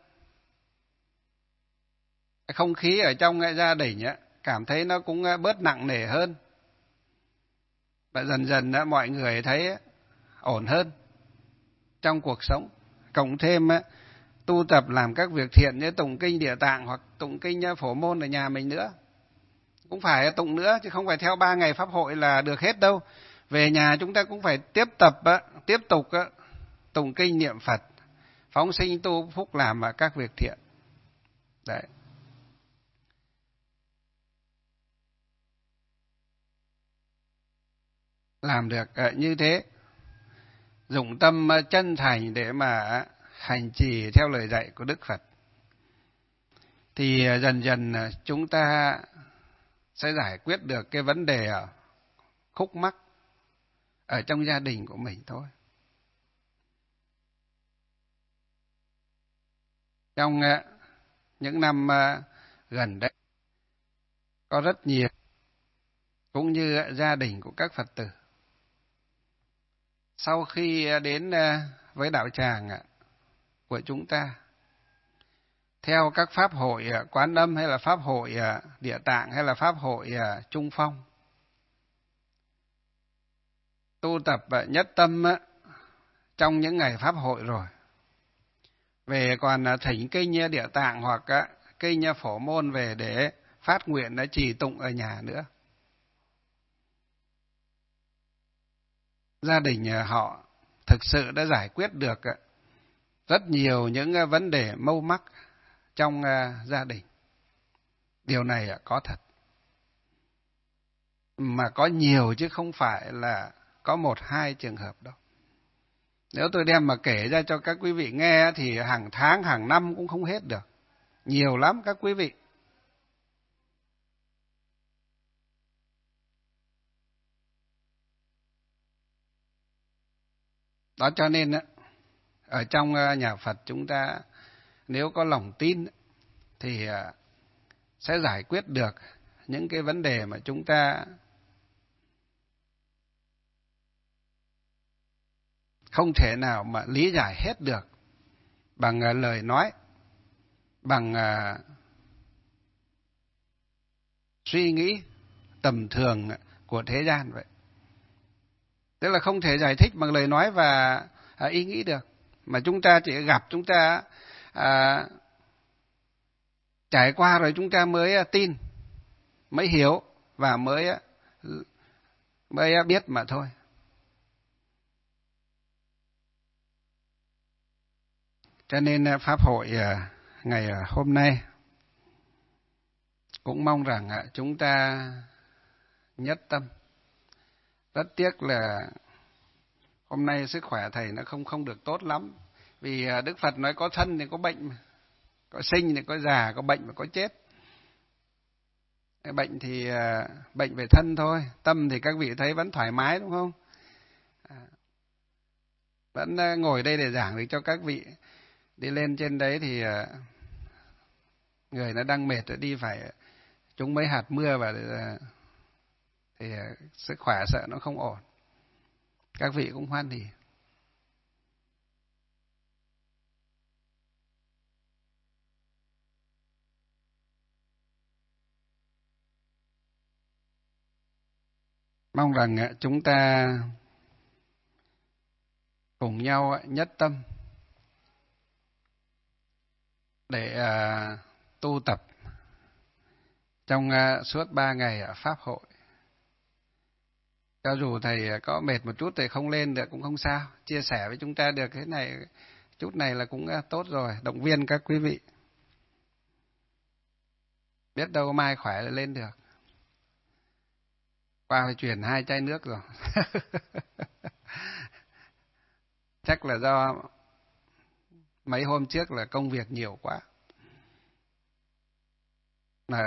Không khí ở trong gia đình cảm thấy nó cũng bớt nặng nề hơn, và dần dần mọi người thấy ổn hơn trong cuộc sống. Cộng thêm tu tập làm các việc thiện như tụng kinh Địa Tạng hoặc tụng kinh Phổ Môn ở nhà mình nữa, cũng phải tụng nữa, chứ không phải theo ba ngày pháp hội là được hết đâu. Về nhà chúng ta cũng phải tiếp tập, tiếp tục tụng kinh niệm Phật, phóng sinh tu phúc, làm các việc thiện. Đấy. Làm được như thế, dụng tâm chân thành để mà hành trì theo lời dạy của Đức Phật, thì dần dần chúng ta sẽ giải quyết được cái vấn đề khúc mắc ở trong gia đình của mình thôi. Trong những năm gần đây, có rất nhiều, cũng như gia đình của các Phật tử, sau khi đến với đạo tràng của chúng ta, theo các pháp hội Quán Âm hay là pháp hội Địa Tạng hay là pháp hội Trung Phong, tu tập nhất tâm trong những ngày pháp hội rồi, về còn thỉnh kinh Địa Tạng hoặc kinh Phổ Môn về để phát nguyện đã trì tụng ở nhà nữa. Gia đình họ thực sự đã giải quyết được rất nhiều những vấn đề mâu mắc trong gia đình. Điều này có thật, mà có nhiều chứ không phải là có một hai trường hợp đâu. Nếu tôi đem mà kể ra cho các quý vị nghe thì hàng tháng, hàng năm cũng không hết được. Nhiều lắm các quý vị. Đó cho nên ở trong nhà Phật chúng ta nếu có lòng tin thì sẽ giải quyết được những cái vấn đề mà chúng ta không thể nào mà lý giải hết được bằng lời nói, bằng suy nghĩ tầm thường của thế gian vậy. Tức là không thể giải thích bằng lời nói và ý nghĩ được, mà chúng ta chỉ gặp, chúng ta à, trải qua rồi chúng ta mới tin, mới hiểu và mới mới biết mà thôi. Cho nên pháp hội ngày hôm nay cũng mong rằng chúng ta nhất tâm. Rất tiếc là hôm nay sức khỏe thầy nó không không được tốt lắm, vì Đức Phật nói có thân thì có bệnh, có sinh thì có già, có bệnh và có chết. Bệnh thì bệnh về thân thôi, tâm thì các vị thấy vẫn thoải mái đúng không? Vẫn ngồi đây để giảng được cho các vị. Đi lên trên đấy thì người nó đang mệt rồi, đi phải trúng mấy hạt mưa và thì sức khỏe sợ nó không ổn. Các vị cũng hoan hỉ. Mong rằng chúng ta cùng nhau nhất tâm để uh, tu tập trong uh, suốt ba ngày ở pháp hội, cho dù thầy có mệt một chút thì không lên được cũng không sao, chia sẻ với chúng ta được thế này chút này là cũng tốt rồi, động viên các quý vị. Biết đâu mai khỏe là lên được. Qua phải chuyển hai chai nước rồi. Chắc là do mấy hôm trước là công việc nhiều quá. Mà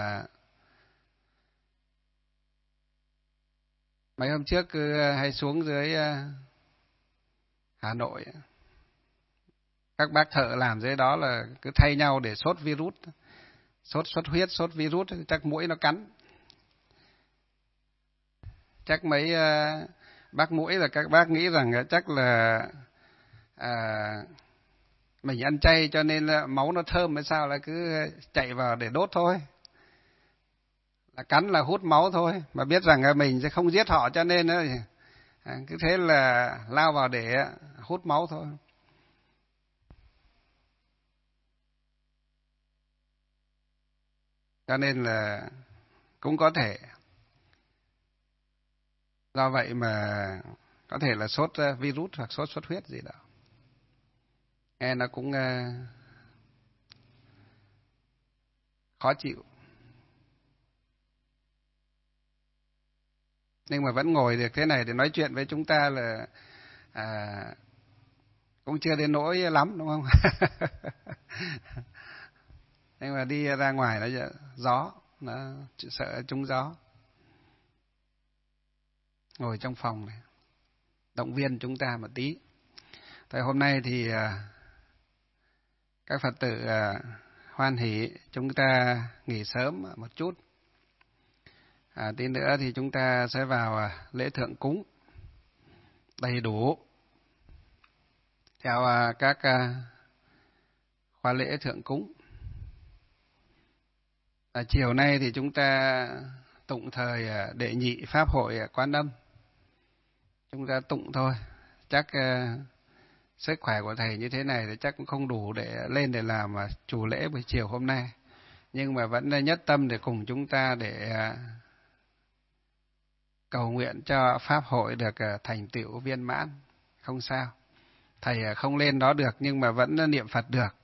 mấy hôm trước cứ hay xuống dưới Hà Nội, các bác thợ làm dưới đó là cứ thay nhau để sốt virus, sốt xuất huyết, sốt virus, chắc muỗi nó cắn. Chắc mấy uh, bác muỗi là các bác nghĩ rằng chắc là à, mình ăn chay cho nên là máu nó thơm hay sao, là cứ chạy vào để đốt thôi, là cắn là hút máu thôi, mà biết rằng mình sẽ không giết họ cho nên à, cứ thế là lao vào để hút máu thôi. Cho nên là cũng có thể do vậy mà có thể là sốt virus hoặc sốt xuất huyết gì đó. Nghe nó cũng uh, khó chịu. Nhưng mà vẫn ngồi được thế này để nói chuyện với chúng ta là à, cũng chưa đến nỗi lắm, đúng không? Nhưng mà đi ra ngoài nó gió, nó sợ trúng gió. Ngồi trong phòng này, động viên chúng ta một tí. Tại hôm nay thì các Phật tử hoan hỷ chúng ta nghỉ sớm một chút. À, tí nữa thì chúng ta sẽ vào lễ thượng cúng đầy đủ theo các khóa lễ thượng cúng. À, chiều nay thì chúng ta tụng thời đệ nhị pháp hội Quán Âm. Chúng ta tụng thôi, chắc uh, sức khỏe của thầy như thế này thì chắc cũng không đủ để lên để làm uh, chủ lễ buổi chiều hôm nay. Nhưng mà vẫn nhất tâm để cùng chúng ta để uh, cầu nguyện cho pháp hội được uh, thành tựu viên mãn. Không sao, thầy uh, không lên đó được nhưng mà vẫn uh, niệm Phật được.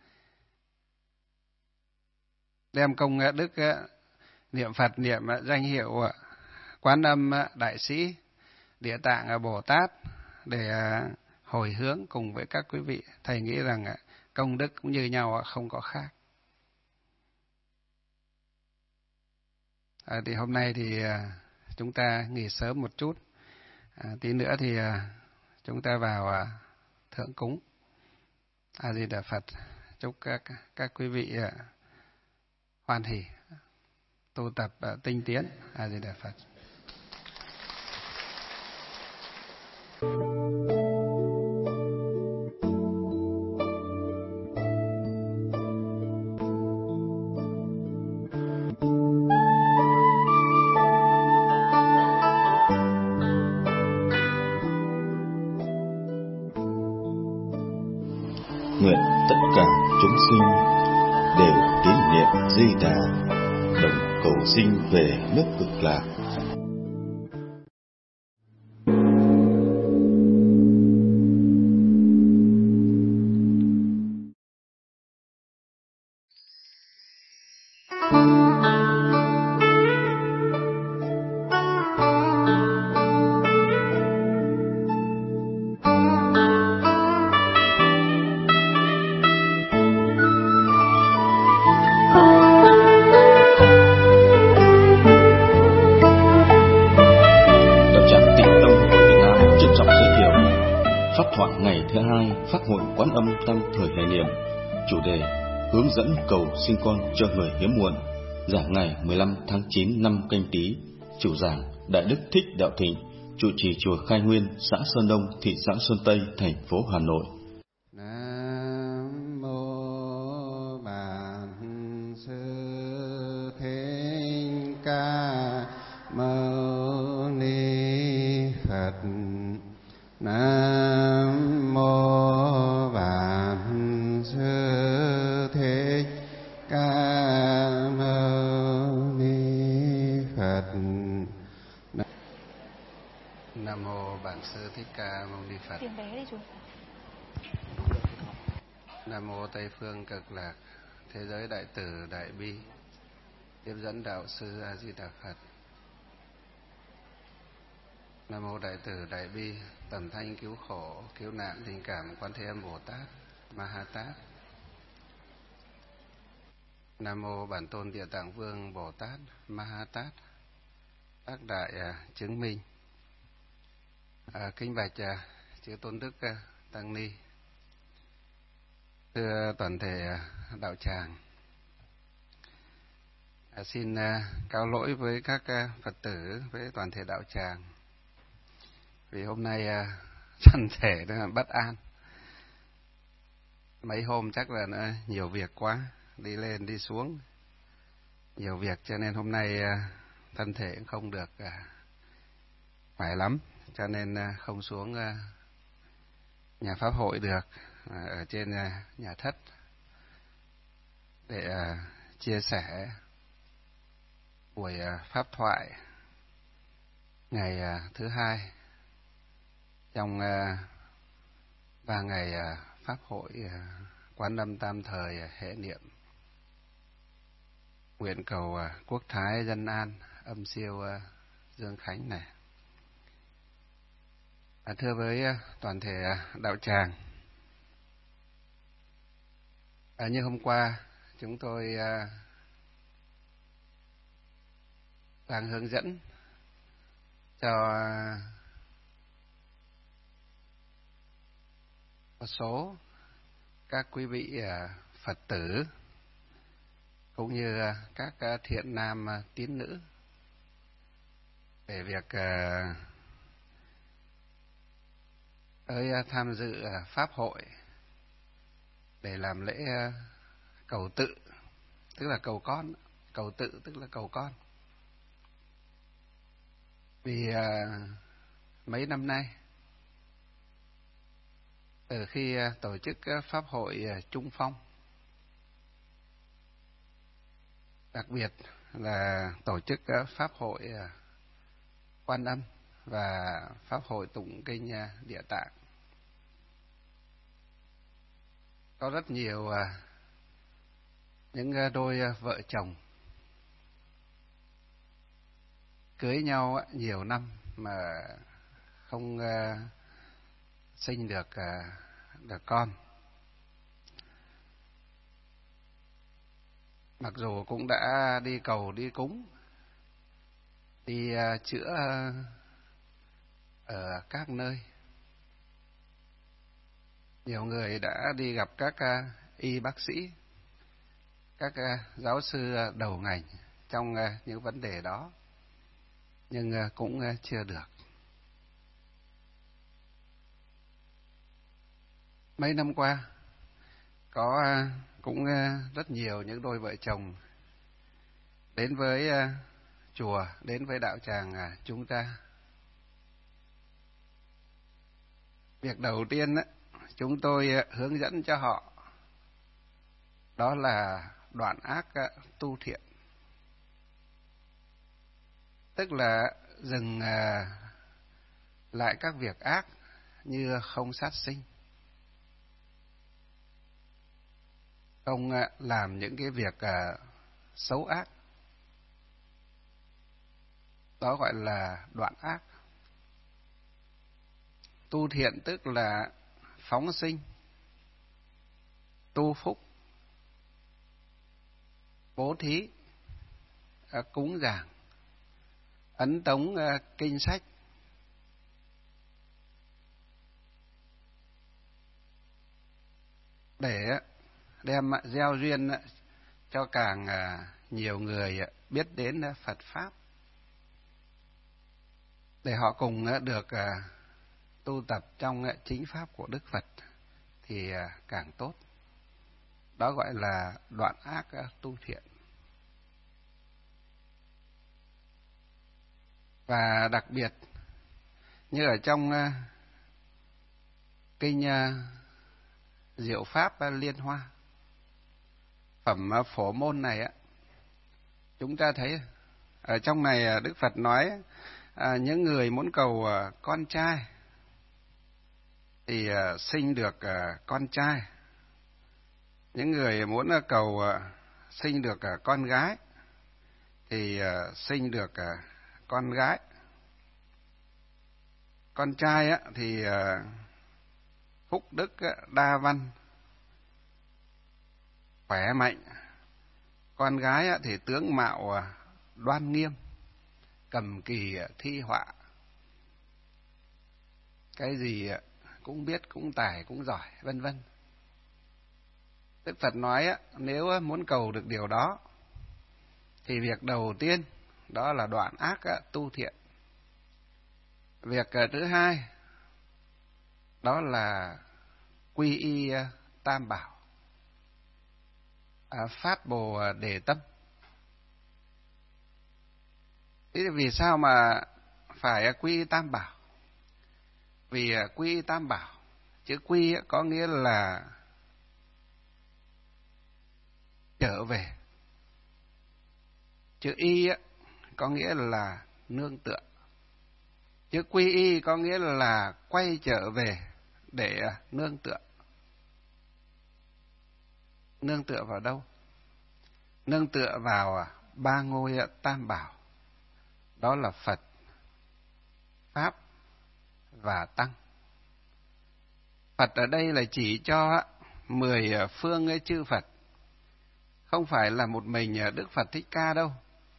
Đem công uh, đức uh, niệm Phật, niệm uh, danh hiệu uh, Quán Âm uh, Đại Sĩ, Địa Tạng Bồ Tát để hồi hướng cùng với các quý vị. Thầy nghĩ rằng công đức cũng như nhau, không có khác. À, thì hôm nay thì chúng ta nghỉ sớm một chút. À, tí nữa thì chúng ta vào thượng cúng. A Di Đà Phật. Chúc các các quý vị hoan hỷ tu tập tinh tiến. A Di Đà Phật. Nguyện tất cả chúng sinh đều tín niệm Di Đà, đồng cầu sinh về nước Cực Lạc. Hướng dẫn cầu sinh con cho người hiếm muộn. Giảng ngày mười lăm tháng chín năm Canh Tý. Chủ giảng Đại Đức Thích Đạo Thịnh, trụ trì chùa Khai Nguyên, xã Sơn Đông, thị xã Sơn Tây, thành phố Hà Nội. Nam mô Bản Sư Thích Ca Mâu Ni Phật. Nam mô Bản Sư Thích Ca Mâu Ni Phật. Sư Thích Ca Mâu Ni Phật. Tiền bé đi chú. Nam mô Tây Phương Cực Lạc Thế Giới Đại Từ Đại Bi Tiếp Dẫn Đạo Sư A Di Đà Phật. Nam mô Đại Từ Đại Bi Tầm Thanh Cứu Khổ Cứu Nạn Tình Cảm Quan Thế Âm Bồ Tát Ma Ha Tát. Nam mô Bản Tôn Địa Tạng Vương Bồ Tát Ma Ha Tát. Các đại à, chứng minh. À, kính bạch à, chư tôn đức à, tăng ni, thưa toàn thể à, đạo tràng. À, xin à, cáo lỗi với các à, Phật tử, với toàn thể đạo tràng, vì hôm nay à, thân thể rất là bất an. Mấy hôm chắc là nó nhiều việc quá, đi lên đi xuống nhiều việc, cho nên hôm nay à, thân thể cũng không được à, khỏe lắm, cho nên à, không xuống à, nhà pháp hội được, à, ở trên à, nhà thất để à, chia sẻ buổi à, pháp thoại ngày à, thứ hai trong à, ba ngày à, pháp hội à, Quán Âm Tam Thời à, hệ niệm nguyện cầu à, quốc thái dân an, âm siêu à, Dương Khánh này. À, thưa với à, toàn thể à, đạo tràng, à, như hôm qua chúng tôi à, đang hướng dẫn cho à, một số các quý vị à, Phật tử cũng như à, các à, thiện nam à, tín nữ về việc à, tới à, tham dự à, pháp hội để làm lễ à, cầu tự, tức là cầu con, cầu tự tức là cầu con. Vì à, mấy năm nay, từ khi à, tổ chức à, pháp hội à, Trung Phong, đặc biệt là tổ chức à, pháp hội à, Quan Âm và pháp hội tụng kinh à, Địa Tạng, có rất nhiều à, những à, đôi à, vợ chồng cưới nhau à, nhiều năm mà không à, sinh được à, được con. Mặc dù cũng đã đi cầu đi cúng, đi à, chữa ở các nơi, nhiều người đã đi gặp các à, y bác sĩ, các à, giáo sư à, đầu ngành trong à, những vấn đề đó, nhưng à, cũng à, chưa được. Mấy năm qua có à, cũng à, rất nhiều những đôi vợ chồng đến với à, chùa, đến với đạo tràng à, chúng ta. Việc đầu tiên á, chúng tôi à, hướng dẫn cho họ đó là đoạn ác à, tu thiện, tức là dừng à, lại các việc ác như không sát sinh, không à, làm những cái việc à, xấu ác. Đó gọi là đoạn ác. Tu thiện tức là phóng sinh, tu phúc, bố thí, à, cúng dường, ấn tống à, kinh sách, để đem gieo duyên cho càng à, nhiều người biết đến Phật Pháp, để họ cùng được à, tu tập trong chính pháp của Đức Phật thì à, càng tốt. Đó gọi là đoạn ác à, tu thiện. Và đặc biệt như ở trong à, kinh à, Diệu Pháp à, Liên Hoa, phẩm à, Phổ Môn này á, chúng ta thấy ở trong này à, Đức Phật nói à, những người muốn cầu à, con trai thì uh, sinh được uh, con trai. Những người muốn uh, cầu uh, sinh được uh, con gái thì uh, sinh được uh, con gái. Con trai á, thì uh, phúc đức uh, đa văn, khỏe mạnh. Con gái á, thì tướng mạo uh, đoan nghiêm, cầm kỳ uh, thi họa. Cái gì uh, cũng biết, cũng tài, cũng giỏi, vân vân. Đức Phật nói á, nếu muốn cầu được điều đó thì việc đầu tiên đó là đoạn ác tu thiện. Việc thứ hai đó là quy y tam bảo, phát bồ đề tâm. Thế thì vì sao mà phải quy y tam bảo? Vì quy y tam bảo, chữ quy có nghĩa là trở về, chữ y có nghĩa là nương tựa, chữ quy y có nghĩa là quay trở về để nương tựa. Nương tựa vào đâu? Nương tựa vào ba ngôi tam bảo, đó là Phật, Pháp và Tăng. Phật ở đây là chỉ cho mười phương chư Phật, không phải là một mình Đức Phật Thích Ca đâu,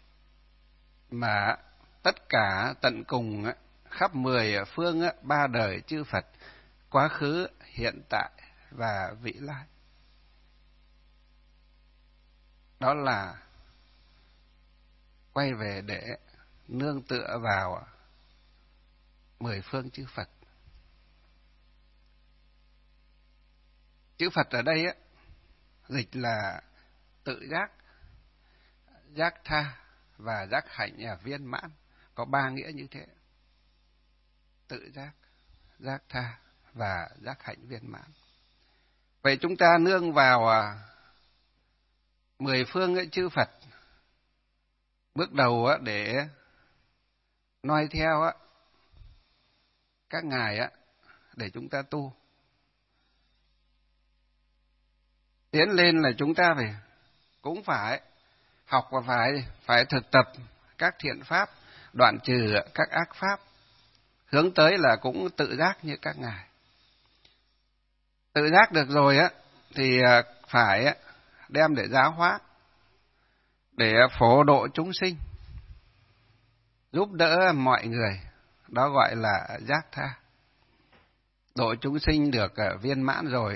mà tất cả tận cùng khắp mười phương ba đời chư Phật, quá khứ, hiện tại và vị lai. Đó là quay về để nương tựa vào mười phương chư Phật. Chữ Phật ở đây á, dịch là tự giác, giác tha và giác hạnh viên mãn, có ba nghĩa như thế: tự giác, giác tha và giác hạnh viên mãn. Vậy chúng ta nương vào à, mười phương ấy, chư Phật, bước đầu á, để noi theo á, các ngài á, để chúng ta tu. Tiến lên là chúng ta phải cũng phải học và phải phải thực tập các thiện pháp, đoạn trừ các ác pháp, hướng tới là cũng tự giác như các ngài. Tự giác được rồi á thì phải đem để giáo hóa, để phổ độ chúng sinh, giúp đỡ mọi người, đó gọi là giác tha. Độ chúng sinh được viên mãn rồi,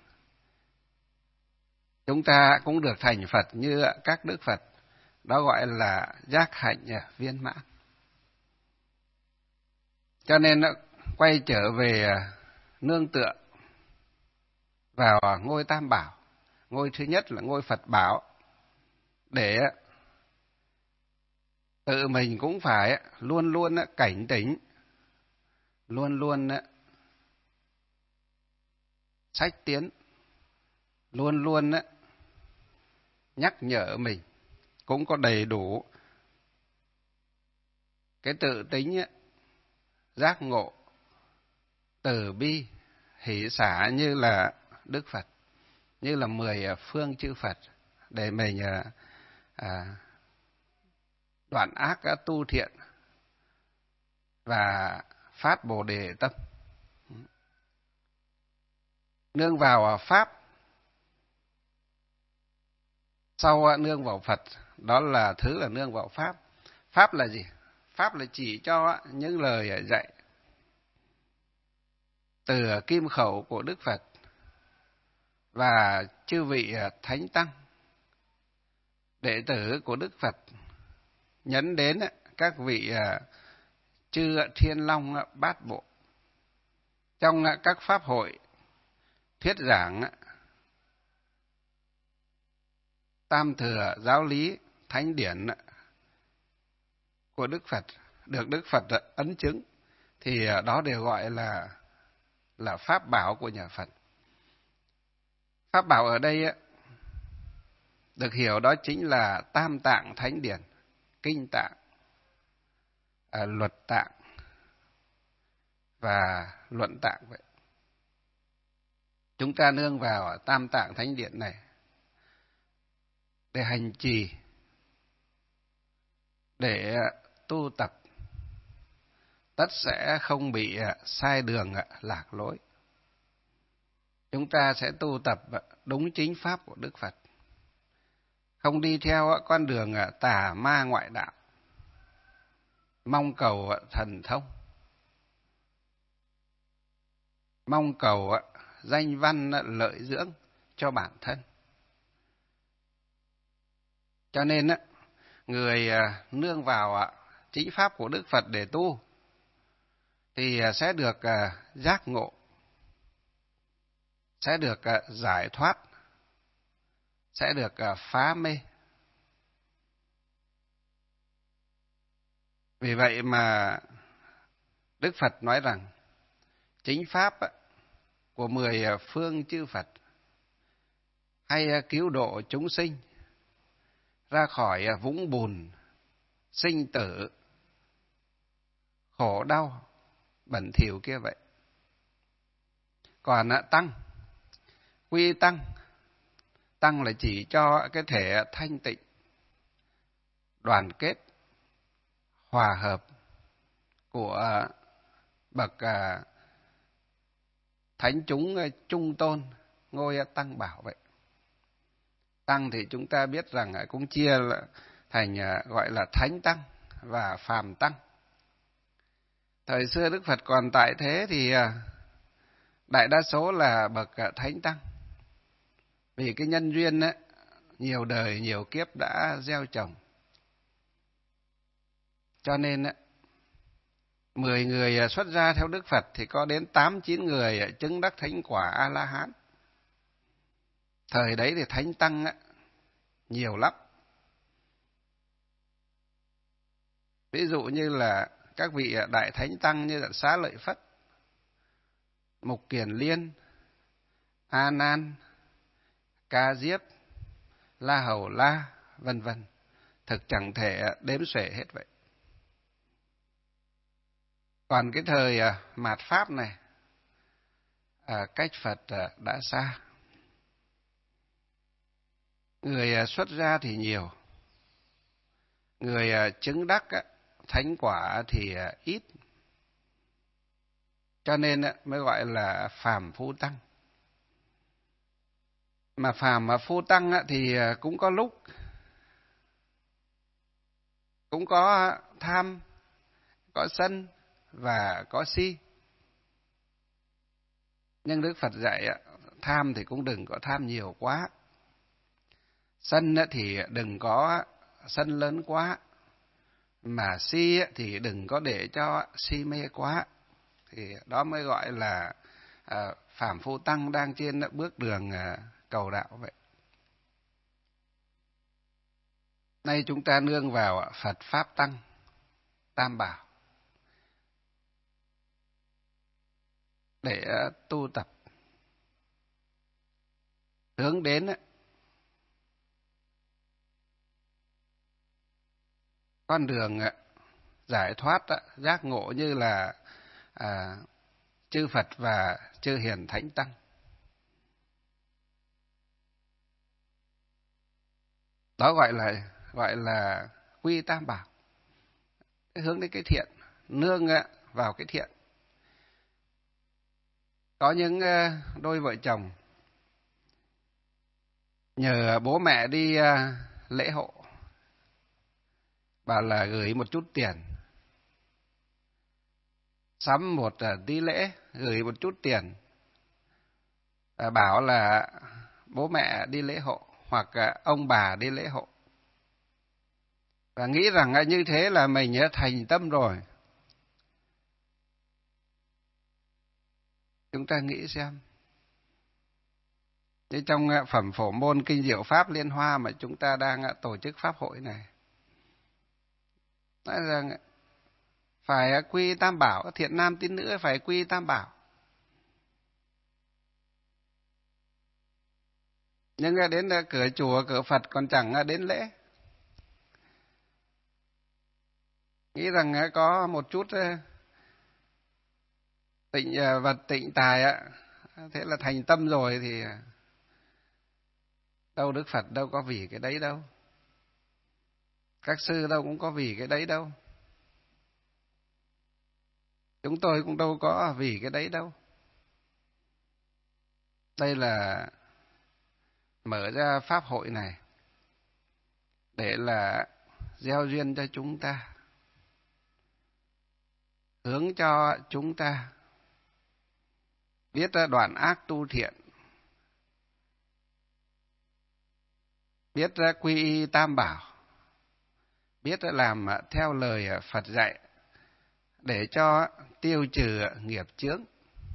chúng ta cũng được thành Phật như các đức Phật, đó gọi là giác hạnh viên mãn. Cho nên quay trở về nương tựa vào ngôi tam bảo. Ngôi thứ nhất là ngôi Phật bảo, để tự mình cũng phải luôn luôn cảnh tỉnh, luôn luôn sách tiến, luôn luôn nhắc nhở mình, cũng có đầy đủ cái tự tính giác ngộ, từ bi, hỷ xả như là Đức Phật, như là mười phương chư Phật, để mình à, đoạn ác tu thiện và phát bồ đề tâm. Nương vào Pháp, sau nương vào Phật, đó là thứ là nương vào Pháp. Pháp là gì? Pháp là chỉ cho những lời dạy từ kim khẩu của Đức Phật và chư vị Thánh Tăng, đệ tử của Đức Phật, nhấn đến các vị chư Thiên Long Bát Bộ. Trong các pháp hội thuyết giảng tam thừa giáo lý thánh điển của Đức Phật, được Đức Phật ấn chứng, thì đó đều gọi là là pháp bảo của nhà Phật. Pháp bảo ở đây được hiểu đó chính là tam tạng thánh điển, kinh tạng, à, luật tạng và luận tạng vậy. chúng ta nương vào Tam Tạng Thánh Điện này để hành trì, để tu tập, tất sẽ không bị sai đường lạc lối. Chúng ta sẽ tu tập đúng chính pháp của Đức Phật, không đi theo con đường tà ma ngoại đạo, mong cầu thần thông, mong cầu danh văn lợi dưỡng cho bản thân. Cho nên người nương vào chính pháp của Đức Phật để tu thì sẽ được giác ngộ, sẽ được giải thoát, sẽ được phá mê. Vì vậy mà Đức Phật nói rằng chính pháp của mười phương chư Phật hay cứu độ chúng sinh ra khỏi vũng bùn sinh tử khổ đau bẩn thỉu kia vậy. Còn tăng, quy tăng, tăng là chỉ cho cái thể thanh tịnh, đoàn kết, hòa hợp của bậc thánh chúng trung tôn ngôi Tăng Bảo vậy. Tăng thì chúng ta biết rằng cũng chia thành gọi là thánh tăng và phàm tăng. Thời xưa Đức Phật còn tại thế thì đại đa số là bậc thánh tăng. Vì cái nhân duyên ấy, nhiều đời nhiều kiếp đã gieo trồng. Cho nên mười người xuất gia theo Đức Phật thì có đến tám chín người chứng đắc thánh quả A-la-hán. Thời đấy thì thánh tăng nhiều lắm. Ví dụ như là các vị đại thánh tăng như là Xá Lợi Phất, Mục Kiền Liên, A Nan, Ca Diếp, La Hầu La, vân vân, thực chẳng thể đếm xuể hết vậy. Còn cái thời mạt Pháp này, cách Phật đã xa, người xuất gia thì nhiều, người chứng đắc thánh quả thì ít, cho nên mới gọi là phàm phu tăng. Mà phàm mà phu tăng thì cũng có lúc cũng có tham, có sân và có si. Nhưng Đức Phật dạy tham thì cũng đừng có tham nhiều quá, sân thì đừng có sân lớn quá, mà si thì đừng có để cho si mê quá. Thì đó mới gọi là à, phàm phu tăng đang trên bước đường à, cầu đạo vậy. Nay chúng ta nương vào Phật Pháp Tăng, Tam Bảo để à, tu tập, hướng đến à, con đường à, giải thoát, à, giác ngộ như là à, chư Phật và chư Hiền Thánh Tăng. Đó gọi là gọi là quy Tam Bảo, hướng đến cái thiện, nương vào cái thiện. Có những đôi vợ chồng nhờ bố mẹ đi lễ hộ, bảo là gửi một chút tiền, sắm một tí lễ, gửi một chút tiền, bảo là bố mẹ đi lễ hộ hoặc ông bà đi lễ hộ, và nghĩ rằng như thế là mình thành tâm rồi. Chúng ta nghĩ xem, như trong phẩm Phổ Môn Kinh Diệu Pháp Liên Hoa mà chúng ta đang tổ chức pháp hội này, nói rằng phải quy Tam Bảo, thiện nam tín nữ phải quy Tam Bảo. Nhưng đến cửa chùa, cửa Phật còn chẳng đến lễ. Nghĩ rằng có một chút tịnh vật tịnh tài Thế là thành tâm rồi thì đâu Đức Phật đâu có vì cái đấy đâu. Các sư đâu cũng có vì cái đấy đâu. Chúng tôi cũng đâu có vì cái đấy đâu. Đây là mở ra pháp hội này để là gieo duyên cho chúng ta, hướng cho chúng ta biết đoạn ác tu thiện, biết quy y tam bảo, biết làm theo lời Phật dạy để cho tiêu trừ nghiệp chướng,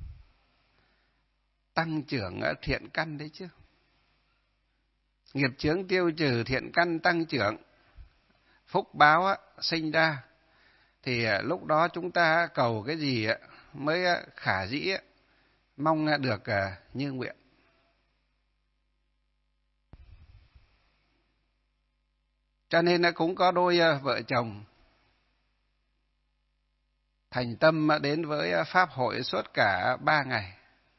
tăng trưởng thiện căn đấy chứ. Nghiệp chướng tiêu trừ, thiện căn tăng trưởng, phúc báo sinh ra, thì lúc đó chúng ta cầu cái gì mới khả dĩ mong được như nguyện. Cho nên cũng có đôi vợ chồng thành tâm đến với pháp hội suốt cả ba ngày.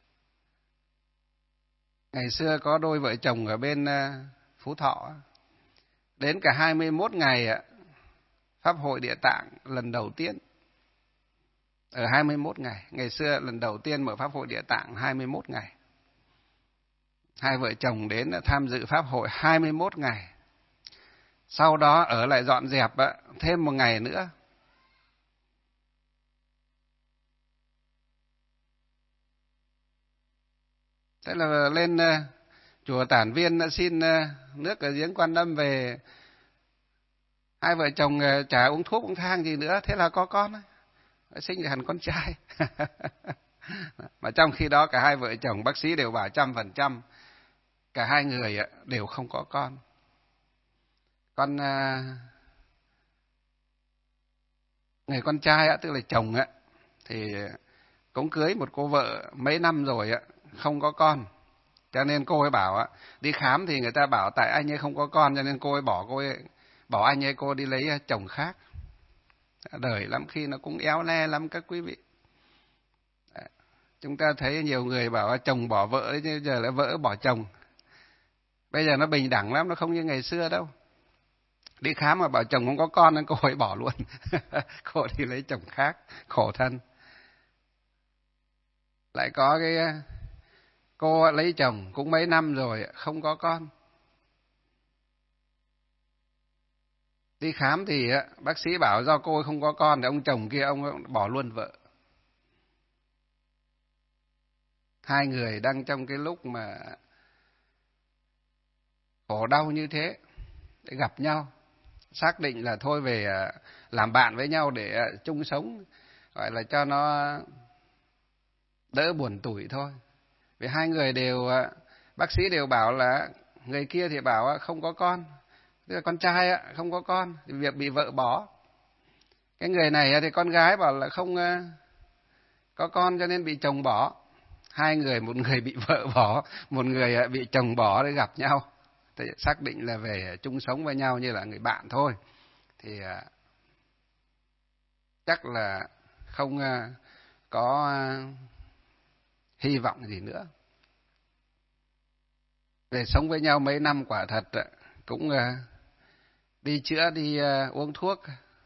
Ngày xưa có đôi vợ chồng ở bên Phú Thọ đến cả hai mươi mốt ngày pháp hội Địa Tạng lần đầu tiên. Ở hai mươi mốt ngày, ngày xưa lần đầu tiên mở pháp hội Địa Tạng hai mươi mốt ngày. Hai vợ chồng đến tham dự pháp hội hai mươi mốt ngày. Sau đó ở lại dọn dẹp thêm một ngày nữa. Thế là lên chùa Tản Viên xin nước ở giếng Quan Âm về. Hai vợ chồng chả uống thuốc uống thang gì nữa, thế là có con, sinh hẳn con trai. Mà trong khi đó cả hai vợ chồng bác sĩ đều bảo trăm phần trăm cả hai người đều không có con. Con người con trai tức là chồng thì cũng cưới một cô vợ mấy năm rồi không có con, cho nên cô ấy bảo đi khám thì người ta bảo tại anh ấy không có con, cho nên cô ấy bỏ cô ấy bảo anh ấy cô đi lấy chồng khác. Đời lắm khi nó cũng éo le lắm các quý vị. Chúng ta thấy nhiều người bảo chồng bỏ vợ đấy, chứ giờ lại vợ bỏ chồng. Bây giờ nó bình đẳng lắm, nó không như ngày xưa đâu. Đi khám mà bảo chồng không có con nên cô ấy bỏ luôn. Cô đi lấy chồng khác, khổ thân. Lại có cái cô lấy chồng cũng mấy năm rồi không có con. Đi khám thì bác sĩ bảo do cô ấy không có con thì ông chồng kia ông bỏ luôn vợ. Hai người đang trong cái lúc mà khổ đau như thế để gặp nhau, xác định là thôi về làm bạn với nhau để chung sống, gọi là cho nó đỡ buồn tủi thôi. Vì hai người đều, bác sĩ đều bảo là người kia thì bảo không có con, tức là con trai không có con, thì việc bị vợ bỏ. Cái người này thì con gái bảo là không có con cho nên bị chồng bỏ. Hai người, một người bị vợ bỏ, một người bị chồng bỏ để gặp nhau. Thì xác định là về chung sống với nhau như là người bạn thôi. Thì chắc là không có hy vọng gì nữa. Về sống với nhau mấy năm quả thật cũng đi chữa, đi uống thuốc,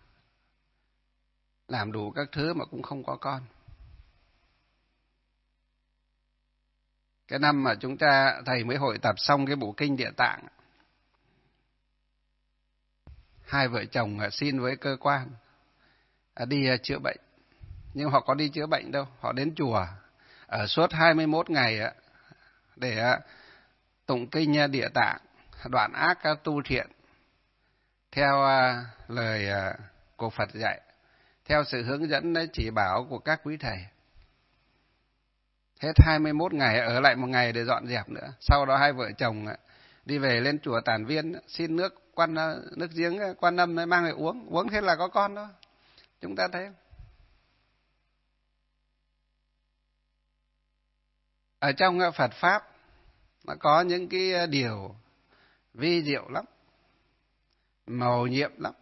làm đủ các thứ mà cũng không có con. Cái năm mà chúng ta, thầy mới hội tập xong cái bộ kinh Địa Tạng, hai vợ chồng xin với cơ quan đi chữa bệnh. Nhưng họ có đi chữa bệnh đâu, họ đến chùa ở suốt hai mươi mốt ngày để tụng kinh Địa Tạng, đoạn ác tu thiện, theo lời của Phật dạy, theo sự hướng dẫn chỉ bảo của các quý thầy. Hết hai mươi mốt ngày, ở lại một ngày để dọn dẹp nữa. Sau đó hai vợ chồng đi về lên chùa Tản Viên xin nước quan nước giếng Quan Âm mang về uống, uống thế là có con đó. Chúng ta thấy ở trong Phật pháp nó có những cái điều vi diệu lắm, mầu nhiệm lắm,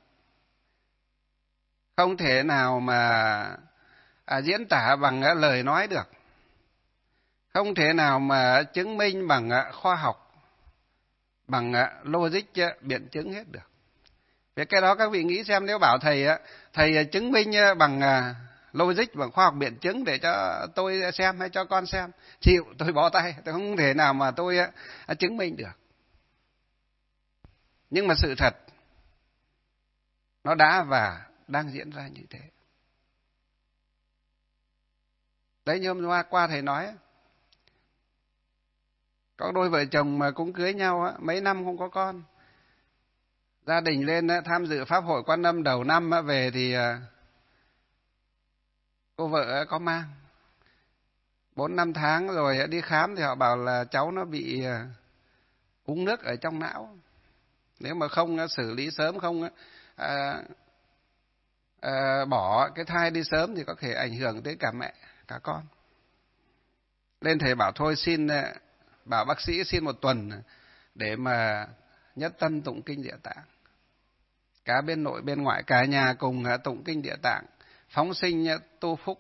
không thể nào mà à, diễn tả bằng lời nói được. không thể nào mà chứng minh bằng khoa học, bằng logic biện chứng hết được. Về cái đó các vị nghĩ xem, nếu bảo thầy thầy chứng minh bằng logic, bằng khoa học biện chứng để cho tôi xem hay cho con xem, chịu, tôi bỏ tay, tôi không thể nào mà tôi chứng minh được. Nhưng mà sự thật nó đã và đang diễn ra như thế. Đấy, như hôm qua, qua thầy nói, có đôi vợ chồng mà cũng cưới nhau mấy năm không có con. Gia đình lên tham dự Pháp hội Quan Âm đầu năm về thì cô vợ có mang. Bốn năm tháng rồi đi khám thì họ bảo là cháu nó bị uống nước ở trong não. Nếu mà không xử lý sớm, không à, à, bỏ cái thai đi sớm thì có thể ảnh hưởng tới cả mẹ, cả con. Lên thầy bảo thôi xin, bảo bác sĩ xin một tuần để mà nhất tâm tụng kinh Địa Tạng. Cả bên nội bên ngoại, cả nhà cùng tụng kinh Địa Tạng, phóng sinh tu phúc,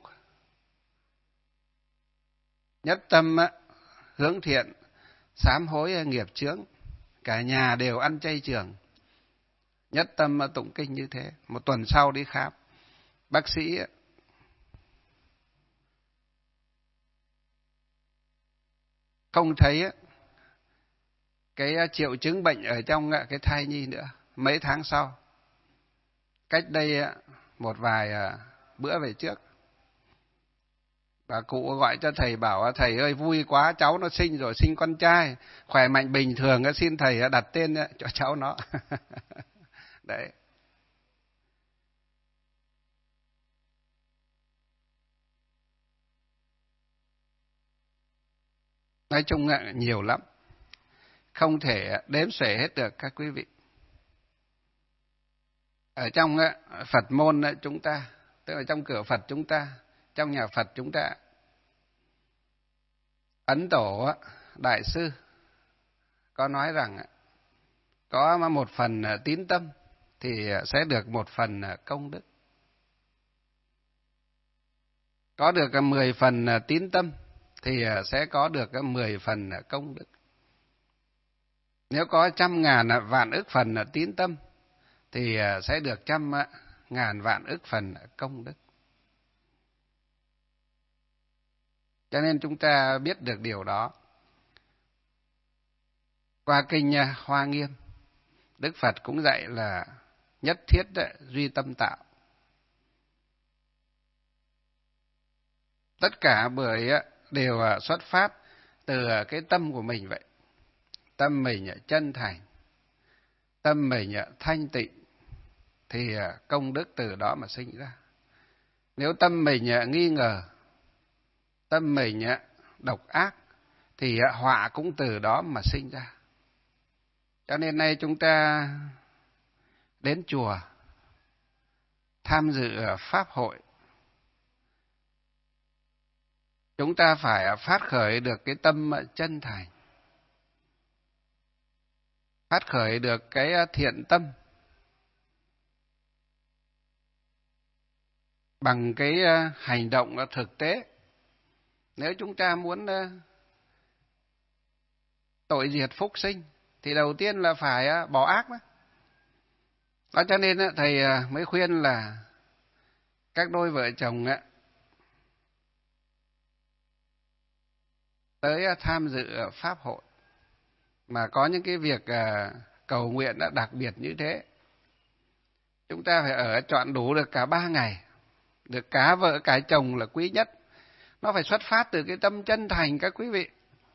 nhất tâm hướng thiện, sám hối nghiệp chướng. Cả nhà đều ăn chay trường, nhất tâm tụng kinh như thế. Một tuần sau đi khám, bác sĩ không thấy cái triệu chứng bệnh ở trong cái thai nhi nữa. Mấy tháng sau, cách đây một vài bữa về trước, bà cụ gọi cho thầy bảo thầy ơi vui quá, cháu nó sinh rồi, sinh con trai, khỏe mạnh bình thường, xin thầy đặt tên cho cháu nó. Đấy. Nói chung là nhiều lắm, không thể đếm xuể hết được các quý vị. Ở trong Phật môn chúng ta, tức là trong cửa Phật chúng ta, trong nhà Phật chúng ta, Ấn Tổ Đại Sư có nói rằng có một phần tín tâm thì sẽ được một phần công đức. Có được mười phần tín tâm thì sẽ có được mười phần công đức. Nếu có trăm ngàn vạn ức phần tín tâm thì sẽ được trăm ngàn vạn ức phần công đức. Cho nên chúng ta biết được điều đó. Qua kinh Hoa Nghiêm, Đức Phật cũng dạy là nhất thiết duy tâm tạo. Tất cả bởi đều xuất phát từ cái tâm của mình vậy. Tâm mình chân thành, tâm mình thanh tịnh thì công đức từ đó mà sinh ra. Nếu tâm mình nghi ngờ, tâm mình độc ác thì họa cũng từ đó mà sinh ra. Cho nên nay chúng ta đến chùa tham dự pháp hội, chúng ta phải phát khởi được cái tâm chân thành, phát khởi được cái thiện tâm bằng cái hành động thực tế. Nếu chúng ta muốn tội diệt phúc sinh thì đầu tiên là phải bỏ ác đó. Đó cho nên thầy mới khuyên là các đôi vợ chồng tới tham dự pháp hội mà có những cái việc cầu nguyện đã đặc biệt như thế, chúng ta phải ở trọn đủ được cả ba ngày, được cả vợ cả chồng là quý nhất. Nó phải xuất phát từ cái tâm chân thành các quý vị.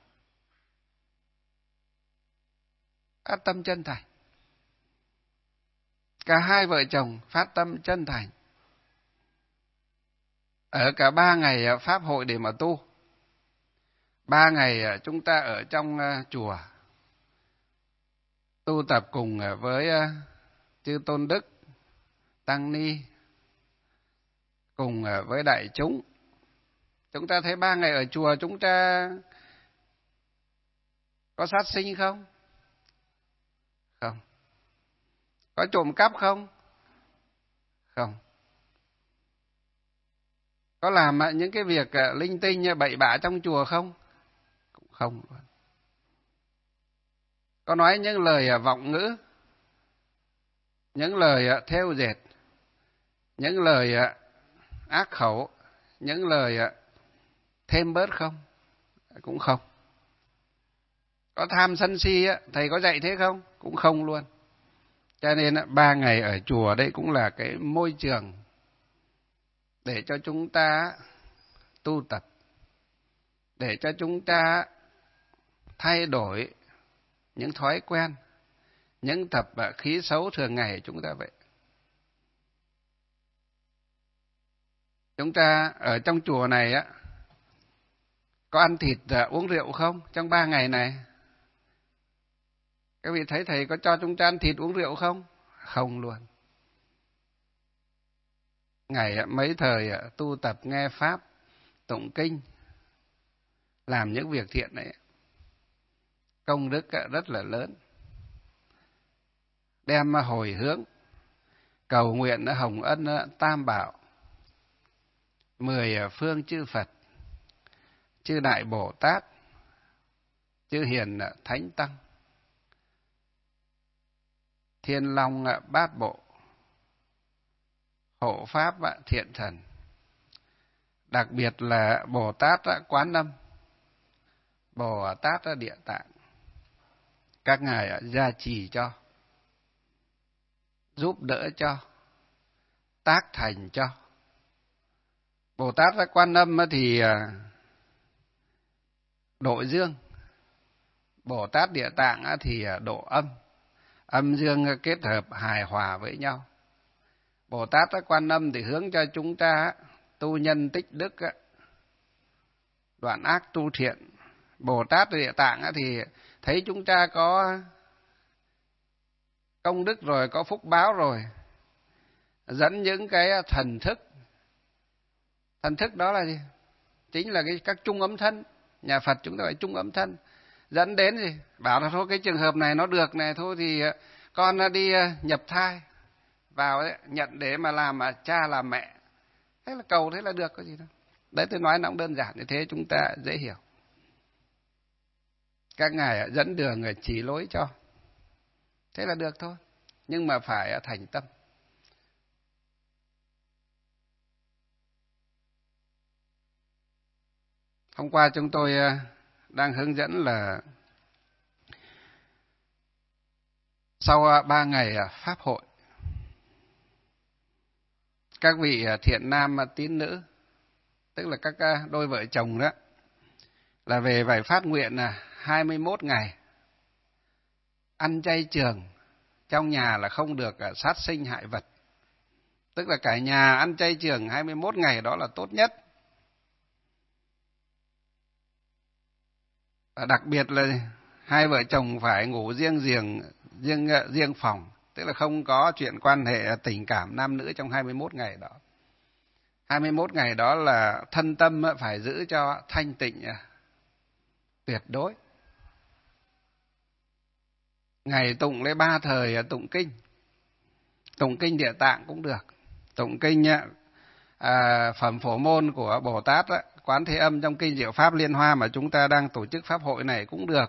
Phát tâm chân thành. Cả hai vợ chồng phát tâm chân thành. Ở cả ba ngày pháp hội để mà tu. Ba ngày chúng ta ở trong chùa tu tập cùng với chư tôn đức, tăng ni, cùng với đại chúng. Chúng ta thấy ba ngày ở chùa chúng ta có sát sinh không? Không. Có trộm cắp không? Không. Có làm những cái việc linh tinh bậy bạ trong chùa không? không. Có nói những lời vọng ngữ, những lời thêu dệt, những lời ác khẩu, những lời thêm bớt không? Cũng không. Có tham sân si, thầy có dạy thế không? Cũng không luôn. Cho nên ba ngày ở chùa đây cũng là cái môi trường để cho chúng ta tu tập, để cho chúng ta thay đổi những thói quen, những tập khí xấu thường ngày chúng ta vậy. Chúng ta ở trong chùa này á, có ăn thịt uống rượu không trong ba ngày này? Các vị thấy thầy có cho chúng ta ăn thịt uống rượu không? Không luôn. Ngày mấy thời tu tập nghe pháp, tụng kinh, làm những việc thiện này, công đức rất là lớn. Đem hồi hướng, cầu nguyện hồng ân tam bảo, mười phương chư Phật, chư Đại Bồ Tát, chư Hiền Thánh Tăng, Thiên Long Bát Bộ, hộ pháp thiện thần, đặc biệt là Bồ Tát Quán Âm, Bồ Tát Địa Tạng, các ngài gia trì cho, giúp đỡ cho, tác thành cho. Bồ Tát Quan Âm thì độ dương, Bồ Tát Địa Tạng thì độ âm, âm dương kết hợp hài hòa với nhau. Bồ Tát Quan Âm thì hướng cho chúng ta tu nhân tích đức, đoạn ác tu thiện. Bồ Tát Địa Tạng thì thấy chúng ta có công đức rồi, có phúc báo rồi, dẫn những cái thần thức. Thần thức đó là gì? Chính là cái các trung âm thân. Nhà Phật chúng ta phải trung âm thân. Dẫn đến gì? Bảo là thôi cái trường hợp này nó được này, thôi thì con đi nhập thai vào ấy, nhận để mà làm cha làm mẹ. Thế là cầu thế là được, có gì đâu. Đấy tôi nói nó cũng đơn giản như thế, chúng ta dễ hiểu. Các ngài dẫn đường chỉ lối cho. Thế là được thôi. Nhưng mà phải thành tâm. Hôm qua chúng tôi đang hướng dẫn là sau ba ngày pháp hội, các vị thiện nam tín nữ, tức là các đôi vợ chồng đó, là về phải phát nguyện là hai mươi mốt ngày ăn chay trường, trong nhà là không được sát sinh hại vật. Tức là cả nhà ăn chay trường hai mươi mốt ngày đó là tốt nhất. Và đặc biệt là hai vợ chồng phải ngủ riêng riêng riêng riêng phòng, tức là không có chuyện quan hệ tình cảm nam nữ trong hai mươi mốt ngày đó. hai mươi mốt ngày đó là thân tâm phải giữ cho thanh tịnh tuyệt đối. Ngày tụng lấy ba thời tụng kinh, tụng kinh Địa Tạng cũng được, tụng kinh à, phẩm Phổ Môn của Bồ Tát á, Quán Thế Âm trong kinh Diệu Pháp Liên Hoa mà chúng ta đang tổ chức pháp hội này cũng được.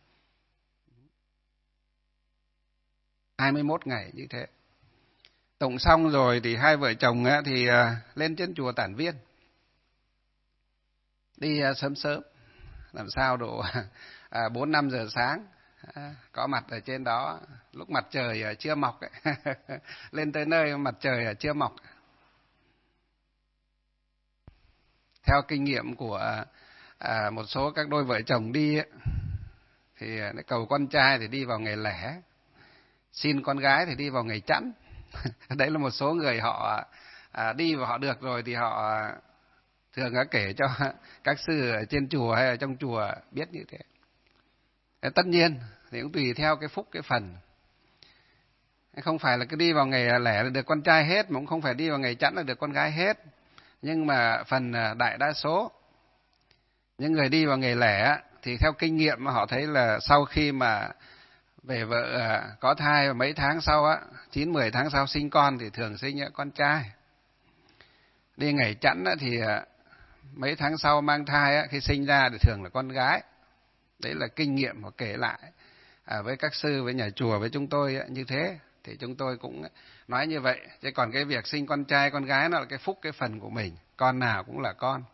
hai mươi mốt ngày như thế. Tụng xong rồi thì hai vợ chồng á, thì à, lên trên chùa Tản Viên, đi à, sớm sớm, làm sao độ à, bốn năm giờ sáng à, có mặt ở trên đó lúc mặt trời à, chưa mọc ấy. Lên tới nơi mặt trời à, chưa mọc. Theo kinh nghiệm của à, một số các đôi vợ chồng đi ấy, thì cầu con trai thì đi vào ngày lẻ, xin con gái thì đi vào ngày chẵn. Đấy là một số người họ à, đi và họ được rồi thì họ thường đã kể cho các sư ở trên chùa hay ở trong chùa biết như thế. Tất nhiên thì cũng tùy theo cái phúc cái phần. Không phải là cứ đi vào ngày lẻ là được con trai hết, mà cũng không phải đi vào ngày chẵn là được con gái hết. Nhưng mà phần đại đa số những người đi vào ngày lẻ thì theo kinh nghiệm mà họ thấy là sau khi mà về vợ có thai mấy tháng sau á, chín mười tháng sau sinh con thì thường sinh con trai. Đi ngày chẵn thì mấy tháng sau mang thai á, khi sinh ra thì thường là con gái. Đấy là kinh nghiệm họ kể lại à, với các sư, với nhà chùa, với chúng tôi như thế. Thì chúng tôi cũng nói như vậy. Chứ còn cái việc sinh con trai, con gái nó là cái phúc, cái phần của mình. Con nào cũng là con.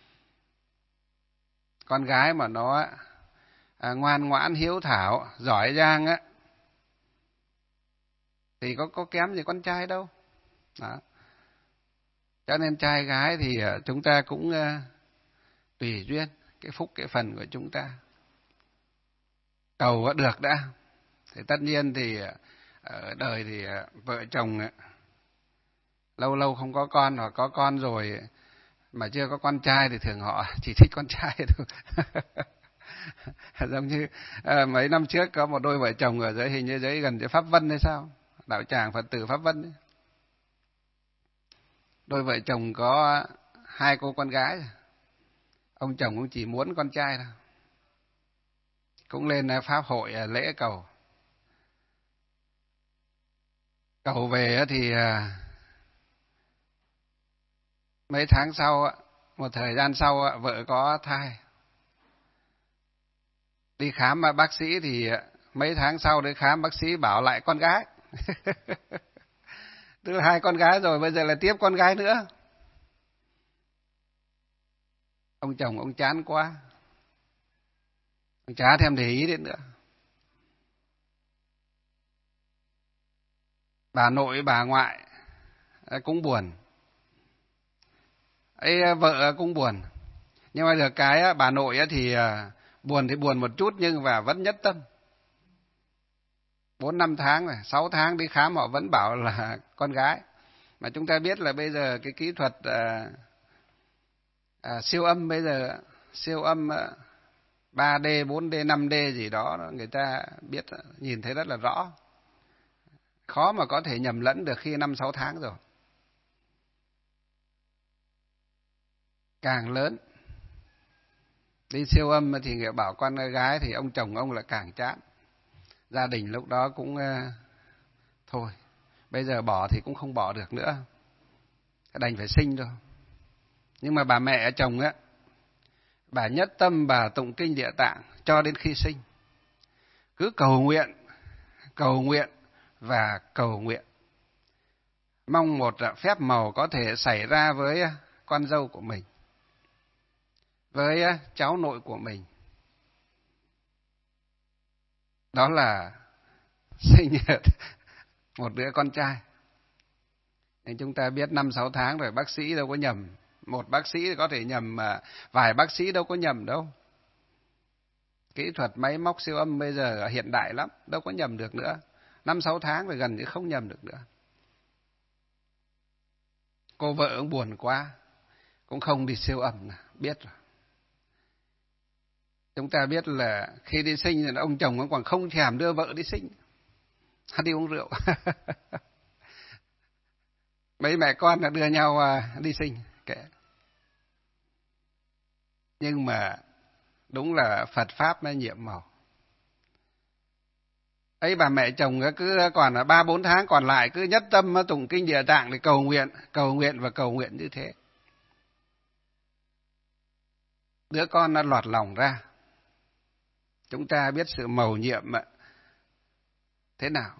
Con gái mà nó à, ngoan ngoãn, hiếu thảo, giỏi giang á, thì có có kém gì con trai đâu. Đó. Cho nên trai gái thì chúng ta cũng uh, tùy duyên, cái phúc, cái phần của chúng ta. Cầu được đã. Thì tất nhiên thì ở đời thì vợ chồng lâu lâu không có con, hoặc có con rồi mà chưa có con trai thì thường họ chỉ thích con trai thôi. Giống như à, mấy năm trước có một đôi vợ chồng ở dưới, hình như dưới gần dưới Pháp Vân hay sao, đạo tràng Phật tử Pháp Vân ấy. Đôi vợ chồng có hai cô con gái, ông chồng cũng chỉ muốn con trai thôi, cũng lên pháp hội lễ cầu. Cầu về thì mấy tháng sau, một thời gian sau vợ có thai. Đi khám bác sĩ thì mấy tháng sau đi khám bác sĩ bảo lại con gái. Tức là hai con gái rồi, bây giờ là tiếp con gái nữa. Ông chồng ông chán quá, ông chả thèm để ý đến nữa. Bà nội bà ngoại cũng buồn, ấy vợ cũng buồn. Nhưng mà được cái bà nội thì buồn thì buồn một chút, nhưng mà vẫn nhất tâm. Bốn năm tháng rồi, sáu tháng đi khám họ vẫn bảo là con gái. Mà chúng ta biết là bây giờ cái kỹ thuật à, à, siêu âm bây giờ, siêu âm ba D, bốn D, năm D gì đó, người ta biết, nhìn thấy rất là rõ. Khó mà có thể nhầm lẫn được khi năm sáu tháng rồi. Càng lớn đi siêu âm thì người bảo con gái thì ông chồng ông là càng chán. Gia đình lúc đó cũng uh, thôi, bây giờ bỏ thì cũng không bỏ được nữa, đành phải sinh thôi. Nhưng mà bà mẹ chồng á, bà nhất tâm bà tụng kinh Địa Tạng cho đến khi sinh. Cứ cầu nguyện, cầu nguyện và cầu nguyện, mong một phép màu có thể xảy ra với con dâu của mình, với cháu nội của mình. Đó là sinh một đứa con trai. Nên chúng ta biết năm sáu tháng rồi, bác sĩ đâu có nhầm. Một bác sĩ có thể nhầm, mà vài bác sĩ đâu có nhầm đâu. Kỹ thuật máy móc siêu âm bây giờ hiện đại lắm, đâu có nhầm được nữa. Năm sáu tháng rồi gần như không nhầm được nữa. Cô vợ cũng buồn quá, cũng không đi siêu âm, biết rồi. Chúng ta biết là khi đi sinh thì ông chồng còn không thèm đưa vợ đi sinh, đi uống rượu. Mấy mẹ con là đưa nhau đi sinh, kệ. Nhưng mà đúng là Phật Pháp nó nhiệm màu. Ấy bà mẹ chồng cứ còn là ba bốn tháng còn lại cứ nhất tâm tụng kinh Địa Tạng để cầu nguyện, cầu nguyện và cầu nguyện như thế. Đứa con nó lọt lòng ra. Chúng ta biết sự mầu nhiệm thế nào.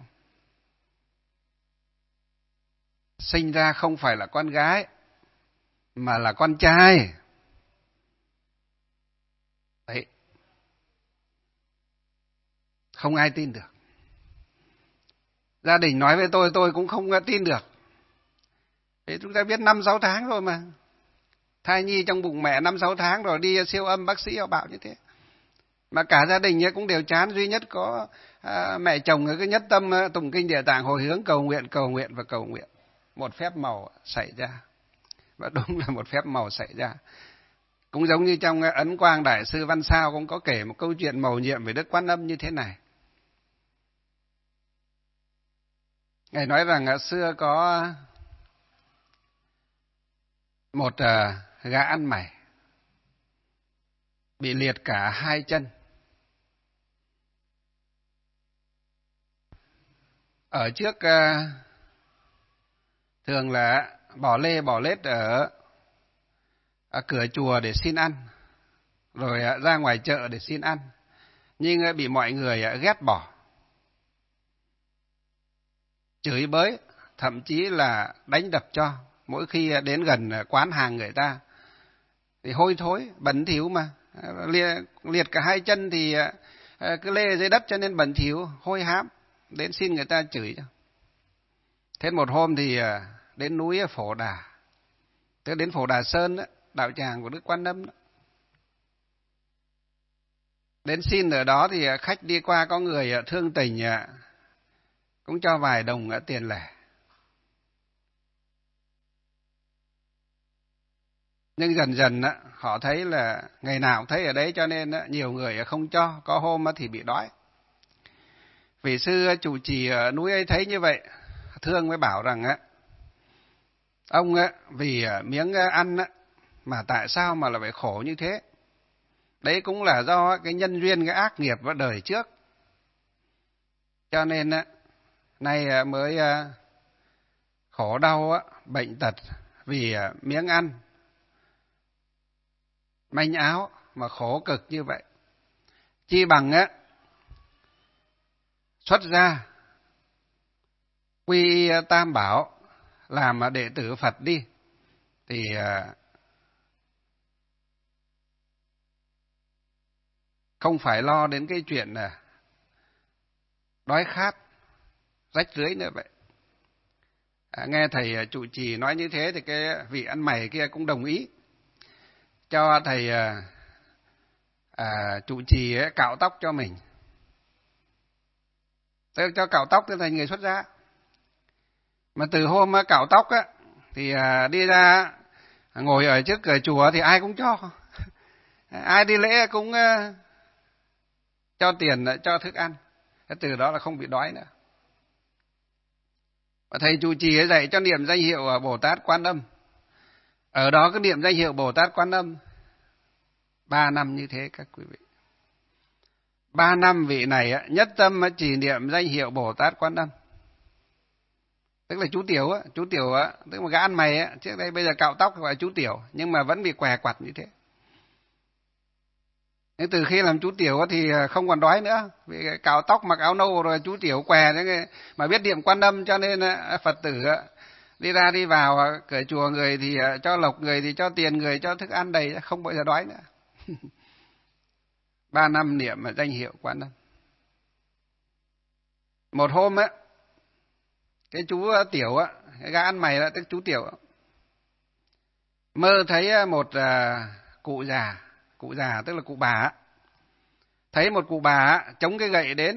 Sinh ra không phải là con gái, mà là con trai. Đấy. Không ai tin được. Gia đình nói với tôi, tôi cũng không tin được. Thế chúng ta biết năm sáu tháng rồi mà. Thai nhi trong bụng mẹ năm sáu tháng rồi, đi siêu âm bác sĩ họ bảo như thế. Mà cả gia đình cũng đều chán, duy nhất có à, mẹ chồng cứ nhất tâm tụng kinh Địa Tạng, hồi hướng cầu nguyện, cầu nguyện và cầu nguyện. Một phép màu xảy ra. Và đúng là một phép màu xảy ra. Cũng giống như trong Ấn Quang Đại sư Văn Sao cũng có kể một câu chuyện mầu nhiệm về Đức Quan Âm như thế này. Ngài nói rằng xưa có một gã ăn mày bị liệt cả hai chân. Ở trước thường là bỏ lê bỏ lết ở, ở cửa chùa để xin ăn, rồi ra ngoài chợ để xin ăn. nhưng bị mọi người ghét bỏ, chửi bới, thậm chí là đánh đập cho. Mỗi khi đến gần quán hàng người ta thì hôi thối, bẩn thỉu mà, liệt, liệt cả hai chân thì cứ lê dưới đất cho nên bẩn thỉu, hôi hám, đến xin người ta chửi cho. Thế một hôm thì đến núi Phổ Đà, tức đến Phổ Đà Sơn đó, đạo tràng của Đức Quan Âm đó. Đến xin ở đó thì khách đi qua có người thương tình cũng cho vài đồng tiền lẻ. Nhưng dần dần họ thấy là ngày nào cũng thấy ở đấy cho nên nhiều người không cho, có hôm thì bị đói. Vị sư trụ trì ở núi ấy thấy như vậy, thương mới bảo rằng ông vì miếng ăn mà tại sao mà là phải khổ như thế? Đấy cũng là do cái nhân duyên, cái ác nghiệp vào đời trước. Cho nên nay mới khổ đau, bệnh tật vì miếng ăn, manh áo mà khổ cực như vậy. Chi bằng á xuất gia quy Tam Bảo làm đệ tử Phật đi, thì không phải lo đến cái chuyện là đói khát, rách rưới nữa vậy. À, nghe thầy trụ trì nói như thế thì cái vị ăn mày kia cũng đồng ý cho thầy à, à, trụ trì ấy, cạo tóc cho mình. Tức cho cạo tóc thì thành người xuất gia. Mà từ hôm cạo tóc á thì à, đi ra ngồi ở trước cửa chùa thì ai cũng cho, ai đi lễ cũng uh, cho tiền, cho thức ăn. Thế từ đó là không bị đói nữa. Và thầy trụ trì ấy dạy cho niệm danh hiệu Bồ Tát Quan Âm. Ở đó cái niệm danh hiệu Bồ Tát Quan Âm ba năm như thế các quý vị. Ba năm vị này nhất tâm chỉ niệm danh hiệu Bồ Tát Quan Âm. Tức là chú Tiểu á, chú Tiểu á, tức là gã ăn mày á, trước đây bây giờ cạo tóc gọi là chú Tiểu, nhưng mà vẫn bị què quặt như thế. Thế từ khi làm chú Tiểu á thì không còn đói nữa, vì cạo tóc mặc áo nâu rồi chú Tiểu què, mà biết niệm Quan Âm cho nên Phật tử đi ra đi vào cửa chùa, người thì cho lộc, người thì cho tiền, người cho thức ăn đầy, không bao giờ đói nữa. Ba năm niệm danh hiệu Quan Âm. Một hôm á, cái chú Tiểu á, cái gã ăn mày đó, tức chú Tiểu á, mơ thấy một uh, cụ già, cụ già tức là cụ bà á, thấy một cụ bà á, chống cái gậy đến,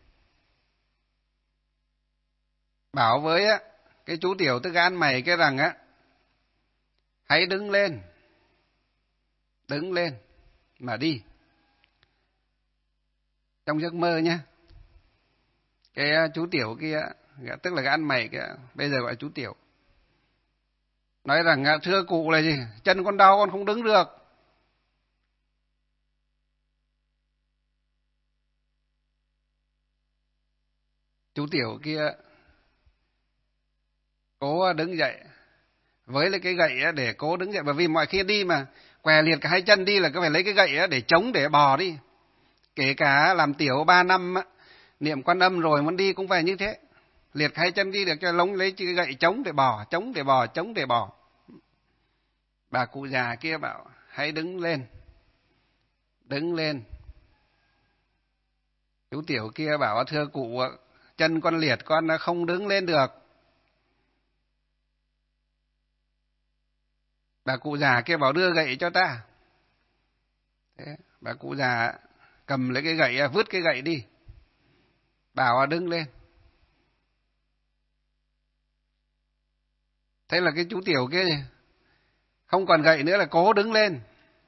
bảo với á, cái chú Tiểu tức gã ăn mày cái rằng á, hãy đứng lên, đứng lên mà đi. Trong giấc mơ nhá. Cái chú Tiểu kia, tức là cái ăn mày kia, bây giờ gọi là chú Tiểu, nói rằng thưa cụ là gì, chân con đau con không đứng được. Chú Tiểu kia cố đứng dậy với lấy cái gậy để cố đứng dậy, bởi vì mọi khi đi mà què liệt cả hai chân đi là cứ phải lấy cái gậy để chống để bò đi. Kể cả làm Tiểu ba năm niệm Quan Âm rồi muốn đi cũng phải như thế, liệt hai chân đi được cho lống lấy cái gậy chống để bò, chống để bò, chống để bò. Bà cụ già kia bảo hãy đứng lên, đứng lên. Chú Tiểu kia bảo thưa cụ, chân con liệt con không đứng lên được. Bà cụ già kia bảo đưa gậy cho ta. Thế, bà cụ già cầm lấy cái gậy, vứt cái gậy đi, bảo đứng lên. Thế là cái chú Tiểu kia không còn gậy nữa là cố đứng lên.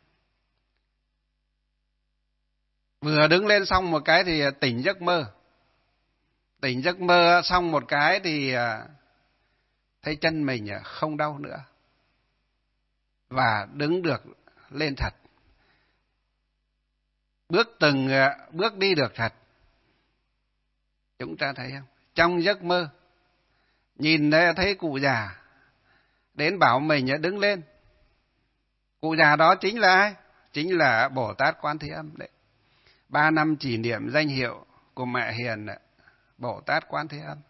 Vừa đứng lên xong một cái thì tỉnh giấc mơ. Tỉnh giấc mơ xong một cái thì thấy chân mình không đau nữa. Và đứng được lên thật. Bước từng bước đi được thật. Chúng ta thấy không? Trong giấc mơ, nhìn thấy cụ già đến bảo mình đứng lên. Cụ già đó chính là ai? Chính là Bồ Tát Quan Thế Âm đấy. ba năm kỷ niệm danh hiệu của mẹ hiền Bồ Tát Quán Thế Âm.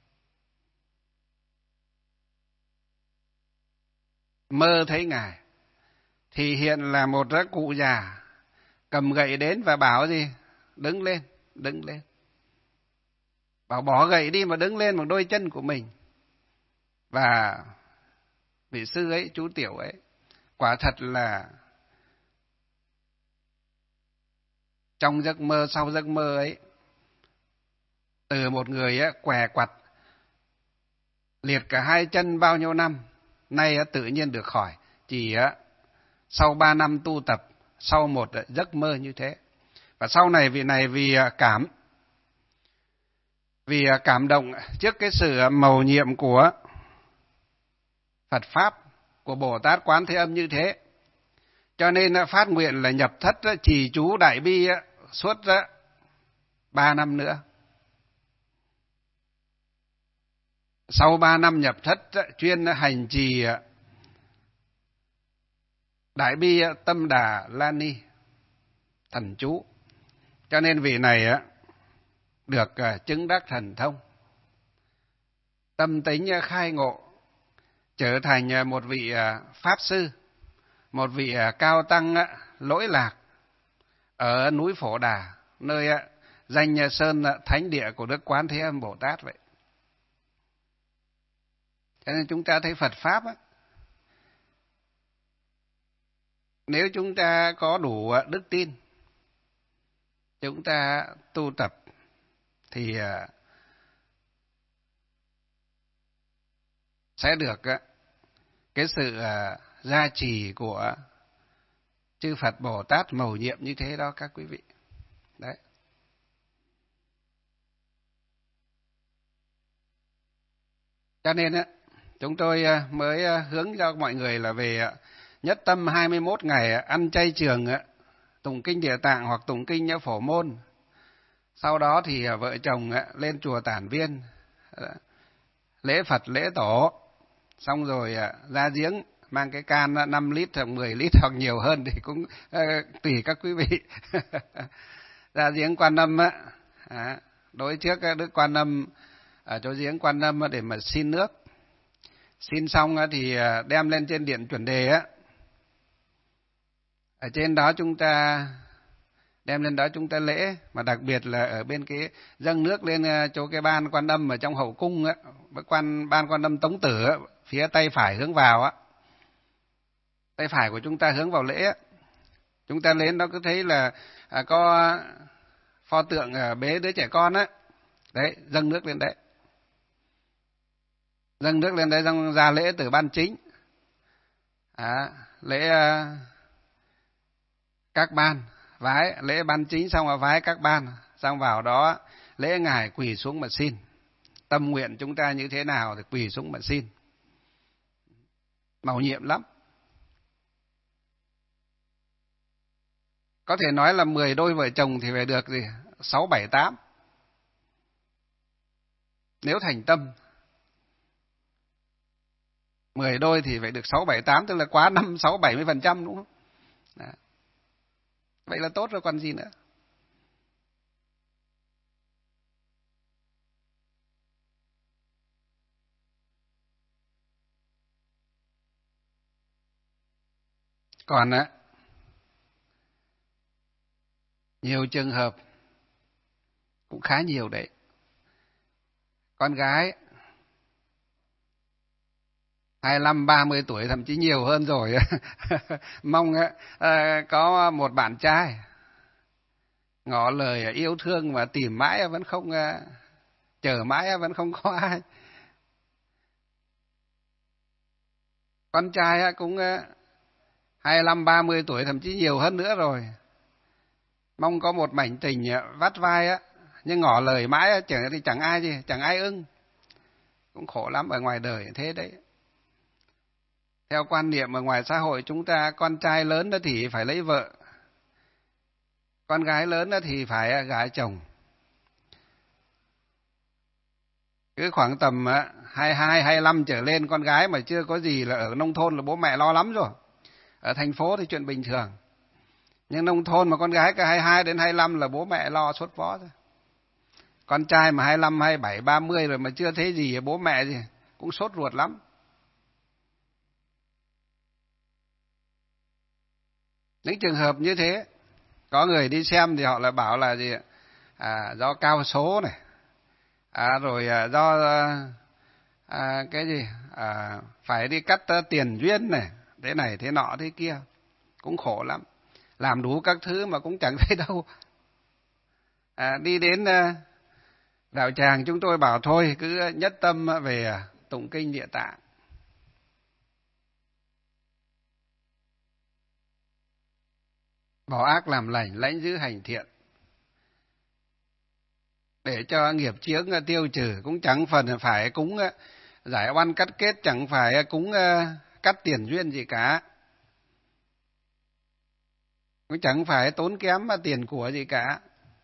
Mơ thấy Ngài thì hiện là một cụ già cầm gậy đến và bảo gì? Đứng lên, đứng lên. Bảo bỏ gậy đi mà đứng lên bằng đôi chân của mình. Và vị sư ấy, chú Tiểu ấy, quả thật là trong giấc mơ, sau giấc mơ ấy, từ một người ấy, què quặt, liệt cả hai chân bao nhiêu năm, nay ấy, tự nhiên được khỏi. Chỉ ấy, sau ba năm tu tập, sau một giấc mơ như thế. Và sau này vị này vì cảm, vì cảm động trước cái sự mầu nhiệm của Phật Pháp, của Bồ Tát Quán Thế Âm như thế, cho nên phát nguyện là nhập thất trì chú Đại Bi suốt ba năm nữa. Sau ba năm nhập thất chuyên hành trì Đại Bi Tâm Đà La Ni thần chú. Cho nên vị này được chứng đắc thần thông, tâm tính khai ngộ, trở thành một vị pháp sư, một vị cao tăng lỗi lạc ở núi Phổ Đà, nơi danh sơn thánh địa của Đức Quán Thế Âm Bồ Tát vậy. Cho nên chúng ta thấy Phật Pháp á, nếu chúng ta có đủ đức tin, chúng ta tu tập thì sẽ được cái sự gia trì của chư Phật Bồ Tát mầu nhiệm như thế đó các quý vị. Đấy. Cho nên á, chúng tôi mới hướng cho mọi người là về nhất tâm hai mươi mốt ngày ăn chay trường, tụng kinh Địa Tạng hoặc tụng kinh Phổ Môn. Sau đó thì vợ chồng lên chùa Tản Viên, lễ Phật lễ Tổ, xong rồi ra giếng mang cái can năm lít hoặc mười lít hoặc nhiều hơn thì cũng uh, tùy các quý vị. Ra giếng Quan Âm á, à, đối trước Đức Quan Âm ở chỗ giếng Quan Âm để mà xin nước. Xin xong thì đem lên trên điện chuẩn đề á. Ở trên đó chúng ta đem lên đó chúng ta lễ, mà đặc biệt là ở bên cái dâng nước lên chỗ cái ban Quan Âm ở trong hậu cung á, quan ban Quan Âm Tống Tử á, phía tay phải hướng vào á. Tay phải của chúng ta hướng vào lễ á. Chúng ta lên đó cứ thấy là à, có pho tượng à, bế đứa trẻ con á. Đấy, dâng nước lên đấy. Dâng nước lên đấy xong ra lễ từ ban chính. À, lễ à, các ban, vái, lễ ban chính xong rồi vái các ban, xong vào đó lễ ngài quỳ xuống mà xin. Tâm nguyện chúng ta như thế nào thì quỳ xuống mà xin. Mầu nhiệm lắm. Có thể nói là mười đôi vợ chồng thì phải được gì? sáu, bảy, tám. Nếu thành tâm. mười đôi thì phải được sáu, bảy, tám, tức là quá năm, sáu, bảy mươi phần trăm đúng không? Đó. Vậy là tốt rồi còn gì nữa. Còn á, nhiều trường hợp cũng khá nhiều đấy. Con gái hai mươi lăm, ba mươi tuổi thậm chí nhiều hơn rồi mong à, có một bạn trai ngỏ lời yêu thương mà tìm mãi vẫn không, à, chờ mãi vẫn không có ai. Con trai cũng à, hai mươi lăm, ba mươi tuổi thậm chí nhiều hơn nữa rồi, mong có một mảnh tình vắt vai á, nhưng ngỏ lời mãi chẳng thì chẳng ai gì, chẳng ai ưng. Cũng khổ lắm ở ngoài đời thế đấy. Theo quan niệm ở ngoài xã hội chúng ta, con trai lớn đó thì phải lấy vợ, con gái lớn đó thì phải gả chồng. Cứ khoảng tầm hai mươi hai, hai mươi lăm trở lên, con gái mà chưa có gì là ở nông thôn là bố mẹ lo lắm rồi. Ở thành phố thì chuyện bình thường. Nhưng nông thôn mà con gái cả hai mươi hai đến hai mươi lăm là bố mẹ lo sốt vó thôi. Con trai mà hai mươi lăm, hai mươi bảy, ba mươi rồi mà chưa thấy gì, bố mẹ gì cũng sốt ruột lắm. Những trường hợp như thế, có người đi xem thì họ lại bảo là gì à, do cao số này, à, rồi à, do à, cái gì à, phải đi cắt tiền duyên này, thế này thế nọ thế kia, cũng khổ lắm. Làm đủ các thứ mà cũng chẳng thấy đâu. À, đi đến à, đạo tràng chúng tôi bảo thôi cứ nhất tâm về tụng kinh Địa Tạng. Bỏ ác làm lành, lãnh giữ hành thiện, để cho nghiệp chướng tiêu trừ. Cũng chẳng phần phải cúng giải oan cắt kết, chẳng phải cúng cắt tiền duyên gì cả, cũng chẳng phải tốn kém tiền của gì cả.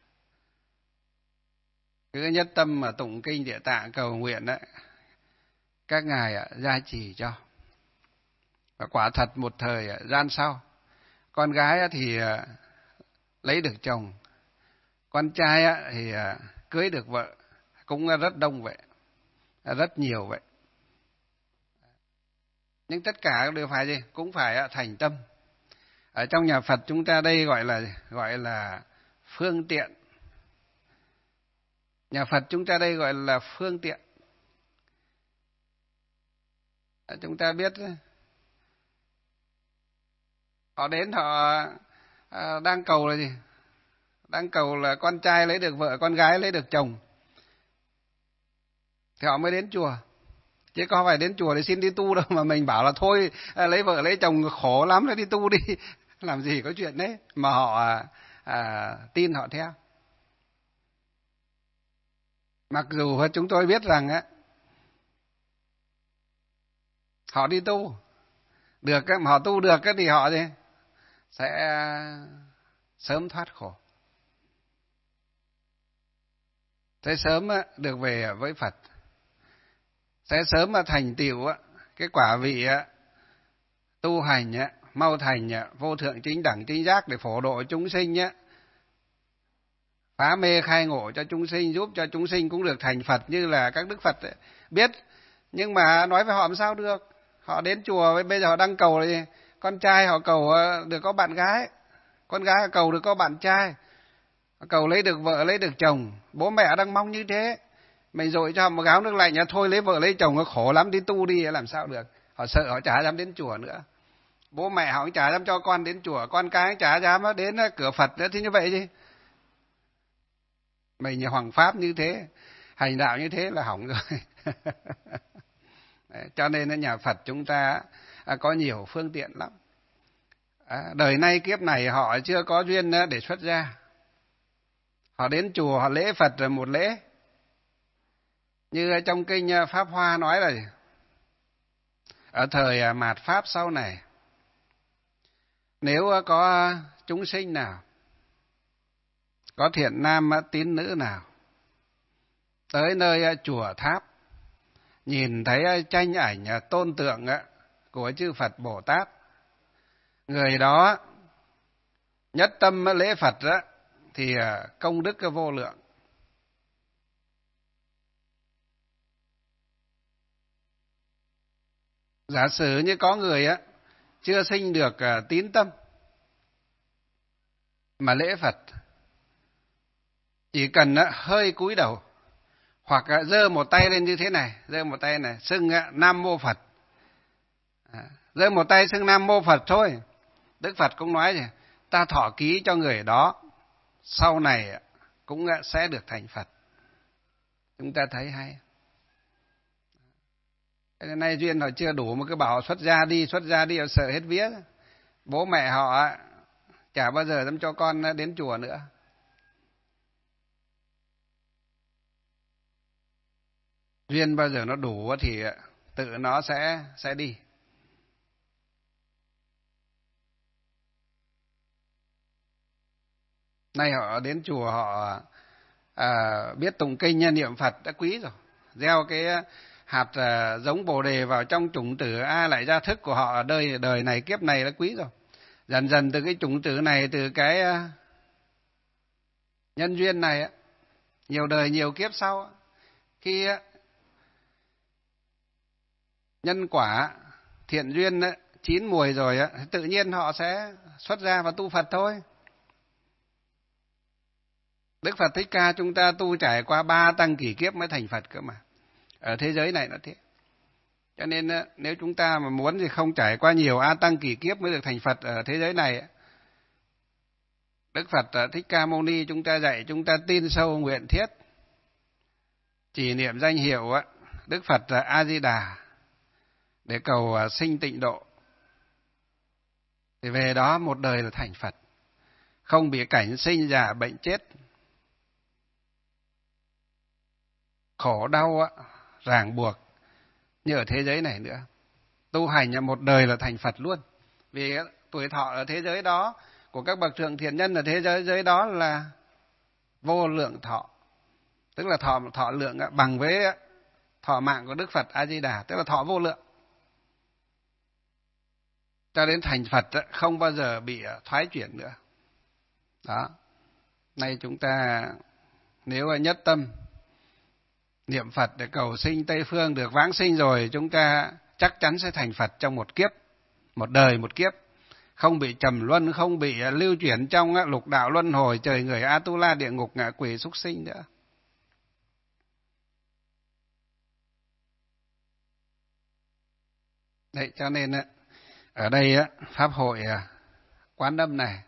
Cứ nhất tâm mà tụng kinh Địa Tạng cầu nguyện đấy, các ngài gia trì cho. Và quả thật một thời gian sau, con gái thì lấy được chồng, con trai thì cưới được vợ, cũng rất đông vậy, rất nhiều vậy. Nhưng tất cả đều phải gì? Cũng phải thành tâm. Ở trong nhà Phật chúng ta đây gọi là gọi là phương tiện. Nhà Phật chúng ta đây gọi là phương tiện. Chúng ta biết họ đến họ đang cầu là gì? Đang cầu là con trai lấy được vợ, con gái lấy được chồng, thì họ mới đến chùa. Chứ có phải đến chùa để xin đi tu đâu mà mình bảo là thôi lấy vợ lấy chồng khổ lắm, đi tu đi. Làm gì có chuyện đấy mà họ à, à, tin họ theo. Mặc dù chúng tôi biết rằng á, họ đi tu được mà họ tu được thì họ gì sẽ sớm thoát khổ, sẽ sớm được về với Phật, sẽ sớm thành tựu cái quả vị tu hành mau thành vô thượng chính đẳng chính giác, để phổ độ chúng sinh nhé, phá mê khai ngộ cho chúng sinh, giúp cho chúng sinh cũng được thành Phật như là các đức Phật ấy. Biết, nhưng mà nói với họ làm sao được. Họ đến chùa bây giờ họ đang cầu là gì? Con trai họ cầu được có bạn gái, con gái họ cầu được có bạn trai, họ cầu lấy được vợ lấy được chồng. Bố mẹ đang mong như thế, mình dội cho họ một gáo nước lạnh, thôi lấy vợ lấy chồng nó khổ lắm, đi tu đi, làm sao được. Họ sợ, họ chả dám đến chùa nữa. Bố mẹ họ cũng chả dám cho con đến chùa, con cái cũng chả dám đến cửa Phật nữa. Thì như vậy chứ mình hoằng pháp như thế, hành đạo như thế là hỏng rồi. Đấy, cho nên nhà Phật chúng ta có nhiều phương tiện lắm. À, đời nay kiếp này họ chưa có duyên để xuất gia, họ đến chùa họ lễ Phật rồi một lễ. Như trong kinh Pháp Hoa nói là ở thời mạt Pháp sau này, nếu có chúng sinh nào, có thiện nam tín nữ nào tới nơi chùa tháp, nhìn thấy tranh ảnh tôn tượng của chư Phật Bồ Tát, người đó nhất tâm lễ Phật đó, thì công đức vô lượng. Giả sử như có người á chưa sinh được tín tâm mà lễ Phật, chỉ cần hơi cúi đầu hoặc giơ một tay lên như thế này, giơ một tay này xưng Nam Mô Phật, giơ một tay xưng Nam Mô Phật thôi, Đức Phật cũng nói gì, ta thọ ký cho người đó sau này cũng sẽ được thành Phật. Chúng ta thấy hay. Cái nay duyên họ chưa đủ mà cứ bảo xuất gia đi, xuất gia đi, họ sợ hết vía. Bố mẹ họ chả bao giờ dám cho con đến chùa nữa. Duyên bao giờ nó đủ thì tự nó sẽ sẽ đi. Nay họ đến chùa họ à, biết tụng kinh niệm Phật đã quý rồi. Gieo cái hạt à, giống Bồ đề vào trong chủng tử, ai lại ra thức của họ ở đời đời này kiếp này đã quý rồi. Dần dần từ cái chủng tử này, từ cái nhân duyên này, nhiều đời nhiều kiếp sau, khi nhân quả thiện duyên chín mùi rồi, tự nhiên họ sẽ xuất ra và tu Phật thôi. Đức Phật Thích Ca chúng ta tu trải qua ba tăng kỷ kiếp mới thành Phật cơ mà. Ở thế giới này nó thế. Cho nên nếu chúng ta mà muốn thì không trải qua nhiều a tăng kỷ kiếp mới được thành Phật ở thế giới này. Đức Phật Thích Ca Mâu Ni chúng ta dạy chúng ta tin sâu nguyện thiết, chỉ niệm danh hiệu Đức Phật A Di Đà để cầu sinh tịnh độ. Thì về đó một đời là thành Phật, không bị cảnh sinh già bệnh chết, khổ đau ràng buộc như ở thế giới này nữa. Tu hành một đời là thành Phật luôn. Vì tuổi thọ ở thế giới đó của các bậc thượng thiện nhân ở thế giới, giới đó là vô lượng thọ. Tức là thọ thọ lượng bằng với thọ mạng của Đức Phật A Di Đà, tức là thọ vô lượng. Cho đến thành Phật không bao giờ bị thoái chuyển nữa. Đó. Nay chúng ta nếu nhất tâm niệm Phật để cầu sinh Tây Phương được vãng sinh rồi, chúng ta chắc chắn sẽ thành Phật trong một kiếp, một đời một kiếp, không bị trầm luân, không bị lưu chuyển trong lục đạo luân hồi, trời người Atula, địa ngục, ngạ quỷ, súc sinh nữa. Đấy, cho nên ở đây pháp hội Quán Âm này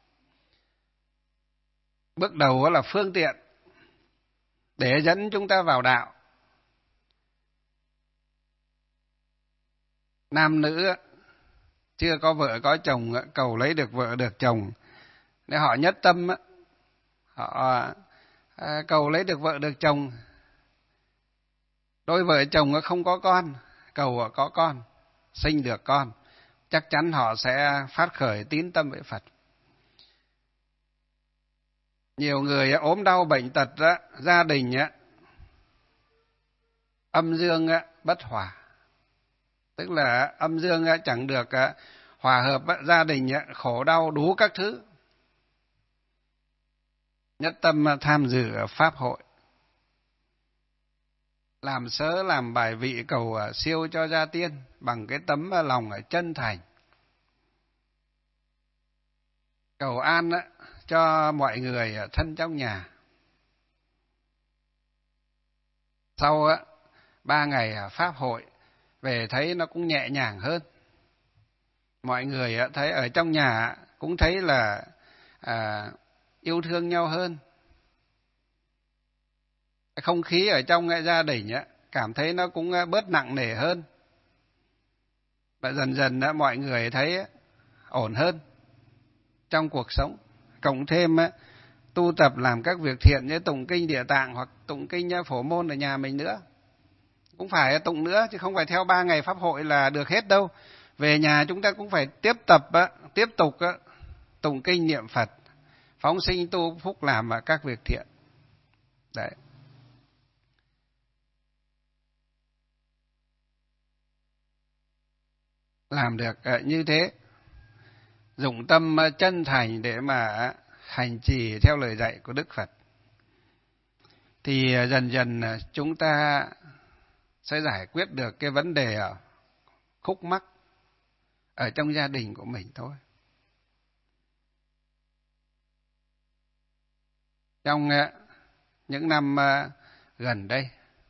bước đầu là phương tiện để dẫn chúng ta vào đạo. Nam nữ chưa có vợ có chồng cầu lấy được vợ được chồng, để họ nhất tâm họ cầu lấy được vợ được chồng. Đôi vợ chồng không có con, cầu có con, sinh được con, chắc chắn họ sẽ phát khởi tín tâm với Phật. Nhiều người ốm đau bệnh tật, gia đình âm dương bất hòa, tức là âm dương chẳng được hòa hợp, gia đình khổ đau đủ các thứ. Nhất tâm tham dự pháp hội, làm sớ làm bài vị cầu siêu cho gia tiên bằng cái tấm lòng chân thành, cầu an cho mọi người thân trong nhà. Sau ba ngày pháp hội về thấy nó cũng nhẹ nhàng hơn, mọi người thấy ở trong nhà cũng thấy là à, yêu thương nhau hơn. Không khí ở trong gia đình cảm thấy nó cũng bớt nặng nề hơn, và dần dần mọi người thấy ổn hơn trong cuộc sống. Cộng thêm tu tập làm các việc thiện như tụng kinh Địa Tạng hoặc tụng kinh Phổ Môn ở nhà mình nữa. Cũng phải tụng nữa, chứ không phải theo ba ngày pháp hội là được hết đâu. Về nhà chúng ta cũng phải tiếp tập, tiếp tục tụng kinh niệm Phật, phóng sinh tu phúc làm các việc thiện. Đấy. Làm được như thế, dụng tâm chân thành để mà hành trì theo lời dạy của Đức Phật, thì dần dần chúng ta sẽ giải quyết được cái vấn đề khúc mắc ở trong gia đình của mình thôi. Trong những năm gần đây,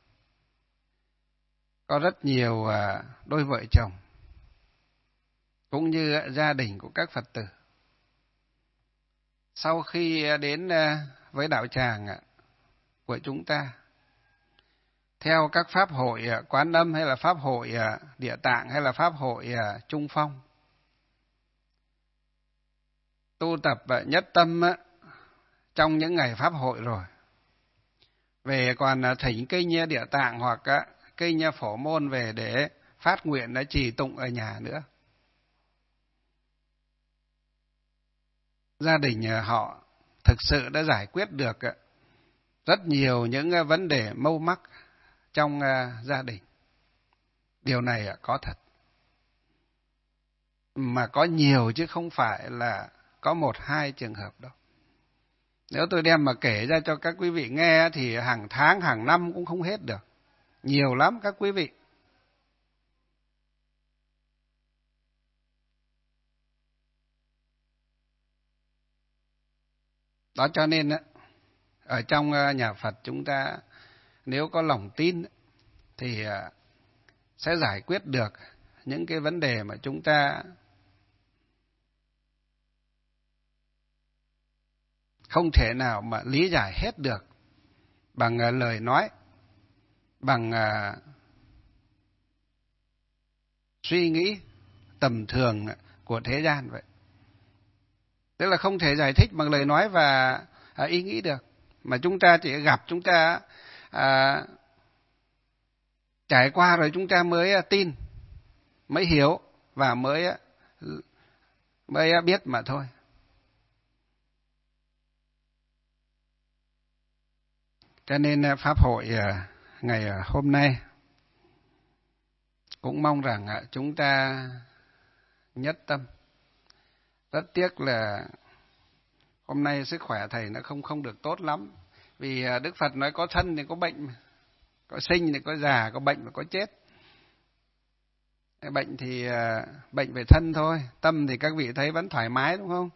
có rất nhiều đôi vợ chồng cũng như gia đình của các Phật tử, sau khi đến với đạo tràng của chúng ta, theo các pháp hội Quán Âm hay là pháp hội Địa Tạng hay là pháp hội Trung Phong, tu tập nhất tâm trong những ngày pháp hội rồi, về còn thỉnh kinh Địa Tạng hoặc kinh Phổ Môn về để phát nguyện đã trì tụng ở nhà nữa. Gia đình họ thực sự đã giải quyết được rất nhiều những vấn đề mâu mắc trong gia đình. Điều này có thật. mà có nhiều chứ không phải là có một hai trường hợp đâu. Nếu tôi đem mà kể ra cho các quý vị nghe thì hàng tháng, hàng năm cũng không hết được. Nhiều lắm các quý vị. Đó cho nên ở trong nhà Phật chúng ta nếu có lòng tin thì sẽ giải quyết được những cái vấn đề mà chúng ta không thể nào mà lý giải hết được bằng lời nói, bằng suy nghĩ tầm thường của thế gian vậy. Tức là không thể giải thích bằng lời nói và à, ý nghĩ được. Mà chúng ta chỉ gặp, chúng ta à, trải qua rồi chúng ta mới tin, mới hiểu và mới mới biết mà thôi. Cho nên Pháp hội ngày hôm nay cũng mong rằng chúng ta nhất tâm. Rất tiếc là hôm nay sức khỏe thầy nó không không được tốt lắm. Vì Đức Phật nói có thân thì có bệnh, có sinh thì có già, có bệnh và có chết. Bệnh thì bệnh về thân thôi, tâm thì các vị thấy vẫn thoải mái đúng không?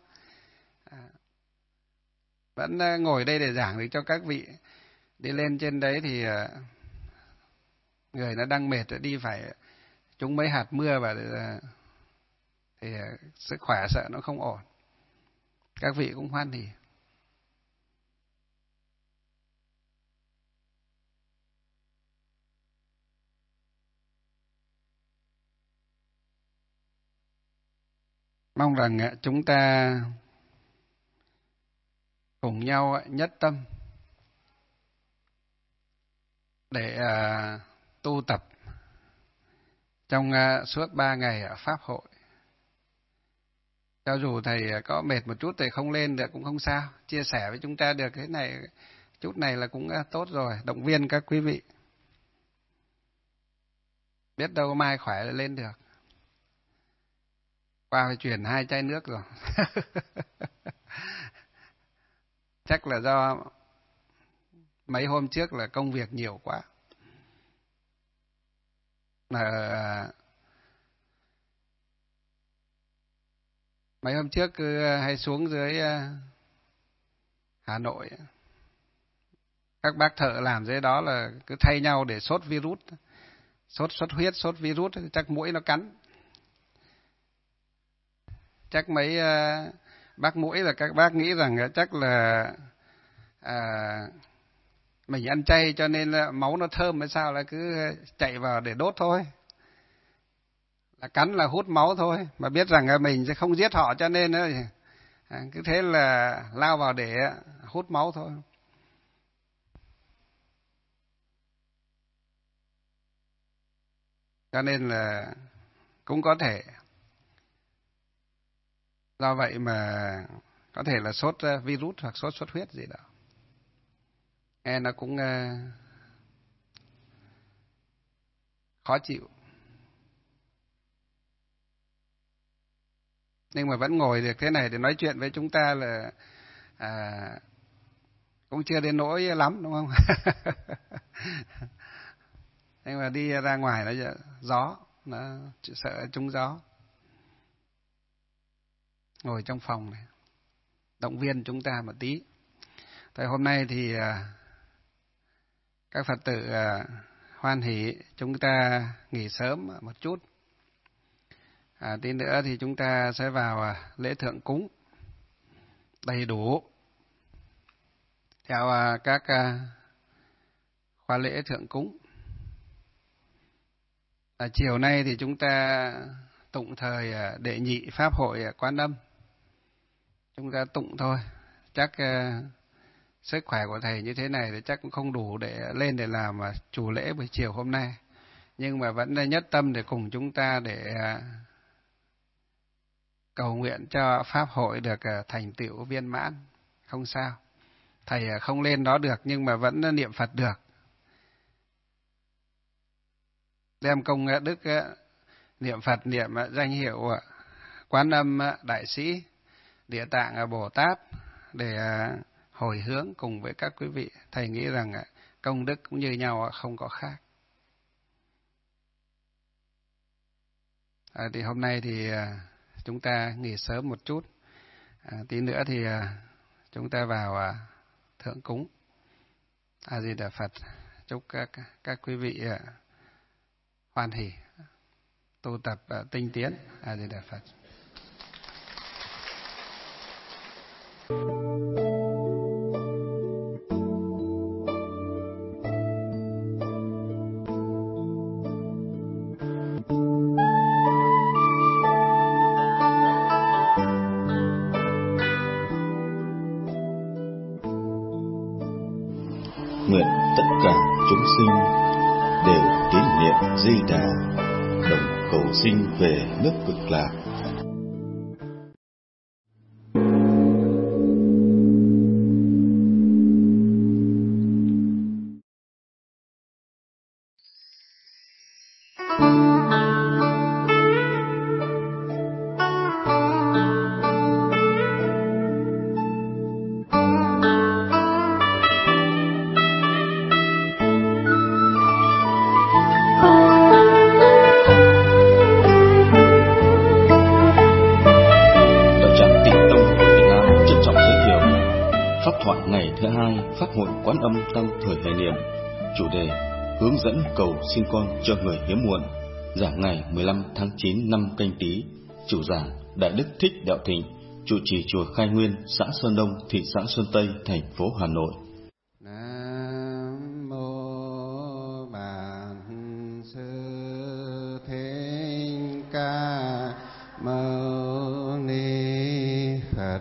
Vẫn ngồi đây để giảng để cho các vị. Đi lên trên đấy thì người nó đang mệt đi phải trúng mấy hạt mưa và thì sức khỏe sợ nó không ổn. Các vị cũng hoan hỉ. Mong rằng chúng ta cùng nhau nhất tâm để uh, tu tập trong uh, suốt ba ngày ở Pháp hội. Cho dù thầy có mệt một chút thầy không lên được cũng không sao. Chia sẻ với chúng ta được thế này, chút này là cũng uh, tốt rồi. Động viên các quý vị. Biết đâu mai khỏe lên được. Qua phải chuyển hai chai nước rồi. Chắc là do mấy hôm trước là công việc nhiều quá. À, mấy hôm trước cứ hay xuống dưới Hà Nội. Các bác thợ làm dưới đó là cứ thay nhau để sốt virus. Sốt xuất huyết, sốt virus, chắc muỗi nó cắn. Chắc mấy uh, bác muỗi là các bác nghĩ rằng chắc là à, mình ăn chay cho nên là máu nó thơm hay sao là cứ chạy vào để đốt thôi. Là cắn là hút máu thôi. Mà biết rằng mình sẽ không giết họ cho nên à, cứ thế là lao vào để hút máu thôi. Cho nên là cũng có thể do vậy mà có thể là sốt virus hoặc sốt xuất huyết gì đó. Nghe nó cũng uh, khó chịu. Nhưng mà vẫn ngồi được thế này để nói chuyện với chúng ta là à, cũng chưa đến nỗi lắm đúng không? Nhưng mà đi ra ngoài nó gió, nó sợ trúng gió. Ngồi trong phòng này, động viên chúng ta một tí. Tại hôm nay thì các Phật tử hoan hỷ chúng ta nghỉ sớm một chút. À, tí nữa thì chúng ta sẽ vào lễ thượng cúng đầy đủ theo các khóa lễ thượng cúng. À, chiều nay thì chúng ta tụng thời đệ nhị Pháp hội Quán Âm. Chúng ta tụng thôi. Chắc uh, sức khỏe của thầy như thế này thì chắc cũng không đủ để lên để làm uh, chủ lễ buổi chiều hôm nay. Nhưng mà vẫn nhất tâm để cùng chúng ta để uh, cầu nguyện cho Pháp hội được uh, thành tựu viên mãn. Không sao. Thầy uh, không lên đó được nhưng mà vẫn uh, niệm Phật được. Đem công uh, đức uh, niệm Phật, niệm uh, danh hiệu uh, Quan Âm Đại Sĩ, Địa Tạng Bồ Tát để hồi hướng cùng với các quý vị. Thầy nghĩ rằng công đức cũng như nhau, không có khác. À, thì hôm nay thì chúng ta nghỉ sớm một chút, à, tí nữa thì chúng ta vào thượng cúng. A Di Đà Phật. Chúc các các quý vị hoan hỷ tu tập tinh tiến. A Di Đà Phật. Nguyện tất cả chúng sinh đều tín niệm Di Đà, đồng cầu sinh về nước Cực Lạc. Quán Âm Tăng Thời Hải Niệm. Chủ đề: hướng dẫn cầu sinh con cho người hiếm muộn. Giảng ngày mười lăm tháng chín năm Canh Tý. Chủ giảng Đại Đức Thích Đạo Thịnh, trụ trì chùa Khai Nguyên, xã Sơn Đông, thị xã Sơn Tây, thành phố Hà Nội. Nam mô Bản Sư Thích Ca Mâu Ni Phật.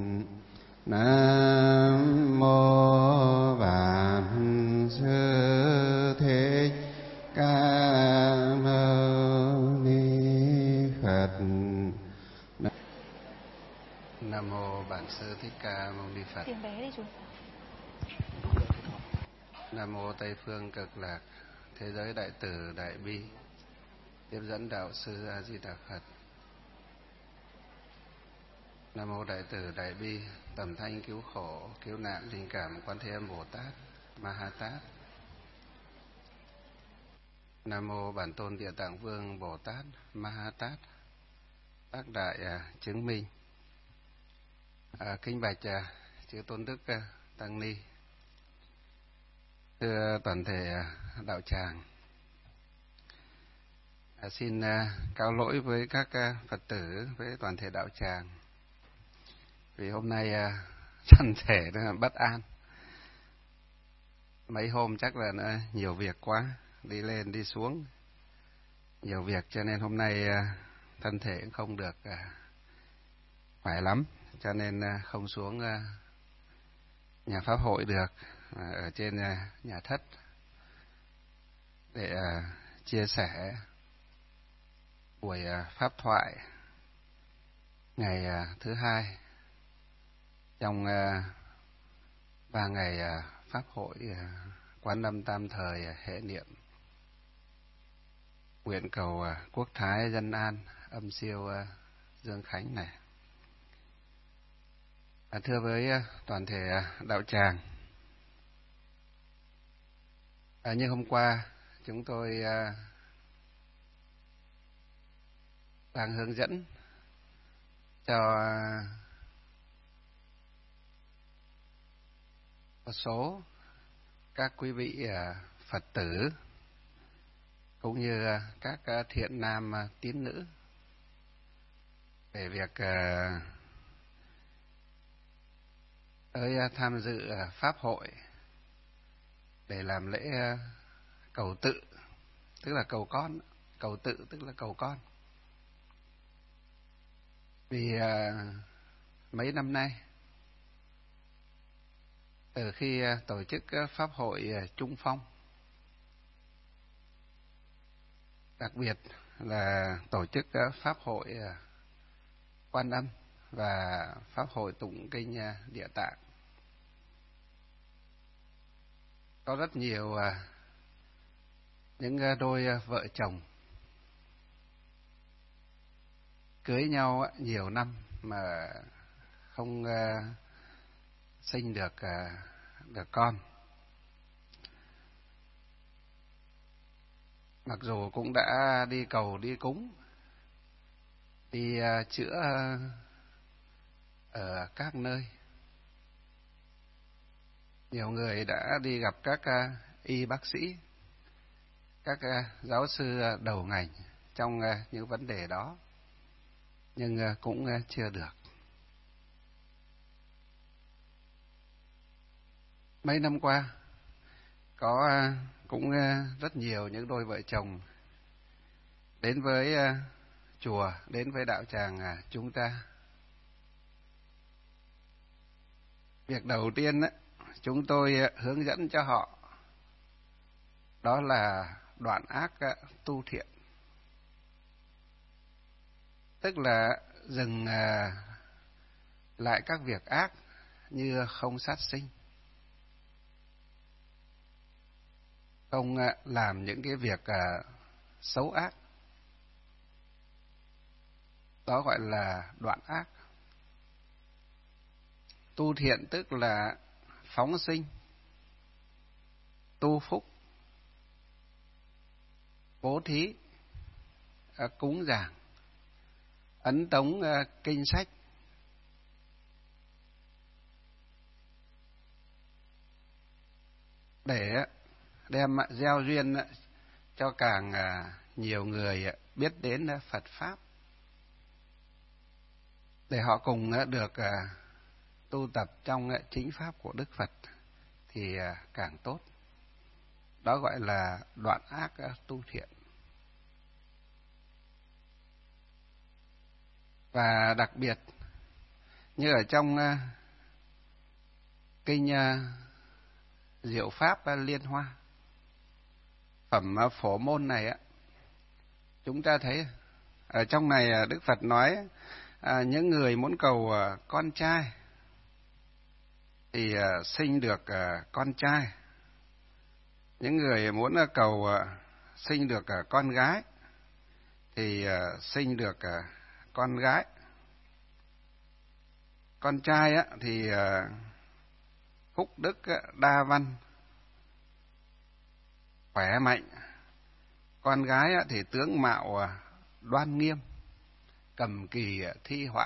Nam mô Nam mô Bản Sư Thích Ca Mâu Ni Phật. Tiếng bé đi chú. Nam mô Tây Phương Cực Lạc, thế giới đại từ đại bi, tiếp dẫn đạo sư A Di Đà Phật. Nam mô Đại từ đại bi, tầm thanh cứu khổ, cứu nạn tình cảm Quan Thế Âm Bồ Tát, Ma Ha Tát. Nam mô Bản Tôn Địa Tạng Vương Bồ Tát, Ma Ha Tát, tác đại à, chứng minh. À, kính bạch à, chư tôn đức à, tăng ni, thưa toàn thể à, đạo tràng, à, xin à, cáo lỗi với các à, Phật tử, với toàn thể đạo tràng, vì hôm nay à, thân thể nó bất an. Mấy hôm chắc là nó nhiều việc quá, đi lên đi xuống nhiều việc, cho nên hôm nay à, thân thể cũng không được à, khỏe lắm, cho nên không xuống nhà pháp hội được, ở trên nhà thất để chia sẻ buổi pháp thoại ngày thứ hai trong ba ngày pháp hội Quán Âm Tam Thời hệ niệm, nguyện cầu quốc thái dân an, âm siêu Dương Khánh này. À, thưa với toàn thể đạo tràng, à, như hôm qua chúng tôi à, đang hướng dẫn cho một số các quý vị à, Phật tử cũng như à, các à, thiện nam à, tín nữ về việc à, tới tham dự pháp hội để làm lễ cầu tự, tức là cầu con, cầu tự tức là cầu con. Vì à, mấy năm nay, từ khi tổ chức pháp hội Trung Phong, đặc biệt là tổ chức pháp hội Quan Âm và pháp hội tụng kinh Địa Tạng, có rất nhiều những đôi vợ chồng cưới nhau nhiều năm mà không sinh được được con. Mặc dù cũng đã đi cầu đi cúng, đi chữa ở các nơi. Nhiều người đã đi gặp các y bác sĩ, các giáo sư đầu ngành trong những vấn đề đó, nhưng cũng chưa được. Mấy năm qua có cũng rất nhiều những đôi vợ chồng đến với chùa, đến với đạo tràng chúng ta. Việc đầu tiên chúng tôi hướng dẫn cho họ đó là đoạn ác tu thiện, tức là dừng lại các việc ác như không sát sinh, không làm những cái việc xấu ác. Đó gọi là đoạn ác. Tu thiện tức là phóng sinh, tu phúc, bố thí, cúng dường, ấn tống kinh sách, để đem gieo duyên cho càng nhiều người biết đến Phật Pháp, để họ cùng được tu tập trong chính Pháp của Đức Phật thì càng tốt. Đó gọi là đoạn ác tu thiện. Và đặc biệt như ở trong kinh Diệu Pháp Liên Hoa, phẩm Phổ Môn này á, chúng ta thấy ở trong này Đức Phật nói à, những người muốn cầu con trai thì sinh được con trai, những người muốn cầu sinh được con gái thì sinh được con gái. Con trai á thì phúc đức đa văn, khỏe mạnh. Con gái á thì tướng mạo đoan nghiêm, cầm kỳ thi họa,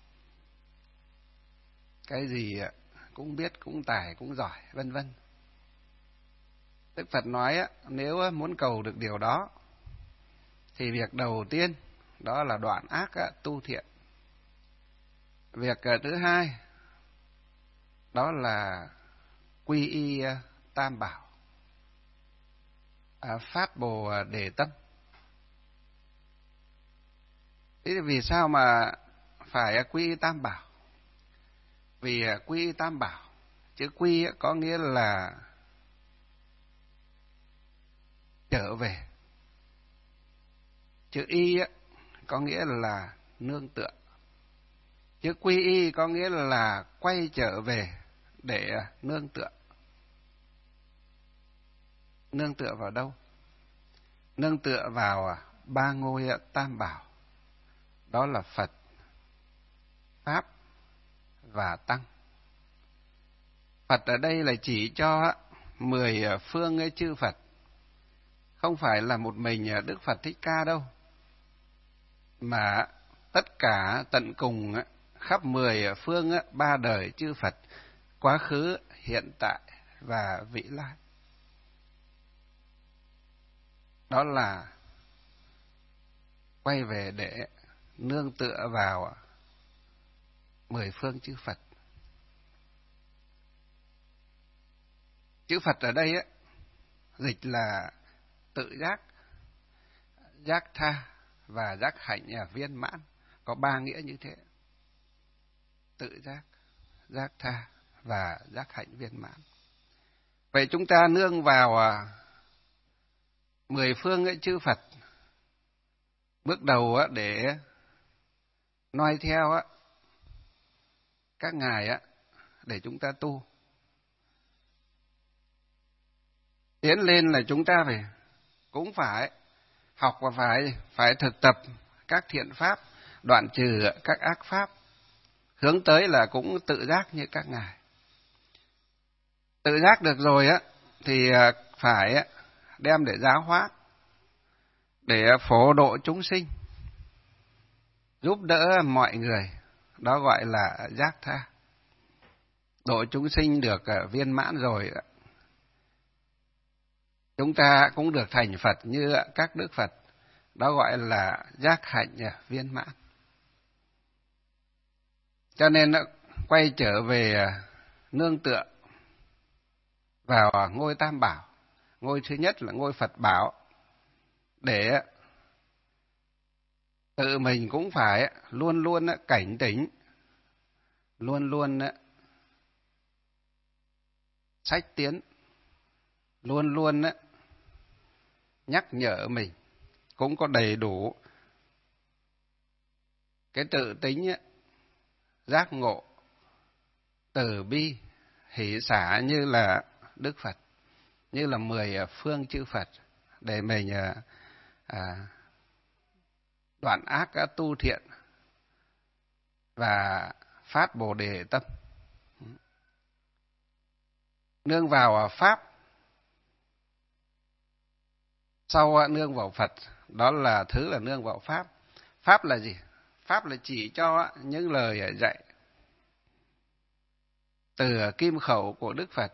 cái gì cũng biết, cũng tài, cũng giỏi, vân vân. Đức Phật nói á, nếu muốn cầu được điều đó thì việc đầu tiên đó là đoạn ác tu thiện. Việc thứ hai đó là quy y tam bảo, phát bồ đề tâm. Thế thì vì sao mà phải quy y tam bảo? Vì quy y tam bảo, chữ quy có nghĩa là trở về, chữ y có nghĩa là nương tựa, chữ quy y có nghĩa là quay trở về để nương tựa. Nương tựa vào đâu? Nương tựa vào ba ngôi tam bảo, đó là Phật, Pháp và Tăng. Phật ở đây là chỉ cho mười phương chư Phật, không phải là một mình Đức Phật Thích Ca đâu, mà tất cả tận cùng khắp mười phương ba đời chư Phật, quá khứ, hiện tại và vị lai. Đó là quay về để nương tựa vào mười phương chư Phật. Chữ Phật ở đây á, dịch là tự giác, giác tha và giác hạnh viên mãn, có ba nghĩa như thế: tự giác, giác tha và giác hạnh viên mãn. Vậy chúng ta nương vào mười phương ấy chư Phật, bước đầu á, để noi theo á, các ngài á, để chúng ta tu. Tiến lên là chúng ta phải cũng phải học và phải phải thực tập các thiện pháp đoạn trừ các ác pháp, hướng tới là cũng tự giác như các ngài. Tự giác được rồi á thì phải đem để giáo hóa, để phổ độ chúng sinh, giúp đỡ mọi người, đó gọi là giác tha. Độ chúng sinh được viên mãn rồi, chúng ta cũng được thành Phật như các đức Phật, đó gọi là giác hạnh viên mãn. Cho nên quay trở về nương tựa vào ngôi Tam Bảo. Ngôi thứ nhất là ngôi Phật Bảo, để tự mình cũng phải luôn luôn cảnh tỉnh, luôn luôn sách tiến, luôn luôn nhắc nhở mình, cũng có đầy đủ cái tự tính giác ngộ, từ bi, hỷ xả như là Đức Phật, như là mười phương chư Phật, để mình à, đoạn ác tu thiện và phát Bồ Đề tâm. Nương vào Pháp, sau nương vào Phật, đó là thứ là nương vào Pháp. Pháp là gì? Pháp là chỉ cho những lời dạy từ kim khẩu của Đức Phật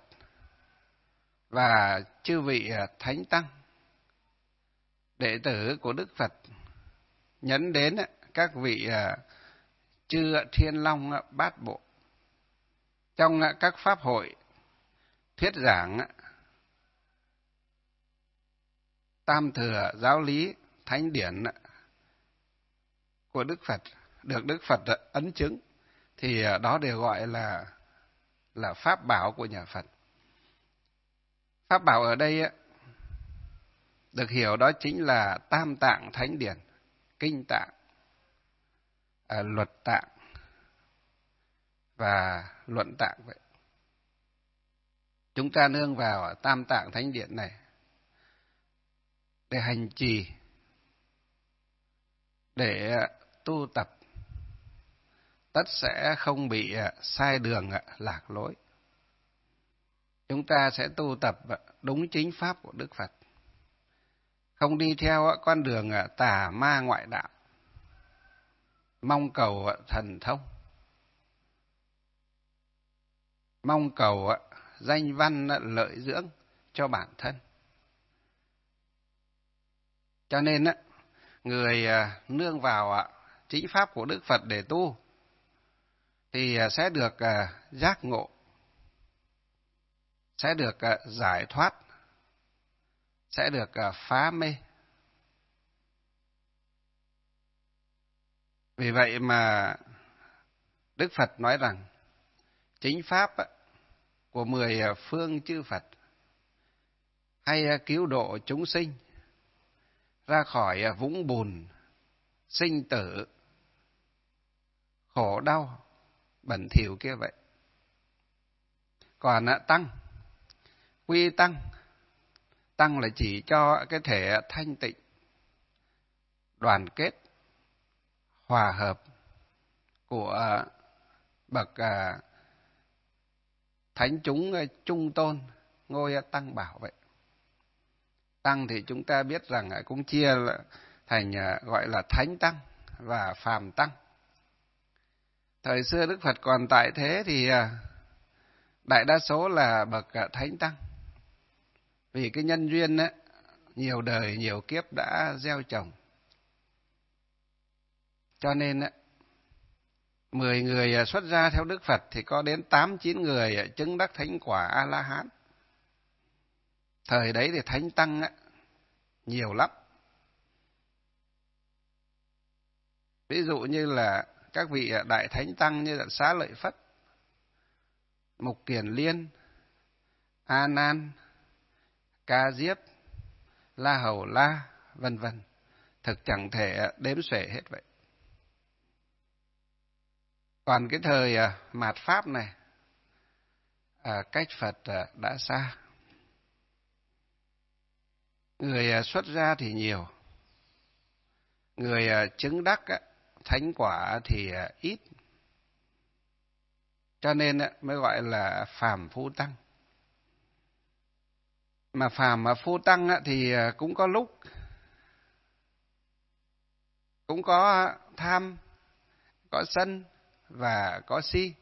và chư vị Thánh Tăng, đệ tử của Đức Phật, nhấn đến các vị chư Thiên Long Bát Bộ. Trong các pháp hội thuyết giảng tam thừa giáo lý thánh điển của Đức Phật, được Đức Phật ấn chứng, thì đó đều gọi là là pháp bảo của nhà Phật. Pháp bảo ở đây được hiểu đó chính là tam tạng thánh điển, kinh tạng, luật tạng và luận tạng vậy. Chúng ta nương vào tam tạng thánh điển này để hành trì, để tu tập, tất sẽ không bị sai đường lạc lối. Chúng ta sẽ tu tập đúng chính pháp của Đức Phật, không đi theo con đường tà ma ngoại đạo, mong cầu thần thông, mong cầu danh văn lợi dưỡng cho bản thân. Cho nên người nương vào chính pháp của Đức Phật để tu thì sẽ được giác ngộ, sẽ được giải thoát, sẽ được phá mê. Vì vậy mà Đức Phật nói rằng chính pháp của mười phương chư Phật hay cứu độ chúng sinh ra khỏi vũng bùn sinh tử khổ đau bẩn thỉu kia vậy. Còn tăng, quy tăng, tăng là chỉ cho cái thể thanh tịnh, đoàn kết, hòa hợp của bậc thánh chúng trung tôn ngôi Tăng Bảo vậy. Tăng thì chúng ta biết rằng cũng chia thành gọi là thánh tăng và phàm tăng. Thời xưa Đức Phật còn tại thế thì đại đa số là bậc thánh tăng, vì cái nhân duyên ấy, nhiều đời nhiều kiếp đã gieo trồng, cho nên ấy, mười người xuất gia theo Đức Phật thì có đến tám chín người chứng đắc thánh quả A La Hán. Thời đấy thì thánh tăng ấy, nhiều lắm. Ví dụ như là các vị đại thánh tăng như là Xá Lợi Phất, Mục Kiền Liên, A Nan, Ca Diếp, La Hầu La, vân vân, thực chẳng thể đếm xuể hết vậy. Còn cái thời mạt Pháp này, cách Phật đã xa, người xuất gia thì nhiều, người chứng đắc thánh quả thì ít, cho nên mới gọi là phàm phu tăng. Mà phàm mà phu tăng thì cũng có lúc cũng có tham, có sân và có si.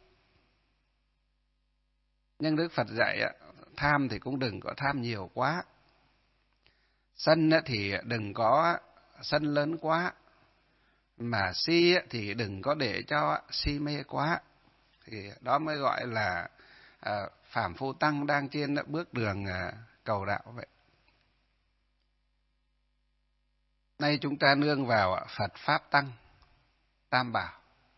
Nhưng Đức Phật dạy tham thì cũng đừng có tham nhiều quá, sân thì đừng có sân lớn quá, mà si thì đừng có để cho si mê quá. Thì đó mới gọi là à, phàm phu tăng đang trên bước đường à, cầu đạo vậy. Nay chúng ta nương vào Phật Pháp Tăng, Tam Bảo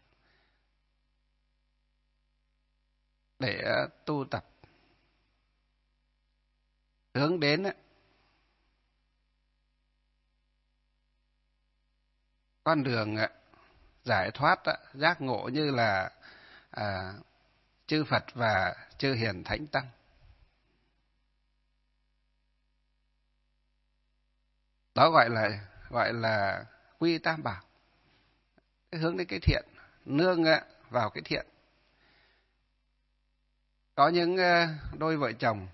để tu tập, hướng đến con đường giải thoát, giác ngộ như là à, chư Phật và chư Hiền Thánh Tăng. Đó gọi là gọi là quy Tam Bảo, hướng đến cái thiện, nương vào cái thiện. Có những đôi vợ chồng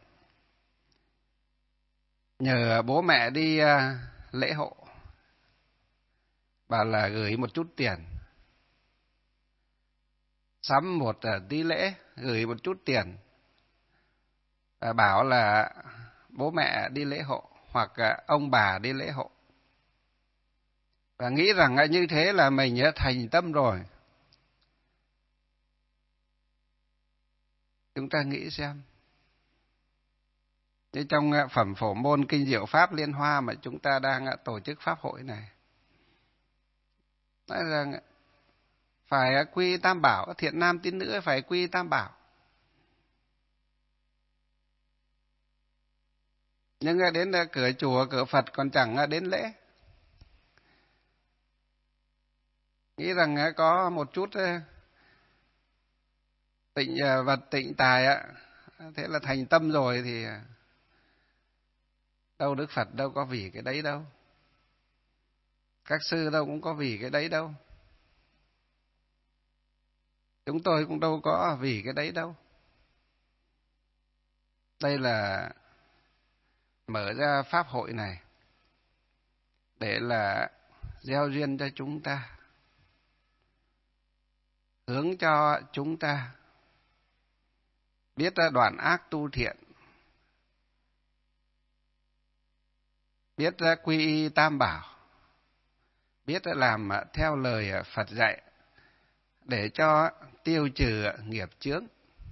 nhờ bố mẹ đi lễ hộ, bảo là gửi một chút tiền, sắm một tí lễ, gửi một chút tiền, và bảo là bố mẹ đi lễ hộ hoặc ông bà đi lễ hộ, và nghĩ rằng như thế là mình thành tâm rồi. Chúng ta nghĩ xem, như trong phẩm Phổ Môn Kinh Diệu Pháp Liên Hoa mà chúng ta đang tổ chức pháp hội này, nói rằng phải quy Tam Bảo, thiện nam tín nữ phải quy Tam Bảo. Nhưng đến cửa chùa, cửa Phật còn chẳng đến lễ. Nghĩ rằng có một chút tịnh vật, tịnh tài, thế là thành tâm rồi, thì đâu Đức Phật đâu có vì cái đấy đâu. Các sư đâu cũng có vì cái đấy đâu. Chúng tôi cũng đâu có vì cái đấy đâu. Đây là mở ra pháp hội này để là gieo duyên cho chúng ta, hướng cho chúng ta biết đoạn ác tu thiện, biết quy y Tam Bảo, biết làm theo lời Phật dạy để cho tiêu trừ nghiệp chướng,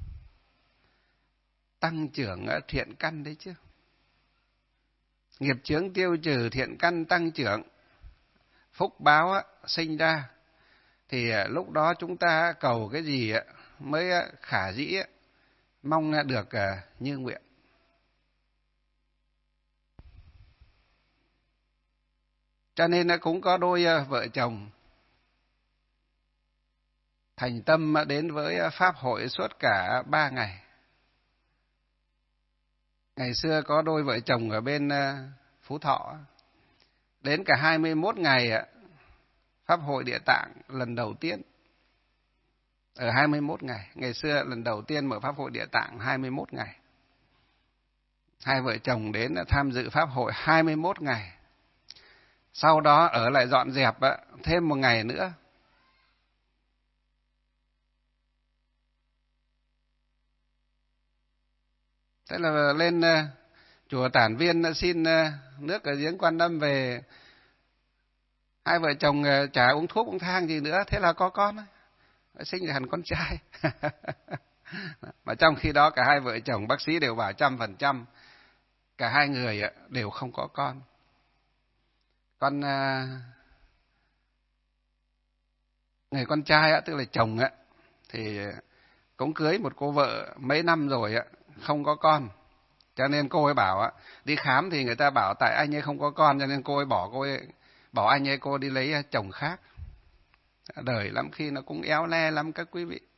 tăng trưởng thiện căn đấy chứ. Nghiệp chướng tiêu trừ, thiện căn tăng trưởng, phúc báo sinh ra, thì lúc đó chúng ta cầu cái gì mới khả dĩ mong được như nguyện. Cho nên cũng có đôi vợ chồng thành tâm đến với pháp hội suốt cả ba ngày. Ngày xưa có đôi vợ chồng ở bên Phú Thọ, đến cả hai mươi mốt ngày pháp hội Địa Tạng lần đầu tiên. Ở hai mươi mốt ngày, ngày xưa lần đầu tiên mở pháp hội Địa Tạng hai mươi mốt ngày. Hai vợ chồng đến tham dự pháp hội hai mươi mốt ngày. Sau đó ở lại dọn dẹp thêm một ngày nữa. Thế là lên chùa Tản Viên xin nước ở giếng Quan Âm về. Hai vợ chồng chả uống thuốc uống thang gì nữa, thế là có con, sinh ra hẳn con trai. Mà trong khi đó cả hai vợ chồng bác sĩ đều bảo trăm phần trăm cả hai người đều không có con. Con người con trai tức là chồng thì cũng cưới một cô vợ mấy năm rồi không có con, cho nên cô ấy bảo đi khám thì người ta bảo tại anh ấy không có con, cho nên cô ấy bỏ cô ấy bảo anh ấy cô đi lấy chồng khác. Đời lắm khi nó cũng éo le lắm các quý vị.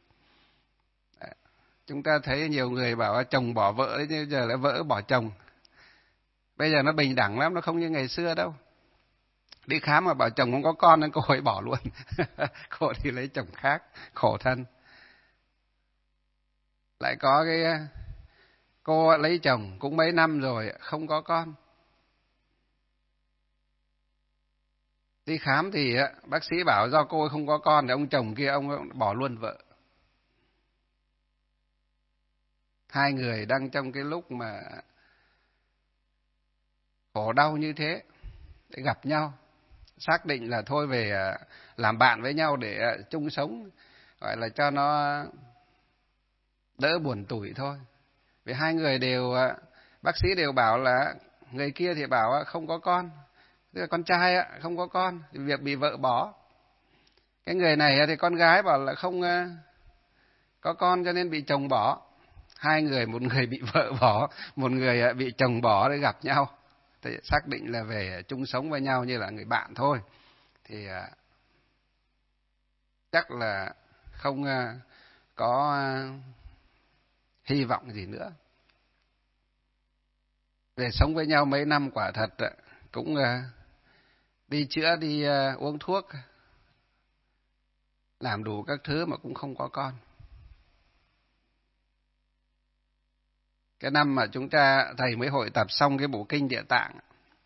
Chúng ta thấy nhiều người bảo chồng bỏ vợ đấy, nhưng giờ lại vợ bỏ chồng. Bây giờ nó bình đẳng lắm, nó không như ngày xưa đâu. Đi khám mà bảo chồng không có con nên cô ấy bỏ luôn. Cô đi lấy chồng khác, khổ thân. Lại có cái cô lấy chồng cũng mấy năm rồi không có con. Đi khám thì bác sĩ bảo do cô ấy không có con thì ông chồng kia ông bỏ luôn vợ. Hai người đang trong cái lúc mà khổ đau như thế để gặp nhau, xác định là thôi về làm bạn với nhau để chung sống, gọi là cho nó đỡ buồn tủi thôi. Vì hai người đều, bác sĩ đều bảo là, người kia thì bảo không có con, tức là con trai không có con, việc bị vợ bỏ. Cái người này thì con gái bảo là không có con cho nên bị chồng bỏ. Hai người, một người bị vợ bỏ, một người bị chồng bỏ để gặp nhau. Thì xác định là về chung sống với nhau như là người bạn thôi. Thì chắc là không có hy vọng gì nữa. Về sống với nhau mấy năm quả thật cũng đi chữa, đi uống thuốc, làm đủ các thứ mà cũng không có con. Cái năm mà chúng ta, thầy mới hội tập xong cái bộ kinh Địa Tạng,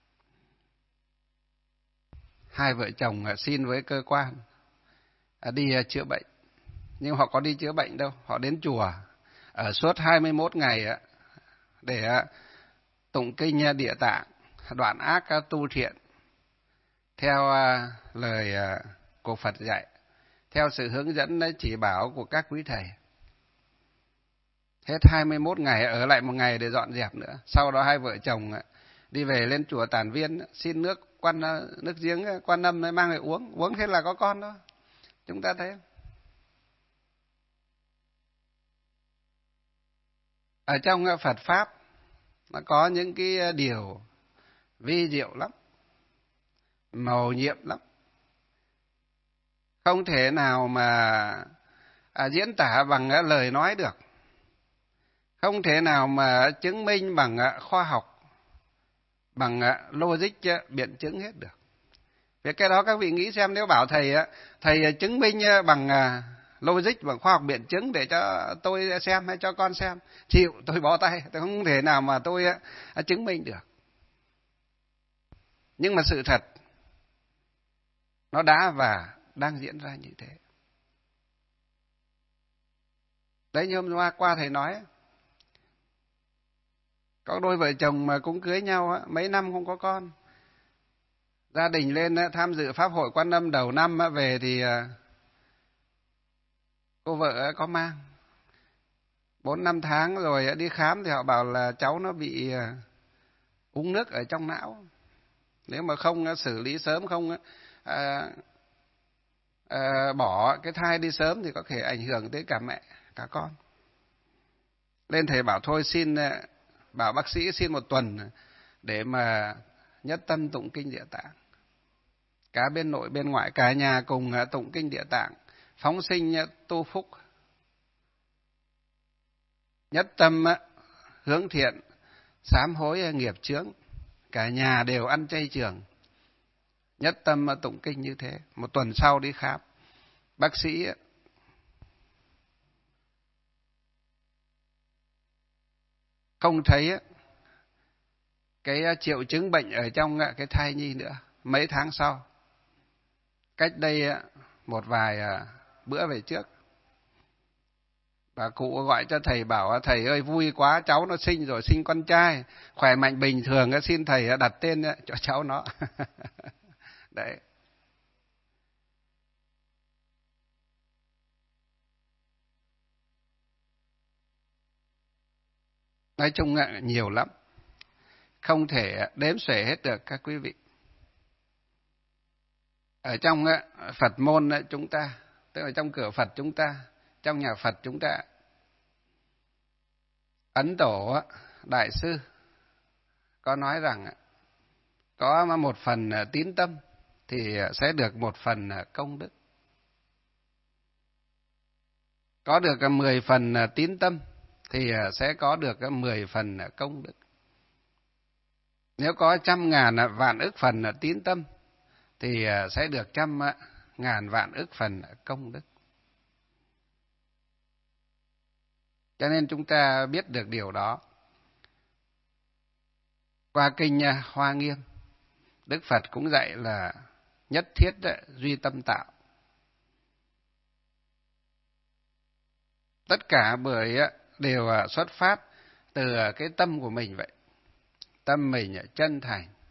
hai vợ chồng xin với cơ quan đi chữa bệnh. Nhưng họ có đi chữa bệnh đâu, họ đến chùa ở suốt hai mươi mốt ngày để tụng kinh Địa Tạng, đoạn ác tu thiện, theo lời của Phật dạy, theo sự hướng dẫn chỉ bảo của các quý thầy. Hết hai mươi mốt ngày, ở lại một ngày để dọn dẹp nữa. Sau đó hai vợ chồng đi về lên chùa Tản Viên, xin nước quan nước giếng Quan Âm mang về uống, uống thế là có con đó. Chúng ta thấy ở trong Phật pháp nó có những cái điều vi diệu lắm, mầu nhiệm lắm, không thể nào mà à, diễn tả bằng lời nói được, không thể nào mà chứng minh bằng khoa học, bằng logic biện chứng hết được. Vì cái đó các vị nghĩ xem, nếu bảo thầy thầy chứng minh bằng logic, bằng khoa học biện chứng để cho tôi xem hay cho con xem, chịu, tôi bỏ tay, tôi không thể nào mà tôi chứng minh được. Nhưng mà sự thật nó đã và đang diễn ra như thế. Đấy, như hôm qua thầy nói, có đôi vợ chồng mà cũng cưới nhau mấy năm không có con. Gia đình lên tham dự Pháp hội Quan Âm đầu năm về thì cô vợ có mang. Bốn năm tháng rồi đi khám thì họ bảo là cháu nó bị uống nước ở trong não. Nếu mà không xử lý sớm, không à, à, bỏ cái thai đi sớm thì có thể ảnh hưởng tới cả mẹ, cả con. Lên thầy bảo thôi xin, bảo bác sĩ xin một tuần để mà nhất tâm tụng kinh Địa Tạng. Cả bên nội bên ngoại, cả nhà cùng tụng kinh Địa Tạng, phóng sinh tu phúc, nhất tâm hướng thiện, sám hối nghiệp chướng. Cả nhà đều ăn chay trường, nhất tâm tụng kinh như thế. Một tuần sau đi khám, bác sĩ không thấy cái triệu chứng bệnh ở trong cái thai nhi nữa. Mấy tháng sau, cách đây một vài bữa về trước, bà cụ gọi cho thầy bảo, thầy ơi vui quá, cháu nó sinh rồi, sinh con trai, khỏe mạnh bình thường, xin thầy đặt tên cho cháu nó. Đấy. Nói chung nhiều lắm, không thể đếm xuể hết được các quý vị. Ở trong Phật môn chúng ta, tức là trong cửa Phật chúng ta, trong nhà Phật chúng ta, Ấn Tổ Đại Sư có nói rằng có một phần tín tâm thì sẽ được một phần công đức. Có được mười phần tín tâm thì sẽ có được mười phần công đức. Nếu có trăm ngàn vạn ức phần tín tâm thì sẽ được trăm ngàn vạn ức phần công đức. Cho nên chúng ta biết được điều đó. Qua kinh Hoa Nghiêm, Đức Phật cũng dạy là nhất thiết duy tâm tạo. Tất cả bởi đều xuất phát từ cái tâm của mình vậy. Tâm mình chân thành,